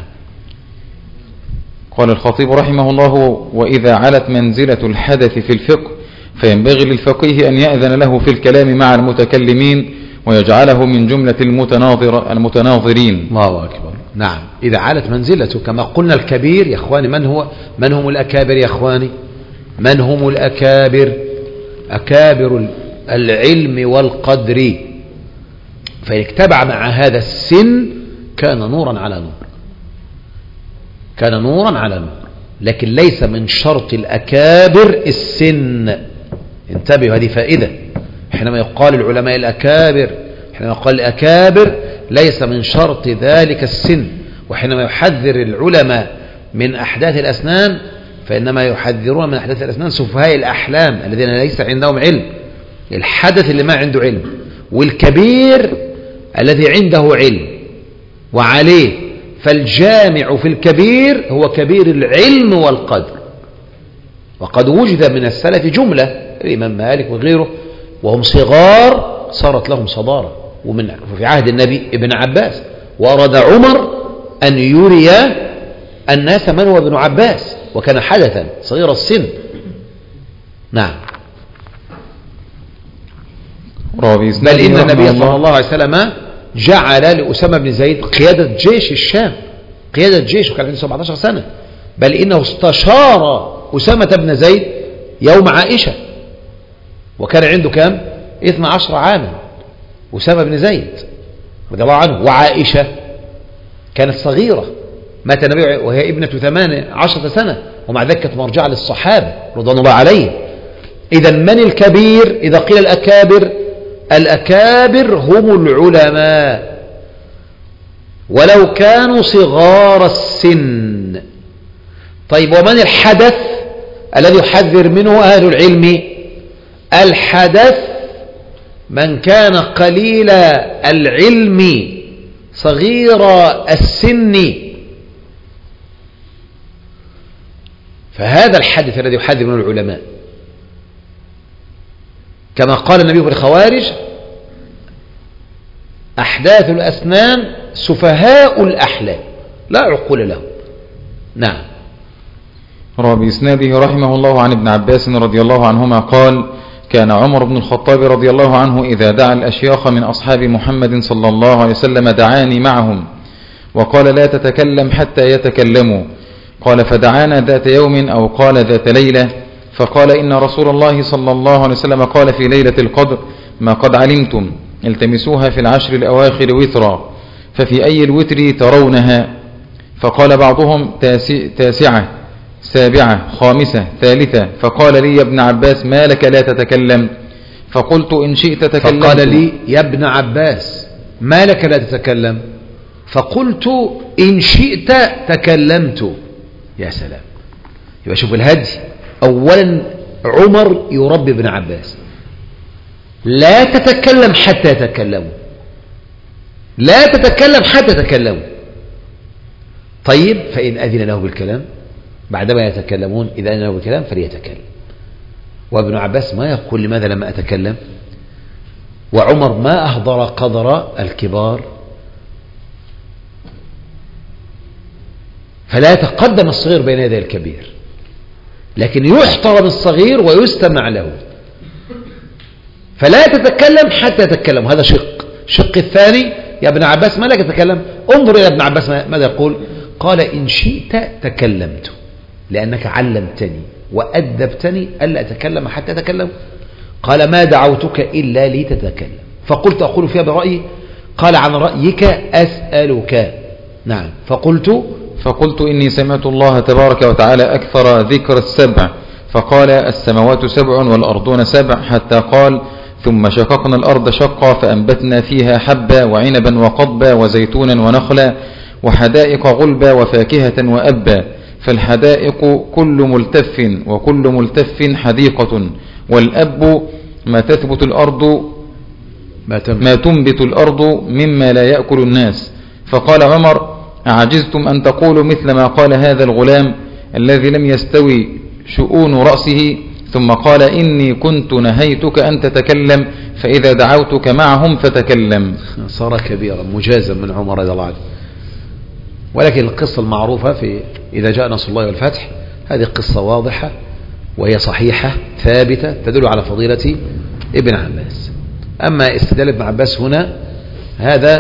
قال الخطيب رحمه الله: وإذا علت منزلة الحدث في الفقه فينبغي للفقيه أن يأذن له في الكلام مع المتكلمين ويجعله من جملة المتناظر المتناظرين. الله أكبر. نعم إذا عالت منزلته. كما قلنا الكبير يا أخواني، من هو من هم الأكابر يا أخواني؟ من هم الأكابر؟ أكابر العلم والقدر. فإن اجتمع مع هذا السن كان نورا على نور، كان نورا على نور. لكن ليس من شرط الأكابر السن. انتبهوا، هذه فائدة. حينما يقال العلماء الأكابر، حينما يقال الأكابر ليس من شرط ذلك السن. وحينما يحذر العلماء من أحداث الأسنان فإنما يحذرون من أحداث الأسنان سفهاء الأحلام الذين ليس عندهم علم، الحدث اللي ما عنده علم، والكبير الذي عنده علم وعليه. فالجامع في الكبير هو كبير العلم والقدر. وقد وجد من السلف جملة، الإمام مالك وغيره، وهم صغار صارت لهم صدارة. ومن في عهد النبي ابن عباس، وأراد عمر أن يري الناس من هو ابن عباس، وكان حدثا صغير السن. نعم. بل إن النبي صلى الله عليه وسلم جعل لأسامة بن زيد قيادة جيش الشام، قيادة جيش، وكان عنده سبعة عشر سنة. بل إنه استشار أسامة بن زيد يوم عائشة وكان عنده كم؟ اثنى عشر عاما أسامة بن زيد رضي الله عنه. وعائشة كانت صغيرة، مات النبي وهي ابنة ثمان عشرة سنة، ومع ذلك كانت مرجعة للصحابة رضوان الله عليهم. إذا من الكبير؟ إذا قيل الأكابر، الأكابر هم العلماء ولو كانوا صغار السن. طيب، ومن الحدث الذي يحذر منه أهل العلم؟ الحدث من كان قليل العلم صغير السن، فهذا الحدث الذي يحذر منه العلماء. كما قال النبي في الخوارج: أحداث الأسنان سفهاء الأحلام لا عقول لهم. نعم. روى بإسناده رحمه الله عن ابن عباس رضي الله عنهما قال: كان عمر بن الخطاب رضي الله عنه إذا دعا الأشياخ من أصحاب محمد صلى الله عليه وسلم دعاني معهم وقال: لا تتكلم حتى يتكلموا. قال: فدعانا ذات يوم أو قال ذات ليلة، فقال: إن رسول الله صلى الله عليه وسلم قال في ليلة القدر: ما قد علمتم التمسوها في العشر الأواخر وترا، ففي أي الوتر ترونها؟ فقال بعضهم: تاسعة، سابعة، خامسة، ثالثة. فقال لي يا ابن عباس: ما لك لا تتكلم؟ فقلت: إن شئت تكلمت. فقال لي يا ابن عباس: ما لك لا تتكلم؟ فقلت: إن شئت تكلمت. يا سلام. يبقى شوف الهدي. أولا عمر يربي ابن عباس: لا تتكلم حتى يتكلموا، لا تتكلم حتى يتكلموا. طيب، فإن أذن له بالكلام بعدما يتكلمون، إذا أذن له بالكلام فليتكلم. وابن عباس ما يقول لماذا لما أتكلم؟ وعمر ما أهضر قدر الكبار، فلا يتقدم الصغير بين يدي الكبير، لكن يحترم الصغير ويستمع له. فلا تتكلم حتى يتكلم، هذا شق. الشق الثاني: يا ابن عباس ما لك تتكلم؟ انظر إلى ابن عباس ماذا يقول. قال: إن شئت تكلمت، لأنك علمتني وأدبتني ألا أتكلم حتى أتكلم. قال: ما دعوتك إلا لتتكلم. فقلت: أقول فيها برأيي؟ قال: عن رأيك أسألك. نعم. فقلت فقلت إني سمعت الله تبارك وتعالى أكثر ذكر السبع، فقال: السماوات سبع والأرضون سبع، حتى قال: ثم شققنا الأرض شقا فأنبتنا فيها حبا وعنبا وقضبا وزيتونا ونخلا وحدائق غلبا وفاكهة وأبا. فالحدائق كل ملتف، وكل ملتف حديقة، والأب ما تثبت الأرض ما تنبت الأرض مما لا يأكل الناس. فقال عمر: أعجزتم أن تقولوا مثل ما قال هذا الغلام الذي لم يستوي شؤون رأسه؟ ثم قال: إني كنت نهيتك أن تتكلم، فإذا دعوتك معهم فتكلم. صار كبيرا مجازا من عمر رضي الله عنه. ولكن القصة المعروفة في إذا جاء نصر الله والفتح، هذه قصة واضحة وهي صحيحة ثابتة تدل على فضيلة ابن عباس. أما استدلال ابن عباس هنا هذا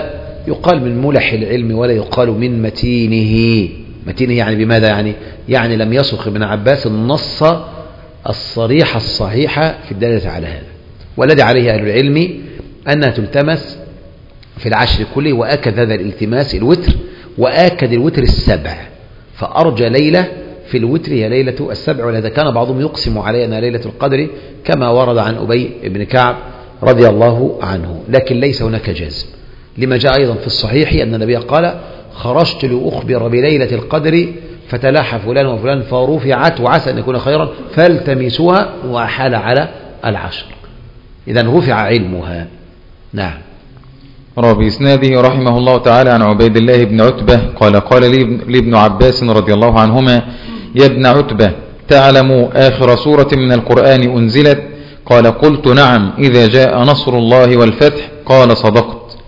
يقال من ملح العلم ولا يقال من متينه. متينه يعني بماذا؟ يعني يعني لم يسق ابن عباس النص الصريح الصحيح في الدلالة على هذا. والذي عليه أهل العلم أنها تلتمس في العشر كله، وأكد هذا الالتماس الوتر، وآكد الوتر السبع، فأرجى ليلة في الوتر هي ليلة السبع. ولهذا كان بعضهم يقسم عليه أنها ليلة القدر كما ورد عن أبي بن كعب رضي الله عنه، لكن ليس هناك جزم، لما جاء أيضا في الصحيح أن النبي قال: خرجت لأخبر بليلة القدر فتلاحى فلان وفلان فرفعت وعسى أن يكون خيرا فالتمسوها، وأحال على العشر. إذن رفع علمها. نعم. روى إسناده رحمه الله تعالى عن عبيد الله بن عتبة قال: قال لي ابن عباس رضي الله عنهما: يا ابن عتبة، تعلم آخر سورة من القرآن أنزلت؟ قال: قلت نعم، إذا جاء نصر الله والفتح. قال: صدقت.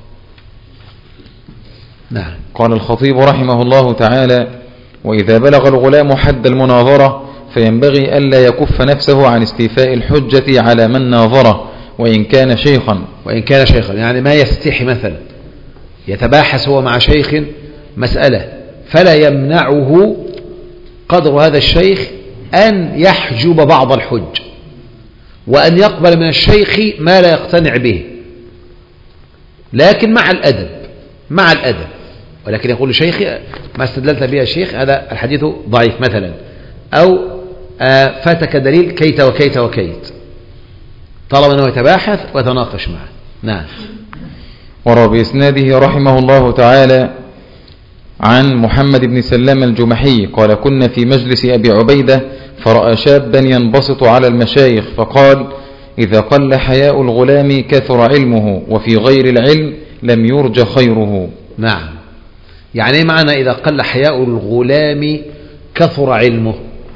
نعم. قال الخطيب رحمه الله تعالى: وإذا بلغ الغلام حد المناظرة فينبغي ألا يكف نفسه عن استيفاء الحجة على من ناظره، وإن كان شيخا. وإن كان شيخا يعني ما يستحي مثلا يتباحث هو مع شيخ مسألة، فلا يمنعه قدر هذا الشيخ أن يحجب بعض الحج، وأن يقبل من الشيخ ما لا يقتنع به، لكن مع الأدب مع الأدب ولكن يقول لشيخ: ما استدللت به يا شيخ، هذا الحديث ضعيف مثلا، أو آه فاتك دليل كيت وكيت وكيت، طالما أنه يتباحث ويتناقش معه. نعم. وروى بإسناده رحمه الله تعالى عن محمد بن سلام الجمحي قال: كنا في مجلس أبي عبيدة فرأى شابا ينبسط على المشايخ فقال: إذا قل حياء الغلام كثر علمه، وفي غير العلم لم يرج خيره. نعم. يعني معنى إذا قل حياء الغلام كثر علمه؟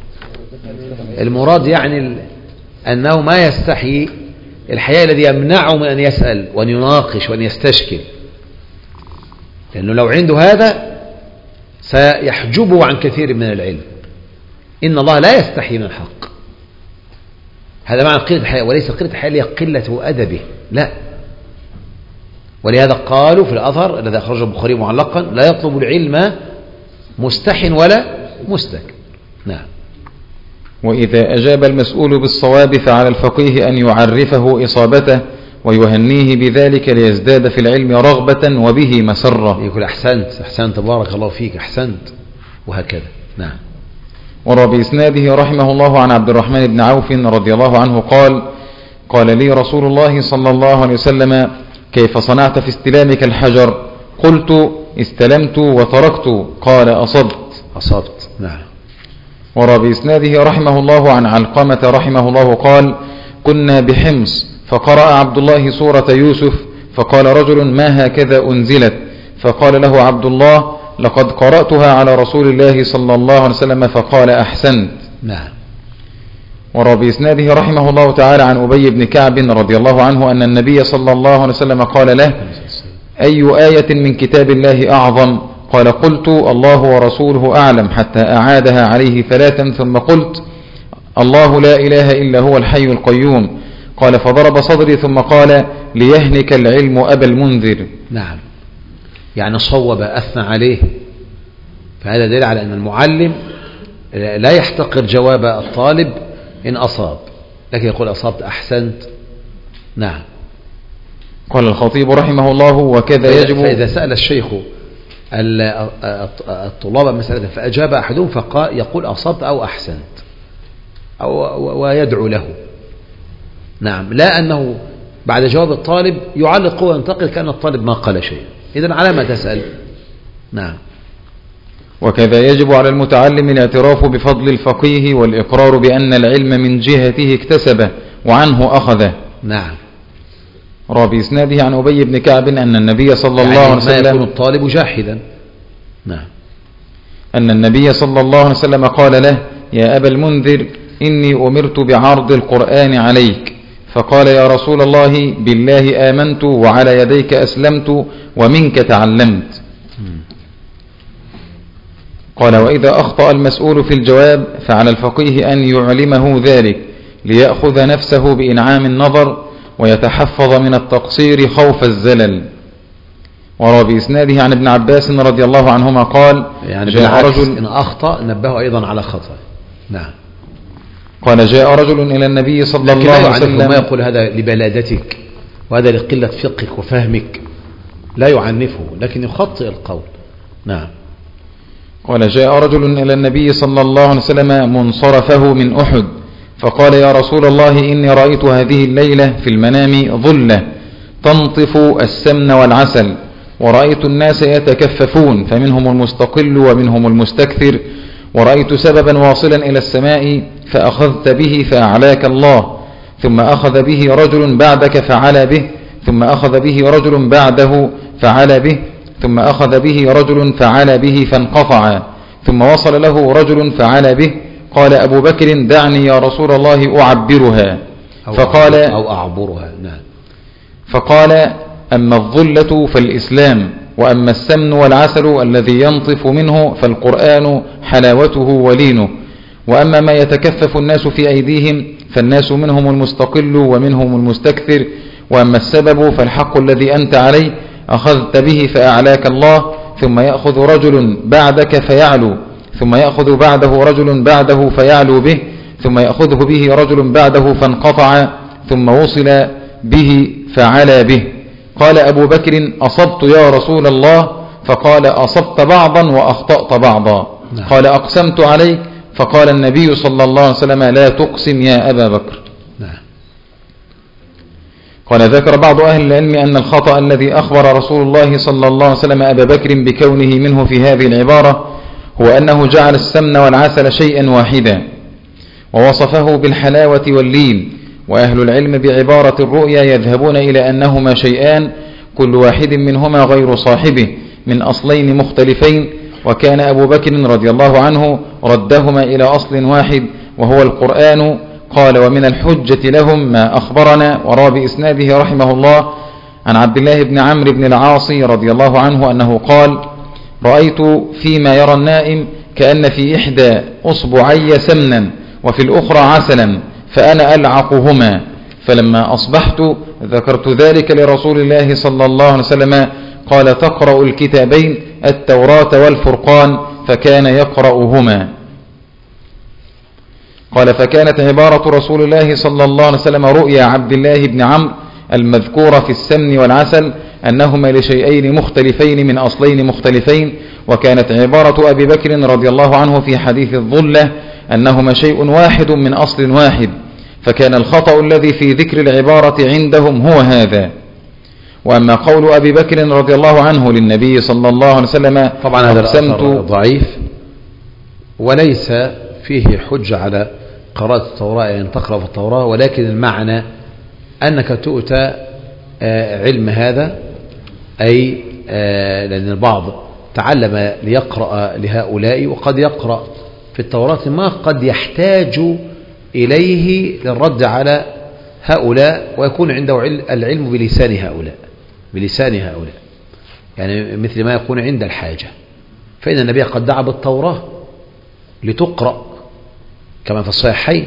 المراد يعني أنه ما يستحي الحياء الذي يمنعه من أن يسأل وأن يناقش وأن يستشكل، لأنه لو عنده هذا سيحجبه عن كثير من العلم. إن الله لا يستحي من الحق، هذا معنى قلة الحياء، وليس قلة الحياء هي قلة أدبه، لا. ولهذا قالوا في الأثر الذي أخرجه البخاري معلقا: لا يطلب العلم مستح ولا مستكبر. نعم. وإذا أجاب المسؤول بالصواب فعلى الفقيه أن يعرفه إصابته ويهنيه بذلك ليزداد في العلم رغبة وبه مسرة. يقول: أحسنت أحسنت بارك الله فيك أحسنت، وهكذا. نعم. وروى بإسناده رحمه الله عن عبد الرحمن بن عوف رضي الله عنه قال: قال لي رسول الله صلى الله عليه وسلم: كيف صنعت في استلامك الحجر؟ قلت: استلمت وتركت. قال: أصبت. أصبت. نعم. وروى بإسناده رحمه الله عن علقمة رحمه الله قال: كنا بحمص فقرأ عبد الله سورة يوسف، فقال رجل: ما هكذا أنزلت؟ فقال له عبد الله: لقد قرأتها على رسول الله صلى الله عليه وسلم. فقال: أحسنت. نعم. وروى بإسناده رحمه الله تعالى عن أبي بن كعب رضي الله عنه أن النبي صلى الله عليه وسلم قال له: أي آية من كتاب الله أعظم؟ قال: قلت: الله ورسوله أعلم، حتى أعادها عليه ثلاثا، ثم قلت: الله لا إله إلا هو الحي القيوم. قال: فضرب صدري، ثم قال: ليهنك العلم أبا المنذر. نعم. يعني صوب أثنى عليه، فهذا دليل على أن المعلم لا يحتقر جواب الطالب إن أصاب، لكن يقول: أصبت أحسنت. نعم. قال الخطيب رحمه الله: وكذا يجب. فإذا سأل الشيخ الطلاب مسألة فأجاب أحدهم فقال يقول: أصبت أو أحسنت، أو ويدعو له. نعم. لا أنه بعد جواب الطالب يعلق وينتقل كأن الطالب ما قال شيء. إذن على ما تسأل. نعم. وكذا يجب على المتعلم الاعتراف بفضل الفقيه والإقرار بأن العلم من جهته اكتسبه وعنه أخذه. نعم. روى بإسناده عن أبي بن كعب أن النبي صلى الله يعني عليه وسلم، ما يكون الطالب جاحدا. نعم. أن النبي صلى الله عليه وسلم قال له: يا أبا المنذر، إني أمرت بعرض القرآن عليك. فقال: يا رسول الله، بالله آمنت وعلى يديك أسلمت ومنك تعلمت. قال: وإذا أخطأ المسؤول في الجواب فعلى الفقيه أن يعلمه ذلك ليأخذ نفسه بإنعام النظر ويتحفظ من التقصير خوف الزلل. وروى بإسناده عن ابن عباس رضي الله عنهما قال يعني جاء رجل إن أخطأ نبهه أيضا على خطأ. نعم. قال جاء رجل إلى النبي صلى الله عليه وسلم. ما يقول هذا لبلادتك وهذا لقلة فقهك وفهمك، لا يعنفه لكن يخطئ القول. نعم. قال جاء رجل إلى النبي صلى الله عليه وسلم منصرفه من أحد فقال يا رسول الله إني رأيت هذه الليلة في المنام ظلة تنطف السمن والعسل، ورأيت الناس يتكففون فمنهم المستقل ومنهم المستكثر، ورأيت سببا واصلا إلى السماء فأخذت به فأعلاك الله، ثم أخذ به رجل بعدك فعلى به، ثم أخذ به رجل بعده فعلى به، ثم أخذ به رجل فعلى به فانقطع، ثم وصل له رجل فعلى به. قال أبو بكر دعني يا رسول الله أعبرها، فقال أو أعبرها. نعم. فقال أما الظلة فالإسلام، وأما السمن والعسل الذي ينطف منه فالقرآن حلاوته ولينه، وأما ما يتكفف الناس في أيديهم فالناس منهم المستقل ومنهم المستكثر، وأما السبب فالحق الذي أنت عليه أخذت به فأعلاك الله، ثم يأخذ رجل بعدك فيعلو، ثم يأخذ بعده رجل بعده فيعلو به، ثم يأخذه به رجل بعده فانقطع، ثم وصل به فعلى به. قال أبو بكر أصبت يا رسول الله، فقال أصبت بعضا وأخطأت بعضا. نعم. قال أقسمت عليك، فقال النبي صلى الله عليه وسلم لا تقسم يا أبا بكر. نعم. قال ذكر بعض أهل العلم أن الخطأ الذي أخبر رسول الله صلى الله عليه وسلم أبا بكر بكونه منه في هذه العبارة هو أنه جعل السمن والعسل شيئا واحدا ووصفه بالحلاوة واللين، وأهل العلم بعبارة الرؤيا يذهبون إلى أنهما شيئان كل واحد منهما غير صاحبه من أصلين مختلفين، وكان أبو بكر رضي الله عنه ردهما إلى أصل واحد وهو القرآن. قال ومن الحجة لهم ما أخبرنا وروى بإسناده رحمه الله عن عبد الله بن عمرو بن العاص رضي الله عنه أنه قال رأيت فيما يرى النائم كأن في إحدى أصبعي سمنا وفي الأخرى عسلا فأنا ألعقهما، فلما أصبحت ذكرت ذلك لرسول الله صلى الله عليه وسلم قال تقرأ الكتابين التوراة والفرقان، فكان يقرأهما. قال فكانت عبارة رسول الله صلى الله عليه وسلم رؤيا عبد الله بن عمرو المذكورة في السمن والعسل أنهما لشيئين مختلفين من أصلين مختلفين، وكانت عبارة أبي بكر رضي الله عنه في حديث الظلة أنهما شيء واحد من أصل واحد، فكان الخطأ الذي في ذكر العبارة عندهم هو هذا. وأما قول أبي بكر رضي الله عنه للنبي صلى الله عليه وسلم طبعا هذا الأثر ضعيف وليس فيه حجة على قراءة التوراة أن تقرأ في التوراة، ولكن المعنى أنك تؤتى علم هذا، أي لأن البعض تعلم ليقرأ لهؤلاء وقد يقرأ في التوراة ما قد يحتاج إليه للرد على هؤلاء، ويكون عنده العلم بلسان هؤلاء بلسان هؤلاء يعني مثل ما يكون عند الحاجة. فإن النبي قد دعا بالتوراة لتقرأ كما في الصحيحين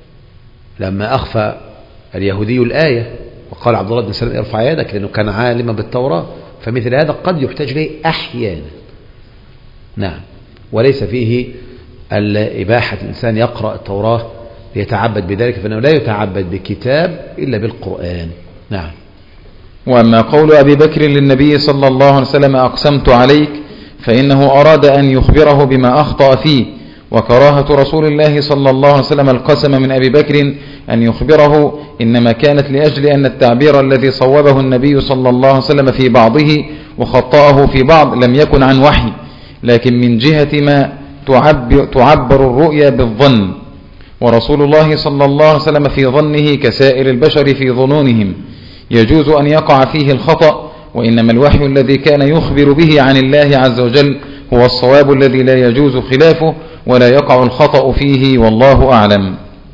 لما أخفى اليهودي الآية وقال عبد الله بن سلام ارفع يدك لأنه كان عالما بالتوراة، فمثل هذا قد يحتاج إليه أحيانا. نعم. وليس فيه الإباحة الإنسان يقرأ التوراة ليتعبد بذلك، فإنه لا يتعبد بكتاب إلا بالقرآن. نعم. وأما قول أبي بكر للنبي صلى الله عليه وسلم أقسمت عليك فإنه أراد أن يخبره بما أخطأ فيه، وكراهة رسول الله صلى الله عليه وسلم القسم من أبي بكر أن يخبره إنما كانت لأجل أن التعبير الذي صوبه النبي صلى الله عليه وسلم في بعضه وخطأه في بعض لم يكن عن وحي، لكن من جهة ما تعبر, تعبر الرؤيا بالظن، ورسول الله صلى الله عليه وسلم في ظنه كسائر البشر في ظنونهم يجوز أن يقع فيه الخطأ، وإنما الوحي الذي كان يخبر به عن الله عز وجل هو الصواب الذي لا يجوز خلافه ولا يقع الخطأ فيه، والله أعلم.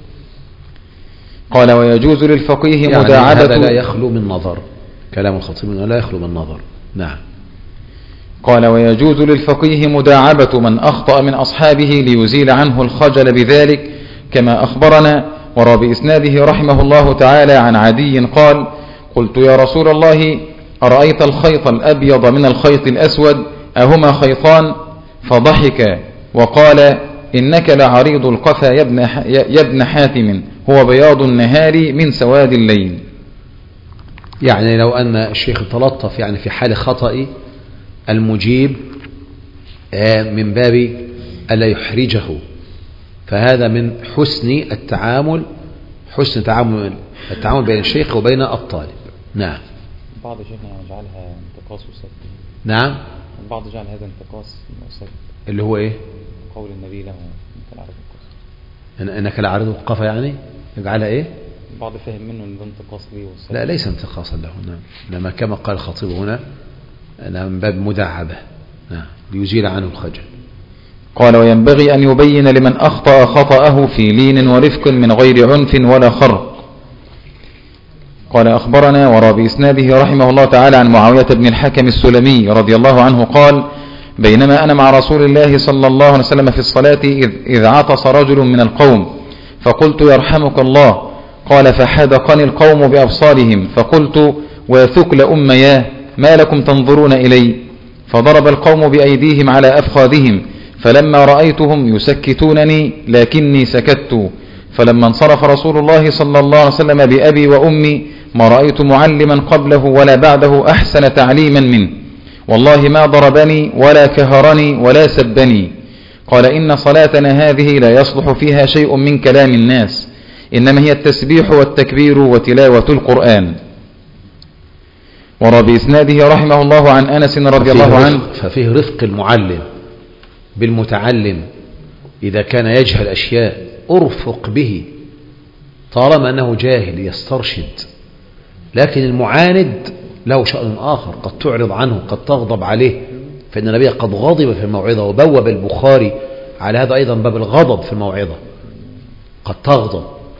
قال ويجوز للفقيه يعني مداعبة، هذا لا يخلو من نظر، كلام الخطيب لا يخلو من نظر. نعم. قال ويجوز للفقيه مداعبة من أخطأ من أصحابه ليزيل عنه الخجل بذلك كما أخبرنا. وروى بإسناده رحمه الله تعالى عن عدي قال قلت يا رسول الله أرأيت الخيط الأبيض من الخيط الأسود أهما خيطان؟ فضحك وقال إنك لعريض القفا يا ابن, يا ابن حاتم، هو بياض النهار من سواد الليل. يعني لو أن الشيخ تلطف يعني في حال خطأ المجيب من باب ألا يحرجه، فهذا من حسن التعامل، حسن تعامل التعامل بين الشيخ وبين الطالب. نعم. بعض شيخنا يجعلها انتقاص وسد. نعم. البعض جعل هذا انتقاص وسد. اللي هو ايه؟ قول النبي له انك لعرض القفا. انك لعرض القفا يعني يجعلها ايه؟ البعض فهم منه ان ده انتقاص ليه والسد. لا ليس انتقاصا له، نعم، لما كما قال الخطيب هنا أنا من باب مدعبة، نعم، ليزيل عنه الخجل. قال وينبغي أن يبين لمن أخطأ خطأه في لين ورفق من غير عنف ولا خرق. قال أخبرنا وروى بإسناده رحمه الله تعالى عن معاوية بن الحكم السلمي رضي الله عنه قال بينما أنا مع رسول الله صلى الله عليه وسلم في الصلاة إذ عطس رجل من القوم فقلت يرحمك الله، قال فحدقني القوم بأبصارهم فقلت وثكل أمياه ما لكم تنظرون إلي؟ فضرب القوم بأيديهم على أفخاذهم، فلما رأيتهم يسكتونني لكني سكت، فلما انصرف رسول الله صلى الله عليه وسلم بأبي وأمي ما رأيت معلما قبله ولا بعده أحسن تعليما منه، والله ما ضربني ولا كهرني ولا سبني. قال إن صلاتنا هذه لا يصلح فيها شيء من كلام الناس، إنما هي التسبيح والتكبير وتلاوة القرآن. وروى بإسناده رحمه الله عن أنس رضي الله عنه ففيه رفق المعلم بالمتعلم إذا كان يجهل أشياء أرفق به طالما أنه جاهل يسترشد، لكن المعاند له شأن آخر، قد تعرض عنه قد تغضب عليه، فإن النبي قد غضب في الموعظة، وبوب البخاري على هذا أيضا باب الغضب في الموعظة، قد تغضب.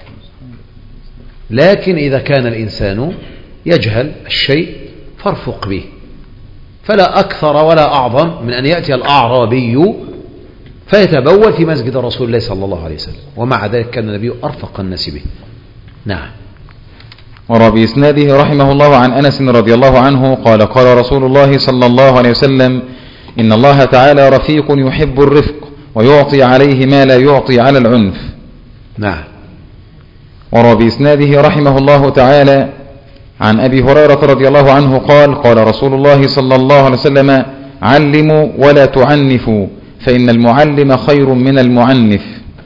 لكن إذا كان الإنسان يجهل الشيء فارفق به، فلا أكثر ولا أعظم من أن يأتي الأعرابي فيتبول في مسجد رسول الله صلى الله عليه وسلم، ومع ذلك كان النبي أرفق الناس به. نعم. وروى بإسناده رحمه الله عن أنس رضي الله عنه قال قال رسول الله صلى الله عليه وسلم إن الله تعالى رفيق يحب الرفق ويعطي عليه ما لا يعطي على العنف. نعم. وروى بإسناده رحمه الله تعالى عن أبي هريرة رضي الله عنه قال قال رسول الله صلى الله عليه وسلم علموا ولا تعنفوا فإن المعلم خير من المعنف.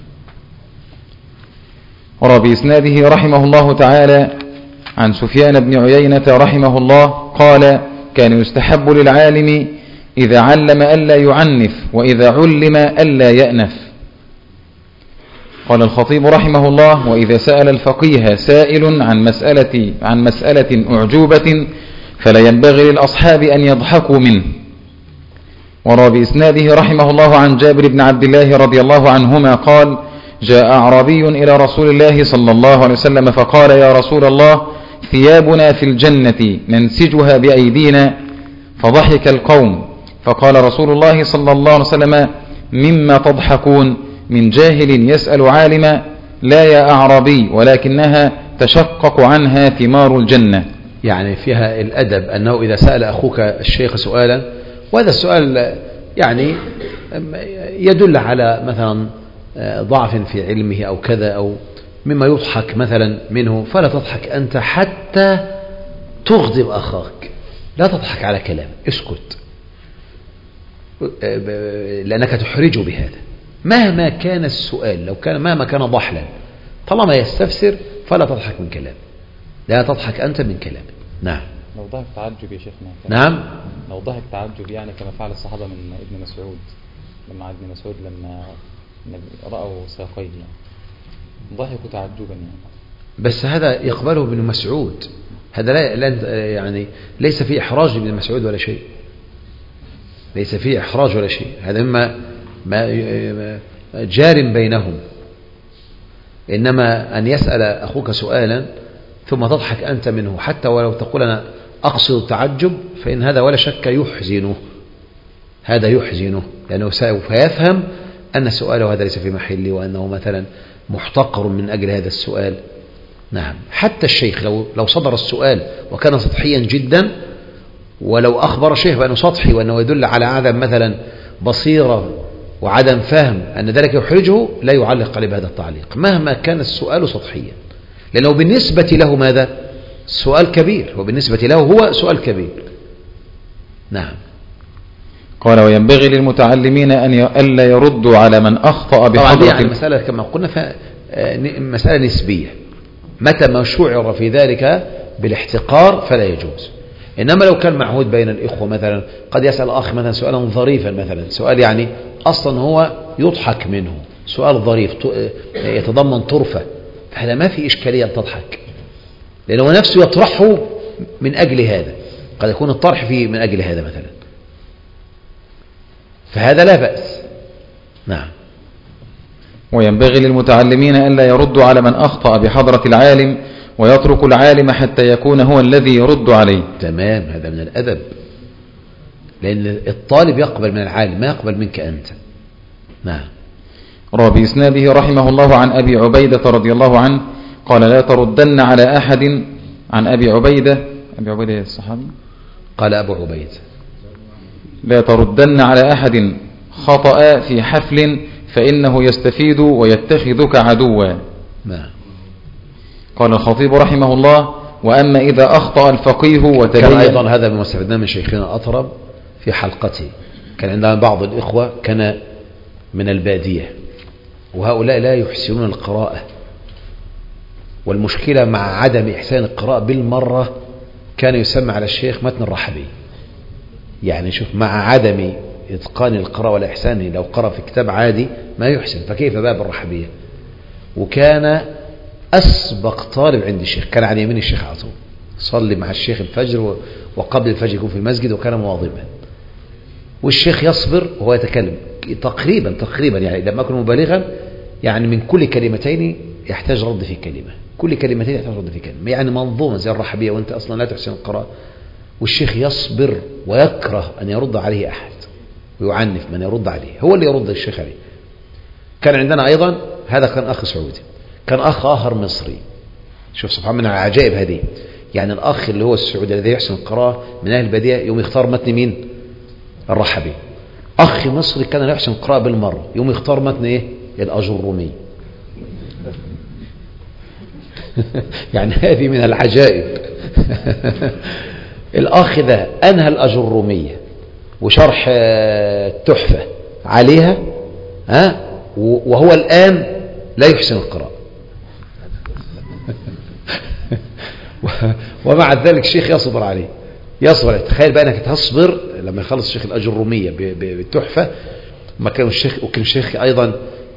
وروى بإسناده رحمه الله تعالى عن سفيان بن عيينة رحمه الله قال كان يستحب للعالم إذا علم ألا يعنف وإذا علم ألا يأنف. قال الخطيب رحمه الله وإذا سأل الفقيه سائل عن مسألة, عن مسألة أعجوبة فلا ينبغي للأصحاب أن يضحكوا منه. وروى بإسناده رحمه الله عن جابر بن عبد الله رضي الله عنهما قال جاء أعرابي إلى رسول الله صلى الله عليه وسلم فقال يا رسول الله ثيابنا في الجنة ننسجها بأيدينا، فضحك القوم، فقال رسول الله صلى الله عليه وسلم مما تضحكون؟ من جاهل يسأل عالما؟ لا يا أعرابي ولكنها تشقق عنها ثمار الجنة. يعني فيها الأدب أنه إذا سأل أخوك الشيخ سؤالا وهذا السؤال يعني يدل على مثلا ضعف في علمه أو كذا أو مما يضحك مثلا منه، فلا تضحك أنت حتى تغضب أخاك، لا تضحك على كلام، اسكت، لأنك تحرجه بهذا مهما كان السؤال، لو كان مهما كان ضحلا طالما يستفسر فلا تضحك من كلام، لا تضحك أنت من كلام. نعم. لو ضحك تعجب يا شيخنا. نعم. لو ضحك تعجب يعني كما فعل الصحابة من ابن مسعود، لما ابن مسعود لما رأوا ساقيه يعني ضحكوا تعجبا يعني. بس هذا يقبله ابن مسعود، هذا لا, لا يعني ليس فيه إحراج ابن مسعود ولا شيء، ليس فيه إحراج ولا شيء، هذا مما ما جار بينهم. إنما أن يسأل أخوك سؤالا ثم تضحك أنت منه حتى ولو تقول أنا أقصد التعجب، فإن هذا ولا شك يحزنه، هذا يحزنه لأنه سوف يفهم أن سؤاله هذا ليس في محله، وأنه مثلا محتقر من أجل هذا السؤال. نعم. حتى الشيخ لو لو صدر السؤال وكان سطحيا جدا ولو أخبر الشيخ بأنه سطحي وأنه يدل على عدم مثلا بصيرة وعدم فهم أن ذلك يحرجه لا يعلق عليه بهذا التعليق مهما كان السؤال سطحيا، لأنه بالنسبة له ماذا؟ سؤال كبير، وبالنسبة له هو سؤال كبير. نعم. قال وينبغي للمتعلمين أن ألا يردوا على من أخطأ بحضرة. يعني المسألة كما قلنا مسألة نسبية، متى ما شعر في ذلك بالاحتقار فلا يجوز. إنما لو كان معهود بين الإخوة مثلا، قد يسأل أخ مثلا سؤالا ظريفا مثلا، سؤال يعني أصلا هو يضحك منه، سؤال ظريف يتضمن طرفة، فهذا ما في إشكالية أن تضحك، لأنه نفسه يطرحه من أجل هذا، قد يكون الطرح فيه من أجل هذا مثلا، فهذا لا بأس. نعم. وينبغي للمتعلمين ألا يردوا على من أخطأ بحضرة العالم، ويترك العالم حتى يكون هو الذي يرد عليه. تمام، هذا من الأدب، لأن الطالب يقبل من العالم ما يقبل منك أنت. نعم. روى بإسناده رحمه الله عن أبي عبيدة رضي الله عنه قال لا تردن على أحد. عن أبي عبيدة، أبي عبيدة الصحابي، قال أبو عبيدة لا تردن على أحد خطأ في حفل فإنه يستفيد ويتخذك عدوا. نعم. قال الخطيب رحمه الله وأما إذا أخطأ الفقيه وتبين. كان أيضا هذا ما استفدناه من شيخنا أطرب في حلقته، كان عندنا بعض الإخوة كان من البادية، وهؤلاء لا يحسنون القراءة، والمشكلة مع عدم إحسان القراءة بالمرة كان يسمى على الشيخ متن الرحبي. يعني شوف، مع عدم إتقان القراءة ولا إحسانه، لو قرأ في كتاب عادي ما يحسن، فكيف باب الرحبية؟ وكان أسبق طالب عند الشيخ، كان عن يمين الشيخ على طول، صلي مع الشيخ الفجر وقبل الفجر يكون في المسجد، وكان مواظبا، والشيخ يصبر وهو يتكلم تقريبا تقريبا يعني لما أكون مبالغا، يعني من كل كلمتين يحتاج رد في كلمة، كل كلمتين يحتاج رد في كلمة، يعني منظومة زي الرحبية وأنت أصلا لا تحسن القراءة، والشيخ يصبر ويكره أن يرد عليه أحد، ويعنف من يرد عليه، هو اللي يرد الشيخ عليه. كان عندنا أيضا، هذا كان أخ سعودي، كان أخ آخر مصري. شوف سبحان من العجائب هذه، يعني الأخ اللي هو السعودي الذي يحسن القراءة من أهل البادية يوم يختار متن مين؟ الرحبي. أخ مصري كان لا يحسن القراءة بالمرة، يوم يختار متن إيه؟ الأجرومي. يعني هذه من العجائب. الأخ ذا أنهى الأجرومية وشرح التحفة عليها، ها، وهو الآن لا يحسن القراءة. ومع ذلك الشيخ يصبر عليه، يصبر. تخيل بقى انك تصبر لما يخلص الشيخ الأجرومية بالتحفة، ما كان الشيخ، وكان الشيخ أيضا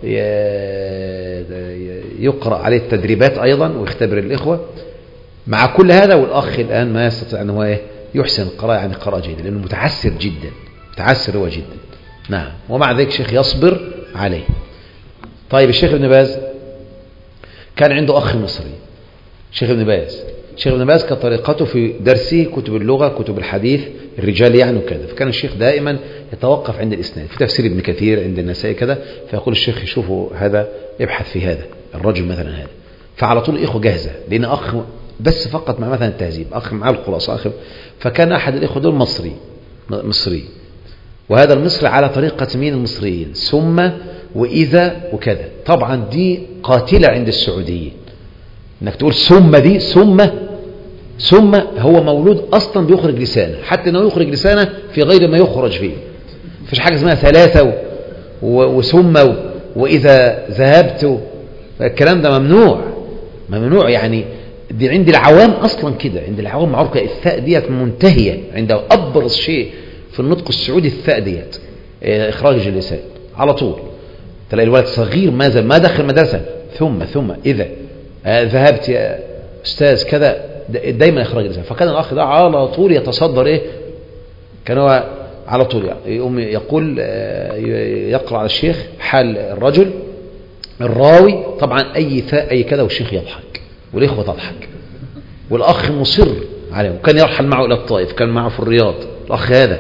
يقرأ عليه التدريبات أيضا ويختبر الإخوة. مع كل هذا والأخ الآن ما يستطيع أن هو يحسن القراءة، يعني قراءة جيدة، لأنه متعسر جدا، متعسر هو جدا. نعم. ومع ذلك الشيخ يصبر عليه. طيب الشيخ ابن باز كان عنده أخ مصري، الشيخ ابن باز الشيخ ابن باز كطريقته في درسه كتب اللغة، كتب الحديث، الرجال يعني وكذا، فكان الشيخ دائما يتوقف عند الإسناد، في تفسير ابن كثير عند النسائي كذا، فيقول الشيخ يشوفوا هذا، ابحث في هذا الرجل مثلا هذا، فعلى طول الإخوة جاهزة، لأن أخ بس فقط مع مثلا التهذيب، أخ مع الخلاصة، أخ. فكان أحد الإخوة دول مصري مصري وهذا المصري على طريقة مين المصريين، ثم وإذا وكذا. طبعا دي قاتلة عند السعوديين، انك تقول ثم، دي ثم ثم هو مولود اصلا بيخرج لسانه، حتى انه يخرج لسانه في غير ما يخرج فيه، مفيش حاجه اسمها ثلاثه وثم واذا ذهبت، الكلام ده ممنوع ممنوع. يعني دي عند العوام اصلا كده، عند العوام معروفه الثاء ديت منتهيه، عند ابرز شيء في النطق السعودي الثاء ديت، اخراج اللسان على طول. تلاقي الولد صغير ما زال ما دخل مدرسه، ثم ثم اذا آه ذهبت يا أستاذ كذا، دايما إخراج اللسان. فكان الأخ ده على طول يتصدر إيه، كان هو على طول يقوم يقول آه يقرأ على الشيخ حال الرجل الراوي، طبعا أي ثاء أي كذا، والشيخ يضحك والإخوة تضحك، والأخ مصر عليه، وكان يرحل معه إلى الطائف، كان معه في الرياض الأخ هذا،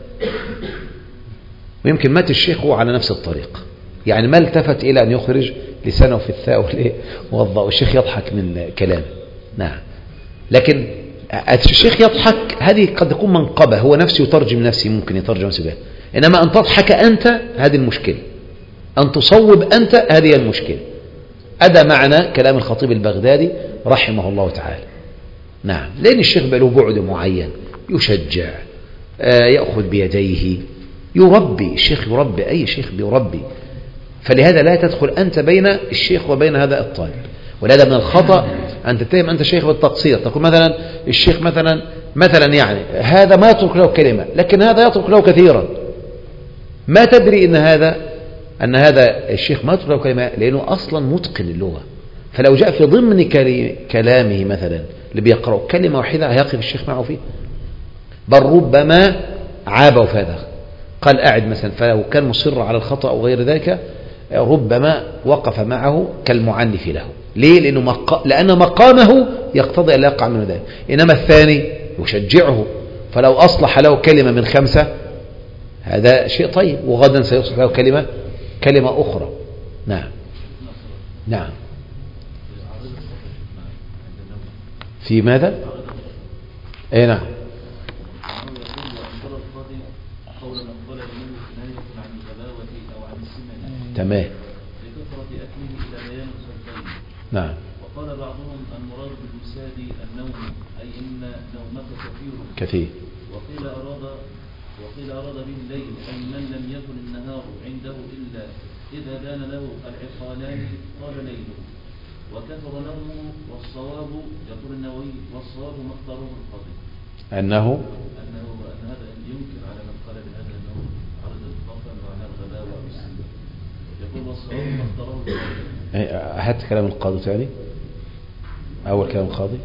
ويمكن مات الشيخ هو على نفس الطريق، يعني ما التفت إلى أن يخرج لسانه في الثاء والإيه والضاء، والشيخ يضحك من كلامه. نعم. لكن الشيخ يضحك هذه قد تكون منقبة، هو نفسه يترجم نفسه، ممكن يترجم نفسه بها. إنما أن تضحك أنت هذه المشكلة، أن تصوب أنت هذه المشكلة. أدى معنى كلام الخطيب البغدادي رحمه الله تعالى. نعم، لأن الشيخ له بعد معين، يشجع، يأخذ بيديه، يربي. الشيخ يربي، أي شيخ بيربي. فلهذا لا تدخل أنت بين الشيخ وبين هذا الطالب. ولهذا من الخطأ أن تتهم أنت شيخ بالتقصير، تقول مثلا الشيخ مثلا مثلا يعني هذا ما يترك له كلمة، لكن هذا يترك له كثيرا. ما تدري أن هذا أن هذا الشيخ ما يترك له كلمة لأنه أصلا متقن اللغة. فلو جاء في ضمن كلامه مثلا اللي بيقرأ كلمة واحدة هيقف الشيخ معه فيه، بل ربما عابه في هذا، قال أعد مثلا، فلو كان مصر على الخطأ أو غير ذلك ربما وقف معه كالمعنف له. ليه؟ لأنه مق... لأن مقامه يقتضي أن لا يقع منه ذلك. إنما الثاني يشجعه، فلو أصلح له كلمة من خمسة هذا شيء طيب، وغدا سيصلح له كلمة كلمة أخرى. نعم نعم. في ماذا؟ أي نعم. تمام. نعم. وقال بعضهم المراد بالوساد النوم، أي إن نومك كثير كثير. وقيل أراد وقيل أراد به الليل، أي من لم يكن النهار عنده إلا إذا بان له العقالان قال ليله. وكثر نومه، والصواب يقول النووي والصواب ما اختاره القاضي أنه أنه أن هذا ينكر على من قال بهذا أنه عرض الإطلاقا وعلى الغباء والسنة. يقول والصواب ما اختاره القاضي. هات كلام القاضي ثاني، أول كلام القاضي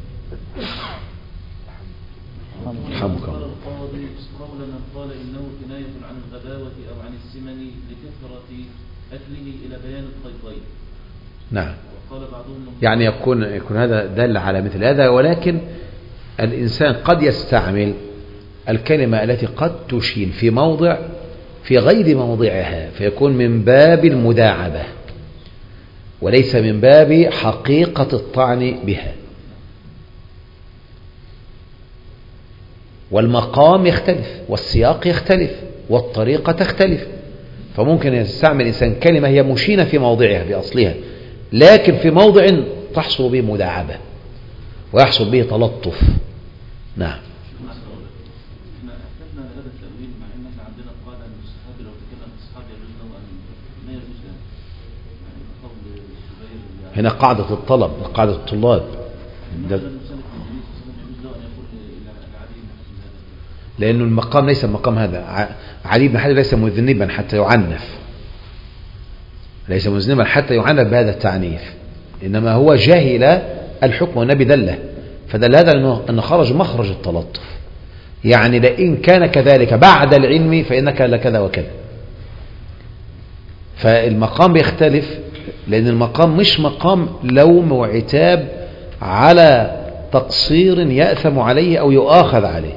رحمك الله. القاضي قولا من قال إنه كناية عن الغباوة أو عن السمن لكثرة أكله إلى بيان القيضين. نعم. وقال بعضهم يعني يكون يكون هذا دل على مثل هذا، ولكن الإنسان قد يستعمل الكلمة التي قد تشين في موضع في غير موضعها، فيكون من باب المداعبة وليس من باب حقيقة الطعن بها. والمقام يختلف، والسياق يختلف، والطريقة تختلف. فممكن يستعمل الإنسان كلمة هي مشينة في موضعها بأصلها، لكن في موضع تحصل به مداعبة ويحصل به تلطف. نعم. هنا قاعدة الطلب، قاعدة الطلاب. لأنه المقام ليس المقام هذا. علي بن حاتم ليس مذنبا حتى يعنف، ليس مذنبا حتى يعنف بهذا التعنيف، إنما هو جاهل الحكم والنبي دله، فدل هذا أنه خرج مخرج التلطف. يعني لئن كان كذلك بعد العلم فإنك لكذا وكذا. فالمقام بيختلف، لأن المقام مش مقام لوم وعتاب على تقصير يأثم عليه أو يؤاخذ عليه.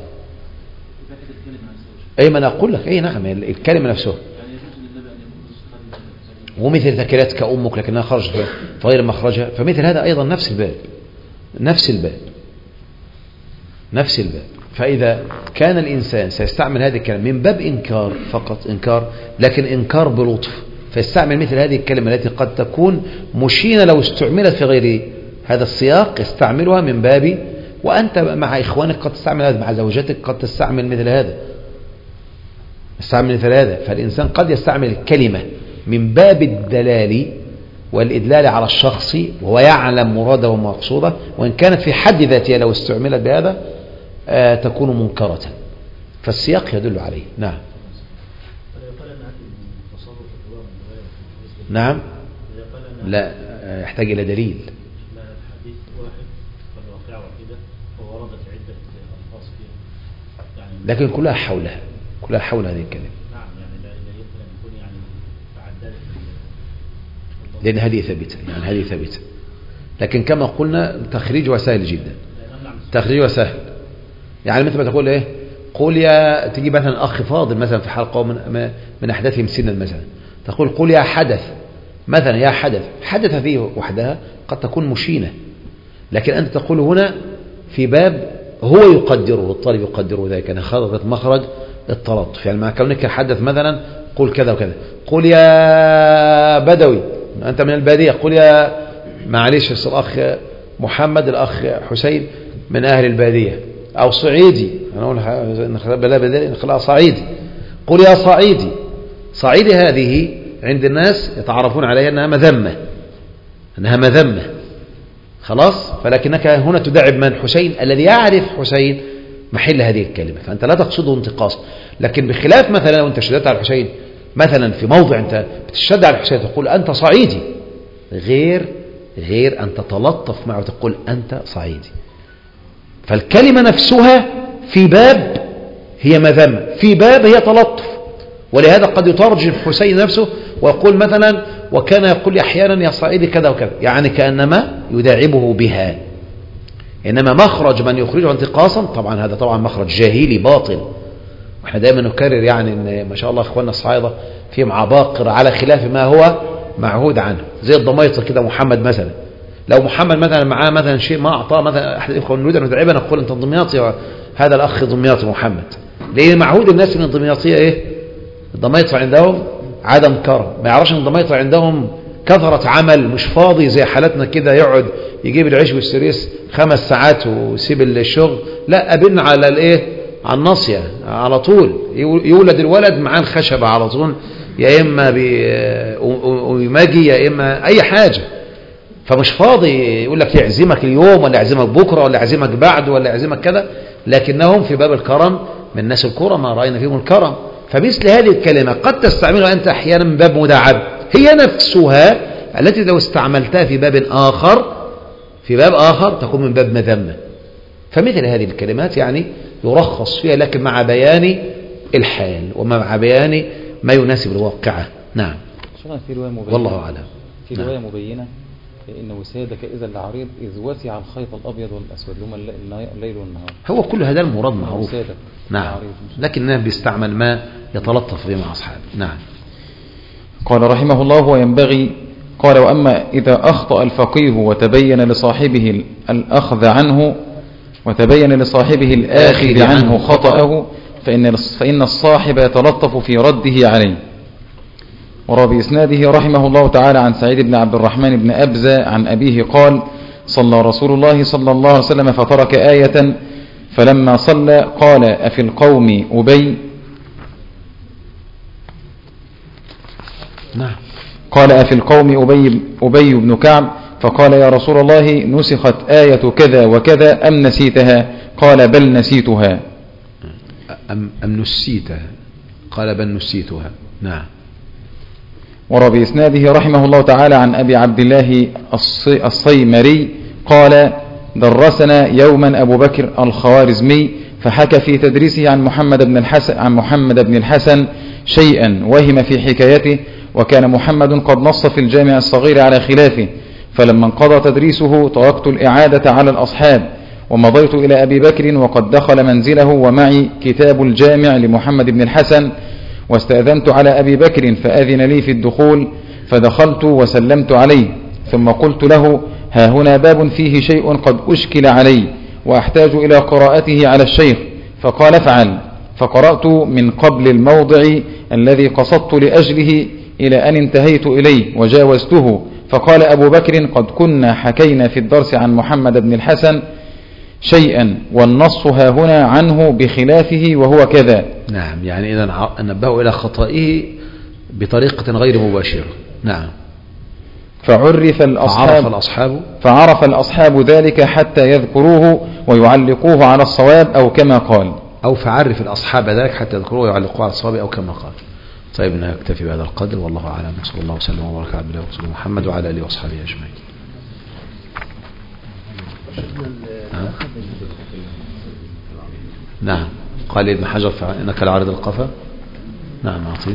أي ما نقول لك، أي نعم، الكلمة نفسها. ومثل ذكرتك أمك لكنها خرجت في غير مخرجها، فمثل هذا أيضا نفس الباب نفس الباب نفس الباب. فإذا كان الإنسان سيستعمل هذه الكلمة من باب إنكار فقط، إنكار لكن إنكار بلطف، فيستعمل مثل هذه الكلمة التي قد تكون مشينة لو استعملت في غير هذا السياق، يستعملها من باب. وأنت مع إخوانك قد تستعمل هذا، مع زوجتك قد تستعمل مثل هذا يستعمل مثل هذا. فالإنسان قد يستعمل الكلمة من باب الدلال والإدلال على الشخص وهو يعلم مراده ومقصوده، وإن كانت في حد ذاتها لو استعملت بهذا آه تكون منكرة، فالسياق يدل عليه. نعم. نعم. لا، يحتاج إلى دليل. لكن كلها حولها كلها حول هذه الكلمة. نعم، يعني لا يمكن أن يكون يعني تعدلت، لأن هذه ثابتة، يعني هذه ثابتة. لكن كما قلنا تخريجها سهل جدا، تخريجها سهل. يعني مثل ما تقول ايه، قول يا، تجي مثلا أخ فاضل مثلا في حلقة من من أحداثهم سنا مثلا، تقول قول يا حدث مثلا، يا حدث حدث فيه وحدها قد تكون مشينة، لكن أنت تقول هنا في باب هو يقدره، الطالب يقدره ذلك، أنا خرجت مخرج التلطف. يعني مع كونك حدث مثلا قل كذا وكذا، قل يا بدوي أنت من البادية، قل يا معلش الأخ محمد الأخ حسين من أهل البادية، أو صعيدي، أنا أقول بلا بديل نخلقها صعيدي، قل يا صعيدي. صعيدي هذه عند الناس يتعرفون عليها أنها مذمة، أنها مذمة خلاص، فلكنك هنا تدعب من؟ حسين الذي يعرف حسين محل هذه الكلمة، فأنت لا تقصده انتقاص. لكن بخلاف مثلا لو أنت شددت على الحسين مثلا في موضع أنت بتشد على الحسين تقول أنت صعيدي، غير غير أن تتلطف معه تقول أنت صعيدي. فالكلمة نفسها في باب هي مذمة، في باب هي تلطف، ولهذا قد يترجم حسين نفسه ويقول مثلا وكان يقول أحيانا يا صعيدي كذا وكذا، يعني كأنما يداعبه بها. إنما مخرج من يخرجه انتقاصا طبعا هذا طبعا مخرج جاهلي باطل. واحنا دائما نكرر يعني ان ما شاء الله اخواننا الصعايدة فيهم عباقرة على خلاف ما هو معهود عنه، زي الضميطة كده. محمد مثلا لو محمد مثلا معاه مثلا شيء ما أعطاه مثلا أحد الإخوة نريد أن ندعبنا نقول أنت ضمياطي، هذا الأخ ضمياطي محمد، لأن معهود الناس من الضمياطية إيه؟ الضميطة عندهم عدم كرم، ما يعرفش ان الضميطة عندهم كثرة عمل، مش فاضي زي حالتنا كده يقعد يجيب العيش والسريس خمس ساعات ويسيب الشغل، لا أبن على الايه، على الناصية على طول، يولد الولد معاه الخشبة على طول، يا إما ويماجي يا إما أي حاجة، فمش فاضي يقول لك يعزمك اليوم ولا يعزمك بكرة ولا يعزمك بعد ولا يعزمك كذا، لكنهم في باب الكرم من الناس الكرم ما رأينا فيهم الكرم. فمثل هذه الكلمة قد تستعملها أنت أحيانا من باب مداعبة، هي نفسها التي لو استعملتها في باب آخر في باب آخر تكون من باب مذمة. فمثل هذه الكلمات يعني يرخص فيها لكن مع بيان الحال ومع بيان ما يناسب الواقعة. نعم. في رواية مبينة والله أعلم. في رواية مبينة إن وسادك إذا العريض إذ وسع الخيط الأبيض والأسود هما الليل والنهار. هو كل هذا المراد معروف. نعم. لكنه بيستعمل ما يتلطف به مع أصحابه. نعم. قال رحمه الله وينبغي قال وأما إذا أخطأ الفقيه وتبين لصاحبه الأخذ عنه وتبين لصاحبه الآخذ عنه خطأه فإن فإن الصاحب يتلطف في رده عليه. وروى بإسناده رحمه الله تعالى عن سعيد بن عبد الرحمن بن أبزة عن أبيه قال صلى رسول الله صلى الله عليه وسلم فترك آية فلما صلى قال أفي القوم أبي نعم قال أفي القوم أبي, أبي بن كعب فقال يا رسول الله نسخت آية كذا وكذا أم نسيتها قال بل نسيتها أم, أم نسيتها قال بل نسيتها. نعم. وروى بإسناده رحمه الله تعالى عن أبي عبد الله الصيمري قال درسنا يوما أبو بكر الخوارزمي فحكى في تدريسه عن محمد بن الحسن عن محمد بن الحسن شيئا وهم في حكايته وكان محمد قد نص في الجامع الصغير على خلافه فلما انقضى تدريسه تركت الإعادة على الأصحاب ومضيت إلى أبي بكر وقد دخل منزله ومعي كتاب الجامع لمحمد بن الحسن واستأذنت على أبي بكر فأذن لي في الدخول فدخلت وسلمت عليه ثم قلت له ها هنا باب فيه شيء قد أشكل علي وأحتاج إلى قراءته على الشيخ فقال افعل فقرأت من قبل الموضع الذي قصدت لأجله إلى أن انتهيت إليه وجاوزته فقال أبو بكر قد كنا حكينا في الدرس عن محمد بن الحسن شيئا والنص ها هنا عنه بخلافه وهو كذا. نعم. يعني إذا نبهوا إلى خطئه بطريقة غير مباشرة. نعم. فعرف الأصحاب فعرف الأصحاب فعرف الأصحاب ذلك حتى يذكروه ويعلقوه على الصواب أو كما قال أو فعرف الأصحاب ذلك حتى يذكروه ويعلقوه على الصواب أو كما قال. طيب نكتفي بهذا القدر والله أعلم. صلى الله وسلم وبارك على عبده ورسوله محمد وعلى آله وأصحابه أجمعين. نعم. قال ابن حجر إنك لعارض القفا. نعم أعطيه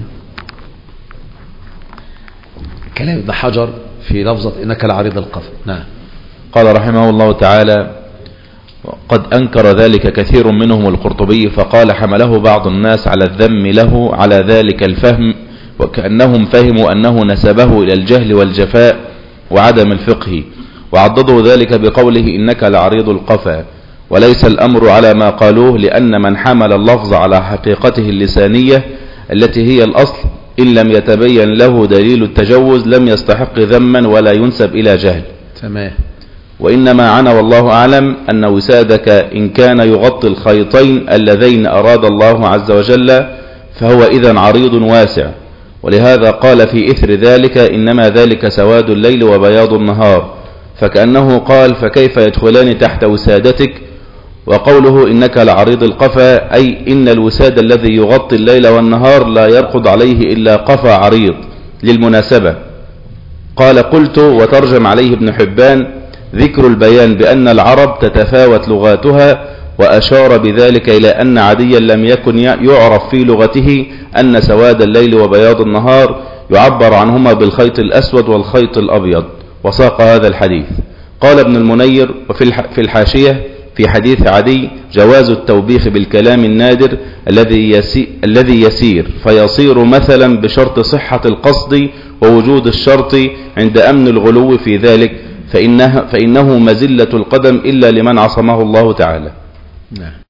كلام ابن حجر في لفظة إنك لعارض القفا. نعم. قال رحمه الله تعالى قد أنكر ذلك كثير منهم القرطبي فقال حمله بعض الناس على الذم له على ذلك الفهم وكأنهم فهموا أنه نسبه إلى الجهل والجفاء وعدم الفقه وعضدوا ذلك بقوله إنك لعريض القفا وليس الأمر على ما قالوه، لأن من حمل اللفظ على حقيقته اللسانية التي هي الأصل إن لم يتبين له دليل التجوز لم يستحق ذما ولا ينسب إلى جهل. تمام. وإنما عنى والله أعلم أن وسادك إن كان يغطي الخيطين اللذين أراد الله عز وجل فهو إذن عريض واسع، ولهذا قال في إثر ذلك إنما ذلك سواد الليل وبياض النهار، فكأنه قال فكيف يدخلان تحت وسادتك. وقوله إنك لعريض القفا أي إن الوساد الذي يغطي الليل والنهار لا يرقد عليه إلا قفا عريض للمناسبة. قال قلت وترجم عليه ابن حبان ذكر البيان بأن العرب تتفاوت لغاتها، وأشار بذلك إلى أن عديا لم يكن يعرف في لغته أن سواد الليل وبياض النهار يعبر عنهما بالخيط الأسود والخيط الأبيض، وساق هذا الحديث. قال ابن المنير وفي الحاشية في حديث عدي جواز التوبيخ بالكلام النادر الذي يسير, الذي يسير فيصير مثلا بشرط صحة القصد ووجود الشرط عند أمن الغلو في ذلك، فإنه, فإنه مزلة القدم إلا لمن عصمه الله تعالى. نعم.